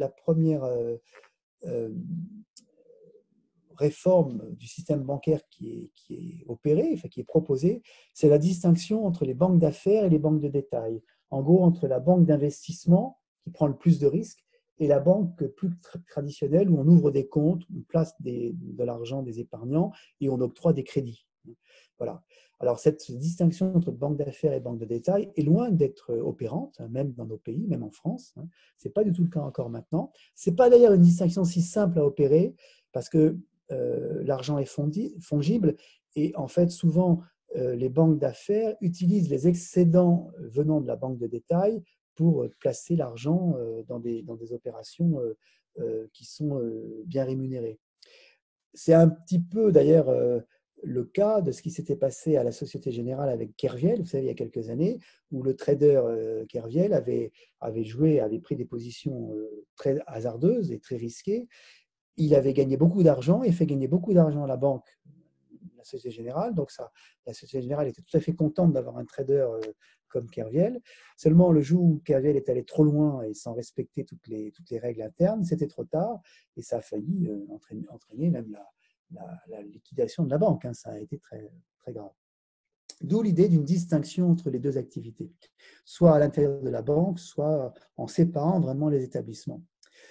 réforme du système bancaire qui est opérée, enfin, qui est proposée, c'est la distinction entre les banques d'affaires et les banques de détail. En gros, entre la banque d'investissement, qui prend le plus de risques, et la banque plus traditionnelle, où on ouvre des comptes, on place de l'argent des épargnants et on octroie des crédits. Voilà. Alors, cette distinction entre banque d'affaires et banque de détail est loin d'être opérante, même dans nos pays, même en France. Ce n'est pas du tout le cas encore maintenant. Ce n'est pas d'ailleurs une distinction si simple à opérer, parce que l'argent est fongible et en fait souvent les banques d'affaires utilisent les excédents venant de la banque de détail pour placer l'argent dans des opérations qui sont bien rémunérées. C'est un petit peu d'ailleurs le cas de ce qui s'était passé à la Société Générale avec Kerviel, vous savez, il y a quelques années, où le trader Kerviel avait pris des positions très hasardeuses et très risquées. Il avait gagné beaucoup d'argent et fait gagner beaucoup d'argent à la banque, la Société Générale. Donc la Société Générale était tout à fait contente d'avoir un trader comme Kerviel. Seulement, le jour où Kerviel est allé trop loin et sans respecter toutes les règles internes, c'était trop tard et ça a failli entraîner même la liquidation de la banque. Ça a été très, très grave. D'où l'idée d'une distinction entre les deux activités, soit à l'intérieur de la banque, soit en séparant vraiment les établissements.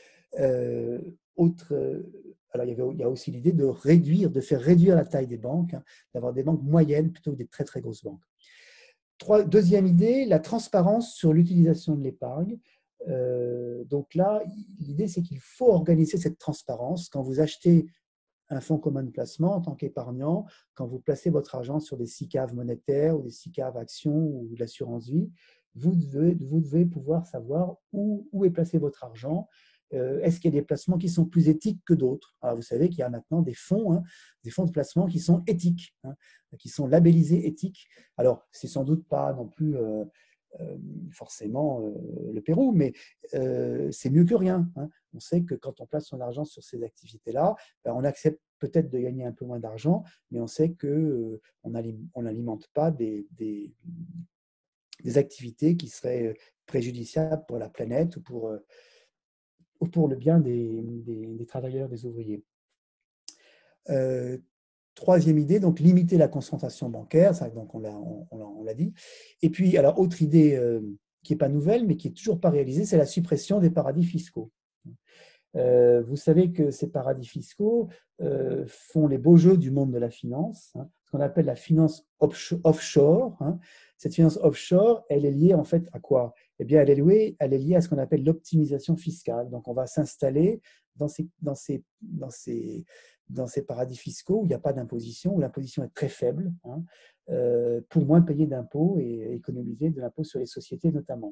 Alors il y a aussi l'idée de faire réduire la taille des banques, d'avoir des banques moyennes plutôt que des très très grosses banques. Deuxième idée, la transparence sur l'utilisation de l'épargne. Donc là, l'idée c'est qu'il faut organiser cette transparence. Quand vous achetez un fonds commun de placement en tant qu'épargnant, quand vous placez votre argent sur des SICAV monétaires ou des SICAV actions ou de l'assurance vie, vous devez pouvoir savoir où est placé votre argent. Est-ce qu'il y a des placements qui sont plus éthiques que d'autres? Alors, vous savez qu'il y a maintenant des fonds de placement qui sont éthiques, qui sont labellisés éthiques. Alors, c'est sans doute pas non plus forcément le Pérou, mais c'est mieux que rien. On sait que quand on place son argent sur ces activités-là, on accepte peut-être de gagner un peu moins d'argent, mais on sait qu'on n'alimente pas des des activités qui seraient préjudiciables pour la planète ou pour le bien des travailleurs, des ouvriers. Troisième idée, donc limiter la concentration bancaire, ça, donc on l'a dit. Et puis, alors, autre idée qui n'est pas nouvelle, mais qui n'est toujours pas réalisée, c'est la suppression des paradis fiscaux. Vous savez que ces paradis fiscaux font les beaux jeux du monde de la finance, ce qu'on appelle la finance offshore. Cette finance offshore, elle est liée en fait à quoi? Eh bien, elle est liée à ce qu'on appelle l'optimisation fiscale. Donc, on va s'installer dans ces paradis fiscaux où il n'y a pas d'imposition, où l'imposition est très faible, pour moins payer d'impôts et économiser de l'impôt sur les sociétés notamment.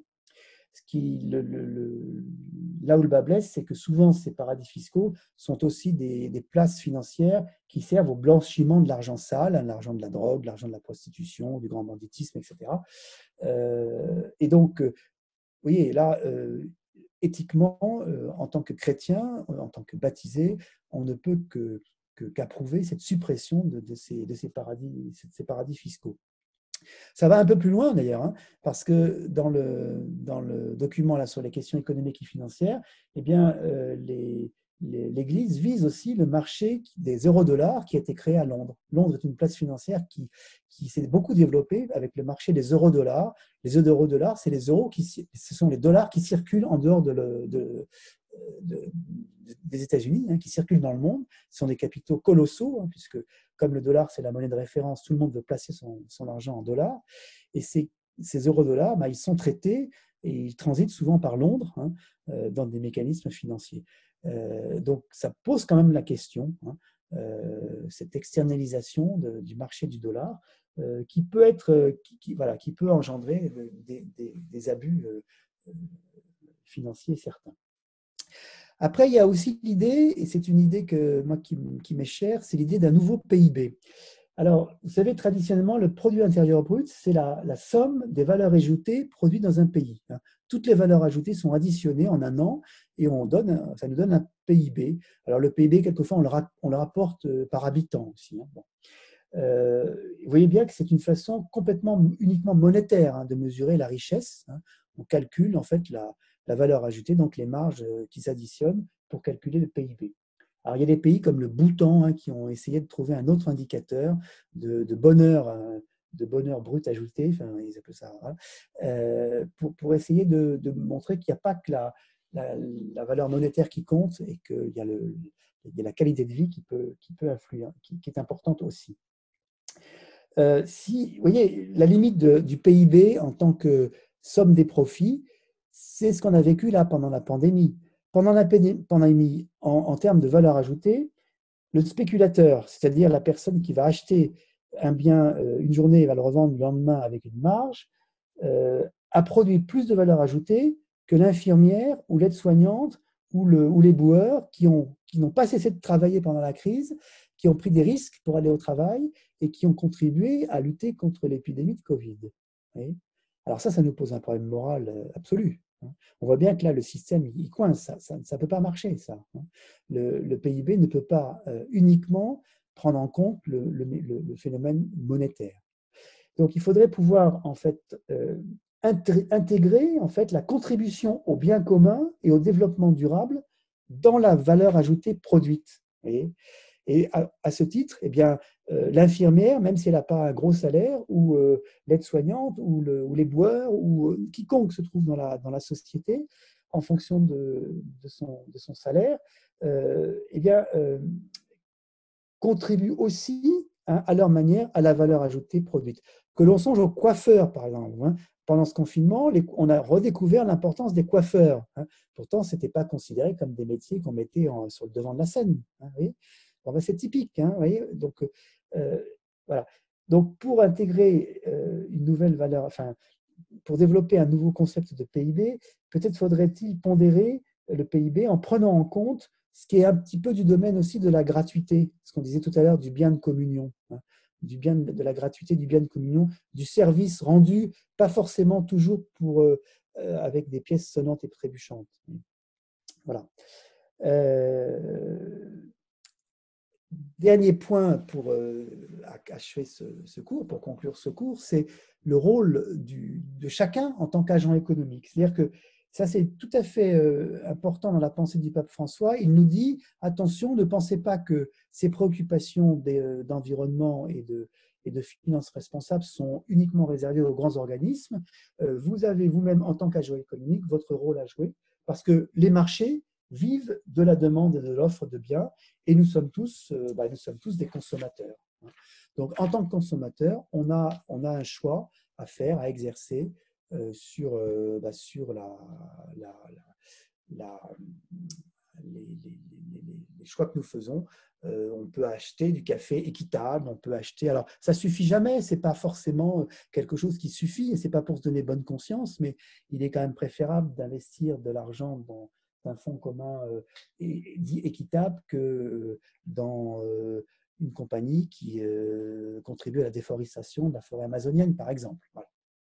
Là où le bas blesse, c'est que souvent ces paradis fiscaux sont aussi des places financières qui servent au blanchiment de l'argent sale, l'argent de la drogue, l'argent de la prostitution, du grand banditisme, etc. Et donc, vous voyez, là, éthiquement, en tant que chrétien, en tant que baptisé, on ne peut qu'approuver cette suppression de ces paradis fiscaux. Ça va un peu plus loin d'ailleurs, parce que dans le document là, sur les questions économiques et financières, eh bien, l'Église vise aussi le marché des euro-dollars qui a été créé à Londres. Londres est une place financière qui s'est beaucoup développée avec le marché des euro-dollars. Les euro-dollars, ce sont les dollars qui circulent en dehors des États-Unis, qui circulent dans le monde. Ce sont des capitaux colossaux, puisque comme le dollar, c'est la monnaie de référence, tout le monde veut placer son argent en dollars. Et ces euro-dollars, ils sont traités et ils transitent souvent par Londres, dans des mécanismes financiers. Donc, ça pose quand même la question, cette externalisation du marché du dollar, qui peut engendrer des abus financiers certains. Après, il y a aussi l'idée, et c'est une idée qui m'est chère, c'est l'idée d'un nouveau PIB. Alors, vous savez, traditionnellement, le produit intérieur brut, c'est la somme des valeurs ajoutées produites dans un pays. Toutes les valeurs ajoutées sont additionnées en un an et ça nous donne un PIB. Alors, le PIB, quelquefois, on le rapporte par habitant aussi. Bon. Vous voyez bien que c'est une façon uniquement monétaire de mesurer la richesse. On calcule en fait la valeur ajoutée, donc les marges qui s'additionnent pour calculer le PIB. Alors, il y a des pays comme le Bhoutan qui ont essayé de trouver un autre indicateur de bonheur brut ajouté, enfin, ils appellent ça, pour essayer de montrer qu'il n'y a pas que la valeur monétaire qui compte et qu'il y a la qualité de vie qui peut influer, qui est importante aussi. Vous voyez, la limite du PIB en tant que somme des profits, c'est ce qu'on a vécu là pendant la pandémie. Pendant la pandémie, en termes de valeur ajoutée, le spéculateur, c'est-à-dire la personne qui va acheter un bien une journée et va le revendre le lendemain avec une marge, a produit plus de valeur ajoutée que l'infirmière ou l'aide-soignante ou les boueurs qui n'ont pas cessé de travailler pendant la crise, qui ont pris des risques pour aller au travail et qui ont contribué à lutter contre l'épidémie de Covid. Alors ça nous pose un problème moral absolu. On voit bien que là, le système, il coince, ça ne peut pas marcher, ça. Le PIB ne peut pas uniquement prendre en compte le phénomène monétaire. Donc, il faudrait pouvoir, en fait, intégrer, en fait, la contribution au bien commun et au développement durable dans la valeur ajoutée produite. Et à ce titre, eh bien, l'infirmière, même si elle n'a pas un gros salaire, ou l'aide-soignante, ou les boueurs, ou quiconque se trouve dans la société, en fonction de son salaire, eh bien, contribuent aussi à leur manière à la valeur ajoutée produite. Que l'on songe aux coiffeurs, par exemple. Pendant ce confinement, on a redécouvert l'importance des coiffeurs. Pourtant, ce n'était pas considéré comme des métiers qu'on mettait sur le devant de la scène. C'est typique. Donc, voilà. Donc, pour intégrer une nouvelle valeur, pour développer un nouveau concept de PIB, peut-être faudrait-il pondérer le PIB en prenant en compte ce qui est un petit peu du domaine aussi de la gratuité, ce qu'on disait tout à l'heure du bien de communion, de la gratuité du bien de communion, du service rendu, pas forcément toujours avec des pièces sonnantes et trébuchantes. Voilà. dernier point pour achever ce cours, pour conclure ce cours, c'est le rôle de chacun en tant qu'agent économique. C'est-à-dire que ça, c'est tout à fait important dans la pensée du pape François. Il nous dit, attention, ne pensez pas que ces préoccupations d'environnement et de finances responsables sont uniquement réservées aux grands organismes. Vous avez vous-même, en tant qu'agent économique, votre rôle à jouer, parce que les marchés vivent de la demande et de l'offre de biens, et nous sommes tous des consommateurs. Donc, en tant que consommateur, on a un choix à faire, à exercer sur les choix que nous faisons. On peut acheter du café équitable, on peut acheter… Alors, ça ne suffit jamais, ce n'est pas forcément quelque chose qui suffit, et ce n'est pas pour se donner bonne conscience, mais il est quand même préférable d'investir de l'argent dans un fonds commun dit équitable que dans une compagnie qui contribue à la déforestation de la forêt amazonienne, par exemple. Voilà.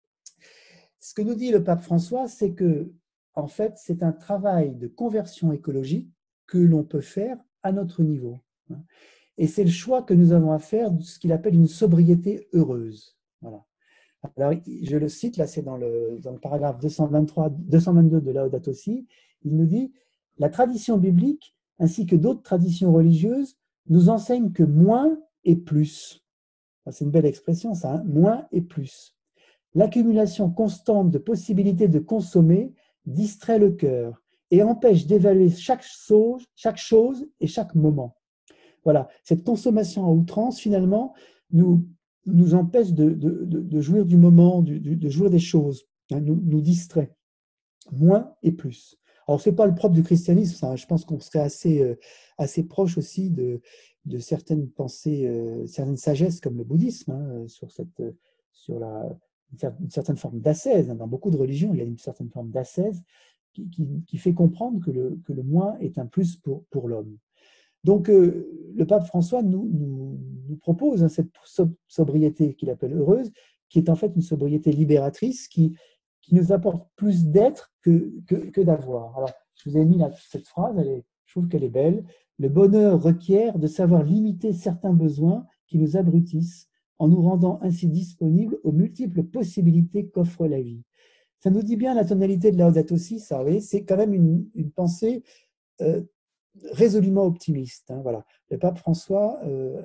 Ce que nous dit le pape François, c'est que, en fait, c'est un travail de conversion écologique que l'on peut faire à notre niveau. Et c'est le choix que nous avons à faire de ce qu'il appelle une sobriété heureuse. Voilà. Alors, je le cite, là, c'est dans le paragraphe 222 de Laudato Si. Il nous dit « La tradition biblique, ainsi que d'autres traditions religieuses, nous enseigne que moins est plus. » C'est une belle expression, ça, hein, moins est plus. L'accumulation constante de possibilités de consommer distrait le cœur et empêche d'évaluer chaque chose et chaque moment. Voilà, cette consommation à outrance, finalement, nous empêche de jouir du moment, de jouir des choses, hein, nous distrait. Moins et plus. Alors, ce n'est pas le propre du christianisme, ça, je pense qu'on serait assez proche aussi de certaines pensées, certaines sagesses comme le bouddhisme, hein, sur une certaine forme d'ascèse. Dans beaucoup de religions, il y a une certaine forme d'ascèse qui fait comprendre que le moins est un plus pour l'homme. Donc, le pape François nous propose cette sobriété qu'il appelle heureuse, qui est en fait une sobriété libératrice qui nous apporte plus d'être que d'avoir. Alors, je vous ai mis là cette phrase, je trouve qu'elle est belle. Le bonheur requiert de savoir limiter certains besoins qui nous abrutissent en nous rendant ainsi disponibles aux multiples possibilités qu'offre la vie. Ça nous dit bien la tonalité de Laudato Si, ça, oui, c'est quand même une pensée résolument optimiste. Hein, voilà. Le pape François,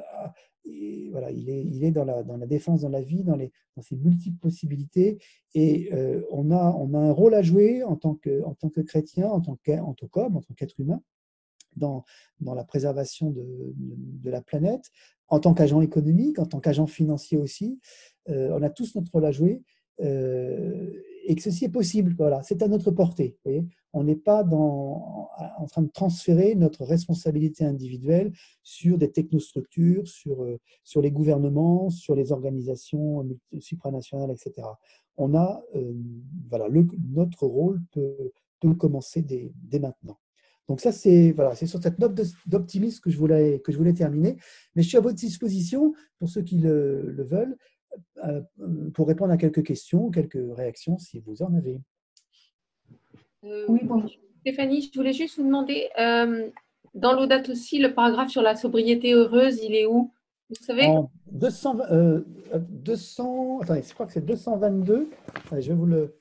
voilà, il est dans la défense dans la vie, dans ces multiples possibilités, et on a un rôle à jouer en tant que chrétien, en tant qu'homme, en tant qu'être humain, dans la préservation de la planète, en tant qu'agent économique, en tant qu'agent financier aussi. On a tous notre rôle à jouer. Et que ceci est possible, voilà, c'est à notre portée. Vous voyez, on n'est pas en train de transférer notre responsabilité individuelle sur des technostructures, sur les gouvernements, sur les organisations supranationales, etc. On a, voilà, notre rôle peut commencer dès maintenant. Donc ça, c'est sur cette note d'optimisme que je voulais terminer. Mais je suis à votre disposition pour ceux qui le veulent, pour répondre à quelques questions, quelques réactions, si vous en avez. Oui, bon. Stéphanie, je voulais juste vous demander, dans Laudato Si, le paragraphe sur la sobriété heureuse, il est où? Vous savez? En 200, attendez, je crois que c'est 222. Allez, je vais vous le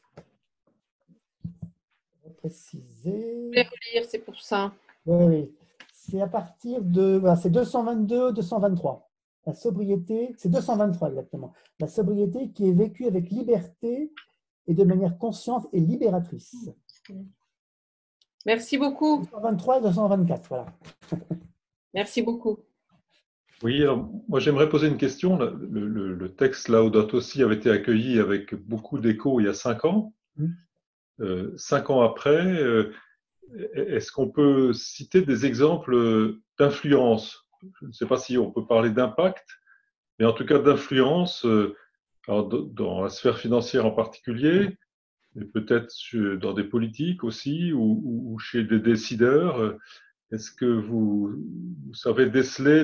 préciser. Je vais relire, c'est pour ça. Oui. C'est à partir de… Voilà, c'est 222, 223. La sobriété, c'est 223 exactement. La sobriété qui est vécue avec liberté et de manière consciente et libératrice. Merci beaucoup. 223 et 224, voilà. Merci beaucoup. Oui, alors, moi j'aimerais poser une question. Le texte Laudato Si avait été accueilli avec beaucoup d'écho il y a 5 ans. 5 ans après, est-ce qu'on peut citer des exemples d'influence? Je ne sais pas si on peut parler d'impact, mais en tout cas d'influence dans la sphère financière en particulier, et peut-être dans des politiques aussi, ou chez des décideurs. Est-ce que vous savez déceler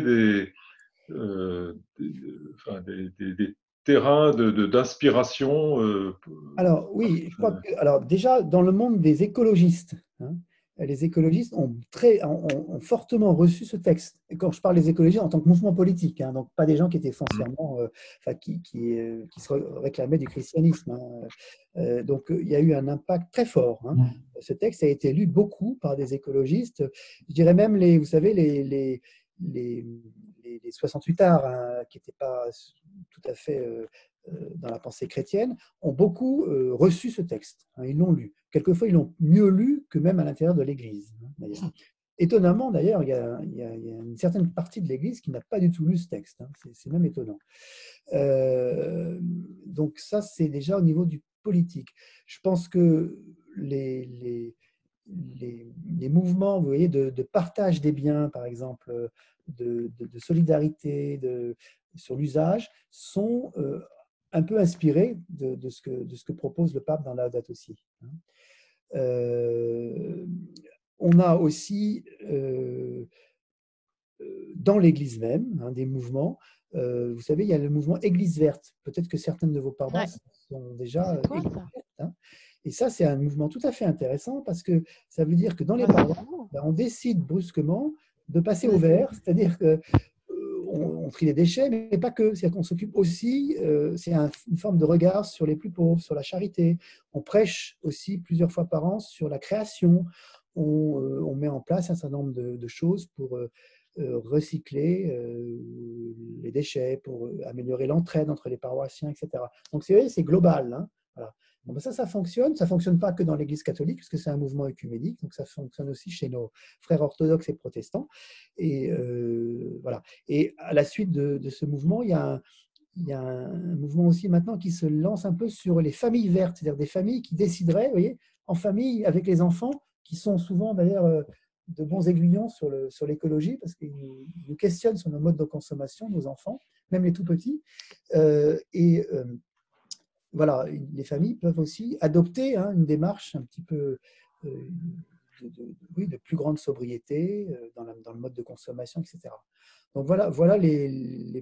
des terrains d'inspiration? Alors oui, je crois que, alors déjà dans le monde des écologistes, hein, les écologistes ont fortement reçu ce texte. Et quand je parle des écologistes en tant que mouvement politique, hein, donc pas des gens qui étaient foncièrement, qui se réclamaient du christianisme. Hein. Donc il y a eu un impact très fort. Hein. Ce texte a été lu beaucoup par des écologistes. Je dirais même vous savez, les 68 arts, hein, qui n'étaient pas tout à fait dans la pensée chrétienne, ont beaucoup reçu ce texte. Hein, ils l'ont lu. Quelquefois, ils l'ont mieux lu que même à l'intérieur de l'Église. Hein, étonnamment, d'ailleurs, il y a une certaine partie de l'Église qui n'a pas du tout lu ce texte. Hein, c'est même étonnant. Donc ça, c'est déjà au niveau du politique. Je pense que les mouvements, vous voyez, de partage des biens, par exemple, de solidarité sur l'usage, sont un peu inspirés de ce que propose le pape dans Laudato Si. On a aussi dans l'Église même des mouvements. Vous savez, il y a le mouvement Église verte. Peut-être que certaines de vos paroisses sont déjà Église verte. Hein. Et ça, c'est un mouvement tout à fait intéressant parce que ça veut dire que dans les paroisses, on décide brusquement de passer au vert, c'est-à-dire que on trie les déchets, mais pas que. C'est-à-dire qu'on s'occupe aussi, c'est une forme de regard sur les plus pauvres, sur la charité. On prêche aussi plusieurs fois par an sur la création. On met en place un certain nombre de choses pour recycler les déchets, pour améliorer l'entraide entre les paroissiens, etc. Donc, c'est global. Hein. Voilà. Donc, ça fonctionne. Ça ne fonctionne pas que dans l'Église catholique, puisque c'est un mouvement œcuménique. Donc, ça fonctionne aussi chez nos frères orthodoxes et protestants. Et voilà. Et à la suite de ce mouvement, il y a un mouvement aussi maintenant qui se lance un peu sur les familles vertes, c'est-à-dire des familles qui décideraient, vous voyez, en famille avec les enfants, qui sont souvent d'ailleurs de bons aiguillons sur l'écologie, parce qu'ils nous questionnent sur nos modes de consommation, nos enfants, même les tout petits. Voilà, les familles peuvent aussi adopter une démarche un petit peu de plus grande sobriété dans le mode de consommation, etc. Donc voilà les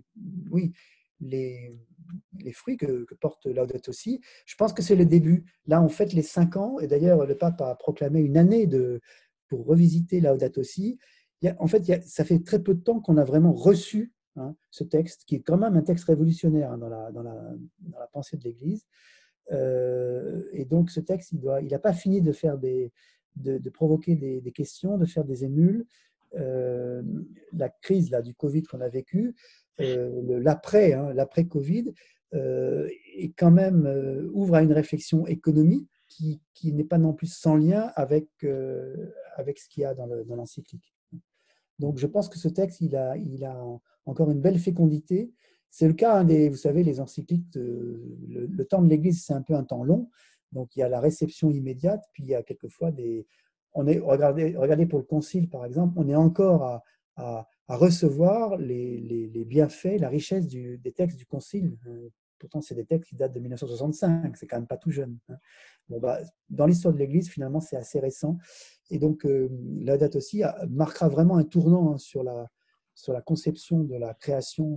fruits que porte Laudato Si. Je pense que c'est le début. Là, on fête les 5 ans, et d'ailleurs, le pape a proclamé une année pour revisiter Laudato Si. Ça fait très peu de temps qu'on a vraiment reçu ce texte, qui est quand même un texte révolutionnaire dans la pensée de l'Église. Et donc, ce texte, il n'a pas fini de faire de provoquer des questions, de faire des émules. La crise du Covid qu'on a vécue, l'après-Covid, et quand même ouvre à une réflexion économique qui n'est pas non plus sans lien avec ce qu'il y a dans l'encyclique. Donc, je pense que ce texte, il a encore une belle fécondité. C'est le cas, vous savez, les encycliques, le temps de l'Église, c'est un peu un temps long. Donc, il y a la réception immédiate, puis il y a quelquefois regardez pour le Concile, par exemple, on est encore à recevoir les bienfaits, la richesse des textes du Concile. Pourtant, c'est des textes qui datent de 1965, c'est quand même pas tout jeune. Dans l'histoire de l'Église, finalement, c'est assez récent. Et donc, Laudato Si marquera vraiment un tournant sur la conception de la création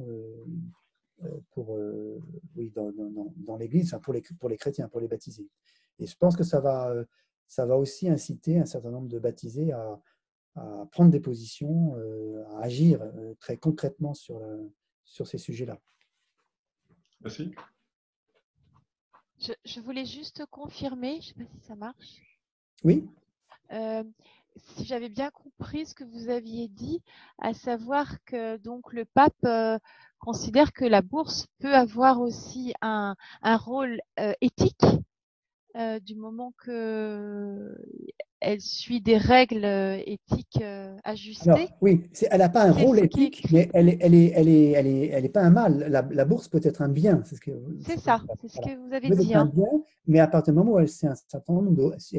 dans l'Église, pour les chrétiens, pour les baptisés. Et je pense que ça va aussi inciter un certain nombre de baptisés à prendre des positions, à agir très concrètement sur ces sujets-là. Merci. Je voulais juste confirmer, je ne sais pas si ça marche. Oui. Si j'avais bien compris ce que vous aviez dit, à savoir que donc le pape considère que la bourse peut avoir aussi un rôle éthique du moment qu'elle suit des règles éthiques ajustées. Alors, oui, elle n'a pas un rôle éthique, mais elle est pas un mal. La bourse peut être un bien. C'est ce que vous avez dit. Un bien, mais à partir du moment où elle suit un certain nombre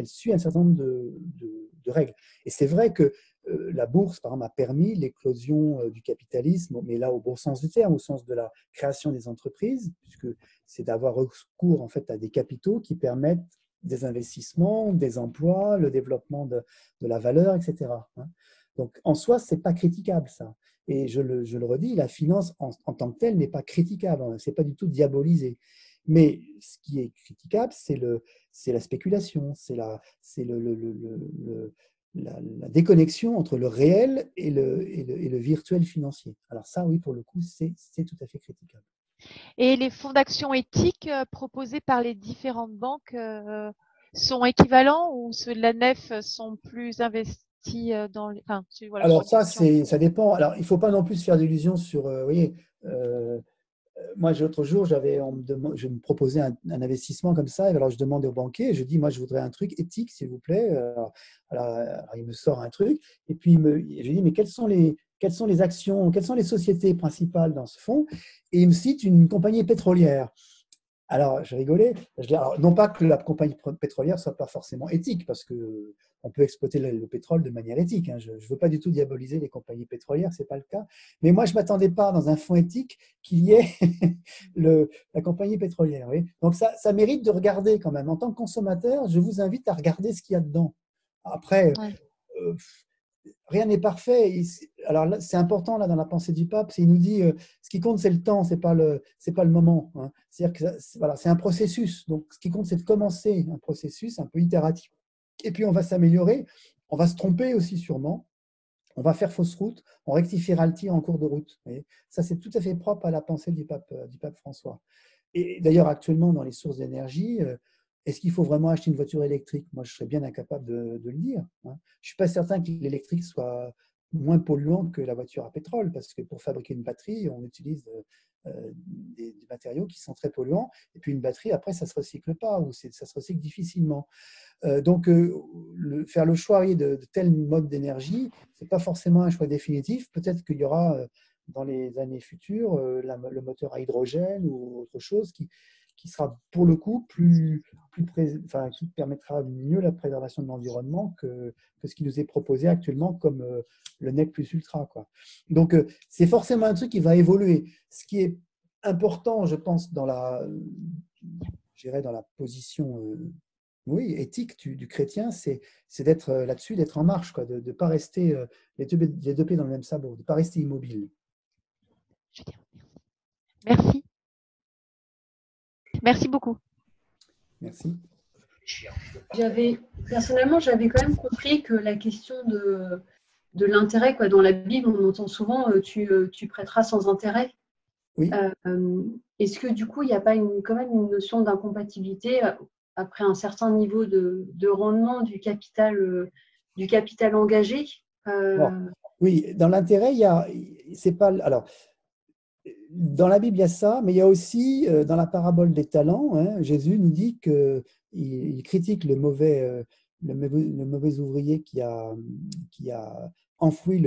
de règles. Et c'est vrai que la bourse, par exemple, a permis l'éclosion du capitalisme, mais là, au bon sens du terme, au sens de la création des entreprises, puisque c'est d'avoir recours en fait à des capitaux qui permettent des investissements, des emplois, le développement de la valeur, etc. Donc, en soi, ce n'est pas critiquable, ça. Et je le redis, la finance en tant que telle n'est pas critiquable, ce n'est pas du tout diabolisé. Mais ce qui est critiquable, c'est la spéculation, c'est la déconnexion entre le réel et le virtuel financier. Alors ça, oui, pour le coup, c'est tout à fait critiquable. Et les fonds d'action éthiques proposés par les différentes banques sont équivalents ou ceux de la nef sont plus investis dans les… Enfin, voilà, Alors ça, question. ça dépend. Alors, il ne faut pas non plus se faire d'illusions sur… vous voyez, moi, l'autre jour, je me proposais un investissement comme ça. Et alors, je demandais au banquier, je dis, moi, je voudrais un truc éthique, s'il vous plaît. Alors, il me sort un truc. Et puis, je lui dis, mais quelles sont les actions, quelles sont les sociétés principales dans ce fonds? Et il me cite une compagnie pétrolière. Alors, je rigolais. Alors, non pas que la compagnie pétrolière ne soit pas forcément éthique, parce qu'on peut exploiter le pétrole de manière éthique. Hein. Je ne veux pas du tout diaboliser les compagnies pétrolières, ce n'est pas le cas. Mais moi, je ne m'attendais pas dans un fonds éthique qu'il y ait la compagnie pétrolière. Oui. Donc, ça mérite de regarder quand même. En tant que consommateur, je vous invite à regarder ce qu'il y a dedans. Après, rien n'est parfait. Alors c'est important là dans la pensée du pape, il nous dit ce qui compte c'est le temps, c'est pas le moment. Hein. C'est-à-dire que voilà, c'est un processus. Donc ce qui compte c'est de commencer un processus un peu itératif. Et puis on va s'améliorer, on va se tromper aussi sûrement, on va faire fausse route, on rectifiera le tir en cours de route. Vous voyez, ça c'est tout à fait propre à la pensée du pape François. Et d'ailleurs actuellement dans les sources d'énergie. Est-ce qu'il faut vraiment acheter une voiture électrique? Moi, je serais bien incapable de le dire. Hein. Je ne suis pas certain que l'électrique soit moins polluant que la voiture à pétrole, parce que pour fabriquer une batterie, on utilise des matériaux qui sont très polluants. Et puis une batterie, après, ça ne se recycle pas, ou ça se recycle difficilement. Donc, faire le choix de tel mode d'énergie, ce n'est pas forcément un choix définitif. Peut-être qu'il y aura dans les années futures le moteur à hydrogène ou autre chose qui sera pour le coup qui permettra mieux la préservation de l'environnement que ce qui nous est proposé actuellement comme le NEC plus ultra, quoi. Donc, c'est forcément un truc qui va évoluer. Ce qui est important, je pense, dans la position éthique du chrétien, c'est d'être là-dessus, d'être en marche, quoi, de ne pas rester les deux pieds dans le même sabot, de ne pas rester immobile. Merci. Merci beaucoup. Merci. Personnellement, j'avais quand même compris que la question de l'intérêt, quoi, dans la Bible, on entend souvent tu prêteras sans intérêt. Oui. Est-ce que du coup, il n'y a pas quand même une notion d'incompatibilité après un certain niveau de rendement du capital engagé? Oui, dans l'intérêt, c'est pas. Alors, dans la Bible, il y a ça, mais il y a aussi, dans la parabole des talents, hein, Jésus nous dit qu'il critique le mauvais ouvrier qui a enfoui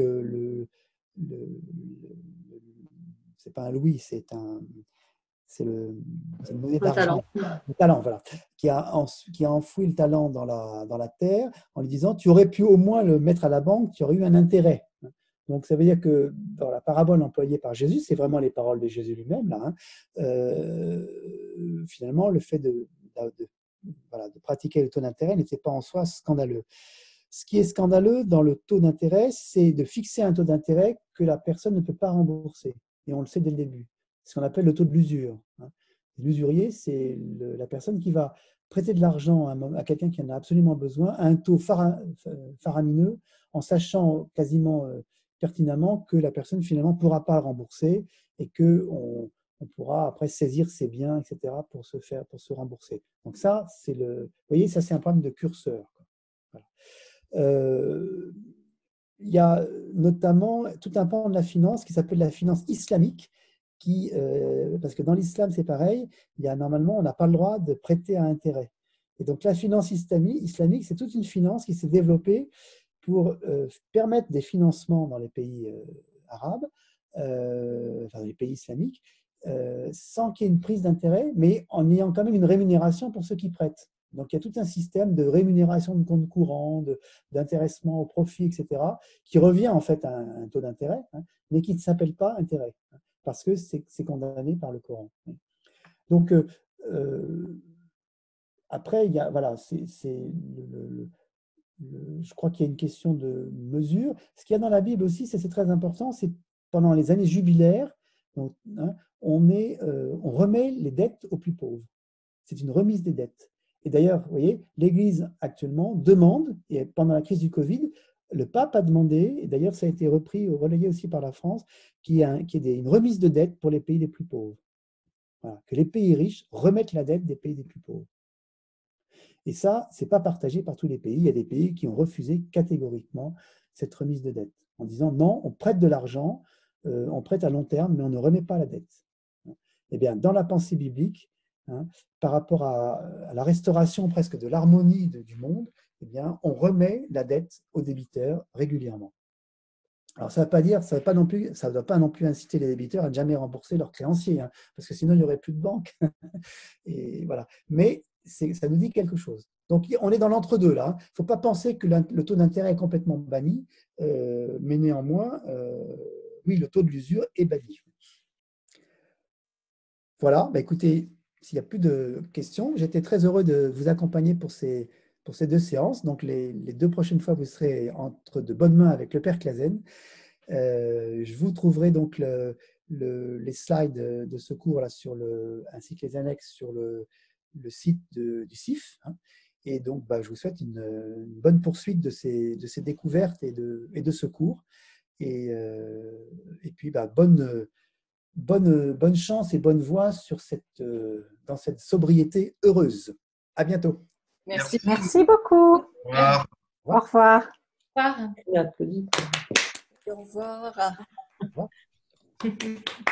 c'est pas un louis, c'est le monnaie d'argent. Le talent, voilà. Qui a enfoui le talent dans la terre en lui disant tu aurais pu au moins le mettre à la banque, tu aurais eu un intérêt. Donc, ça veut dire que dans la parabole employée par Jésus, c'est vraiment les paroles de Jésus lui-même, là, hein, finalement, le fait de pratiquer le taux d'intérêt n'était pas en soi scandaleux. Ce qui est scandaleux dans le taux d'intérêt, c'est de fixer un taux d'intérêt que la personne ne peut pas rembourser. Et on le sait dès le début. C'est ce qu'on appelle le taux de l'usure. Hein. L'usurier, c'est la personne qui va prêter de l'argent à quelqu'un qui en a absolument besoin à un taux faramineux, en sachant quasiment pertinemment que la personne finalement ne pourra pas le rembourser et qu'on pourra après saisir ses biens, etc., pour se rembourser. Donc ça, vous voyez, ça c'est un problème de curseur. Voilà. Il y a notamment tout un pan de la finance qui s'appelle la finance islamique, parce que dans l'islam c'est pareil, normalement on n'a pas le droit de prêter à intérêt. Et donc la finance islamique, c'est toute une finance qui s'est développée pour permettre des financements dans les pays arabes, dans les pays islamiques, sans qu'il y ait une prise d'intérêt, mais en ayant quand même une rémunération pour ceux qui prêtent. Donc il y a tout un système de rémunération de compte courant, d'intéressement au profit, etc., qui revient en fait à un taux d'intérêt, hein, mais qui ne s'appelle pas intérêt, hein, parce que c'est condamné par le Coran. Donc après, il y a, voilà, je crois qu'il y a une question de mesure. Ce qu'il y a dans la Bible aussi, c'est très important, c'est pendant les années jubilaires, donc, hein, on remet les dettes aux plus pauvres. C'est une remise des dettes. Et d'ailleurs, vous voyez, l'Église actuellement demande, et pendant la crise du Covid, le pape a demandé, et d'ailleurs ça a été repris, relayé aussi par la France, qu'il y ait une remise de dette pour les pays les plus pauvres. Voilà, que les pays riches remettent la dette des pays les plus pauvres. Et ça, ce n'est pas partagé par tous les pays. Il y a des pays qui ont refusé catégoriquement cette remise de dette, en disant non, on prête de l'argent, on prête à long terme, mais on ne remet pas la dette. Eh bien, dans la pensée biblique, par rapport à la restauration presque de l'harmonie du monde, eh bien, on remet la dette aux débiteurs régulièrement. Alors, ça ne veut pas dire, ça ne doit pas non plus inciter les débiteurs à ne jamais rembourser leurs créanciers, parce que sinon, il n'y aurait plus de banque. Et voilà. Mais ça nous dit quelque chose. Donc, on est dans l'entre-deux là. Il ne faut pas penser que le taux d'intérêt est complètement banni, mais néanmoins, oui, le taux de l'usure est banni. Voilà, bah écoutez, s'il n'y a plus de questions, j'étais très heureux de vous accompagner pour ces 2 séances. Donc, les 2 prochaines fois, vous serez entre de bonnes mains avec le Père Clasen. Je vous trouverai donc les slides de ce cours là, ainsi que les annexes sur le site du CIF. Et donc, je vous souhaite une bonne poursuite de ces découvertes et de ce cours. Et puis, bonne chance et bonne voie dans cette sobriété heureuse. À bientôt. Merci. Merci beaucoup. Au revoir. Au revoir. Au revoir. Il applaudit. Au revoir. Au revoir.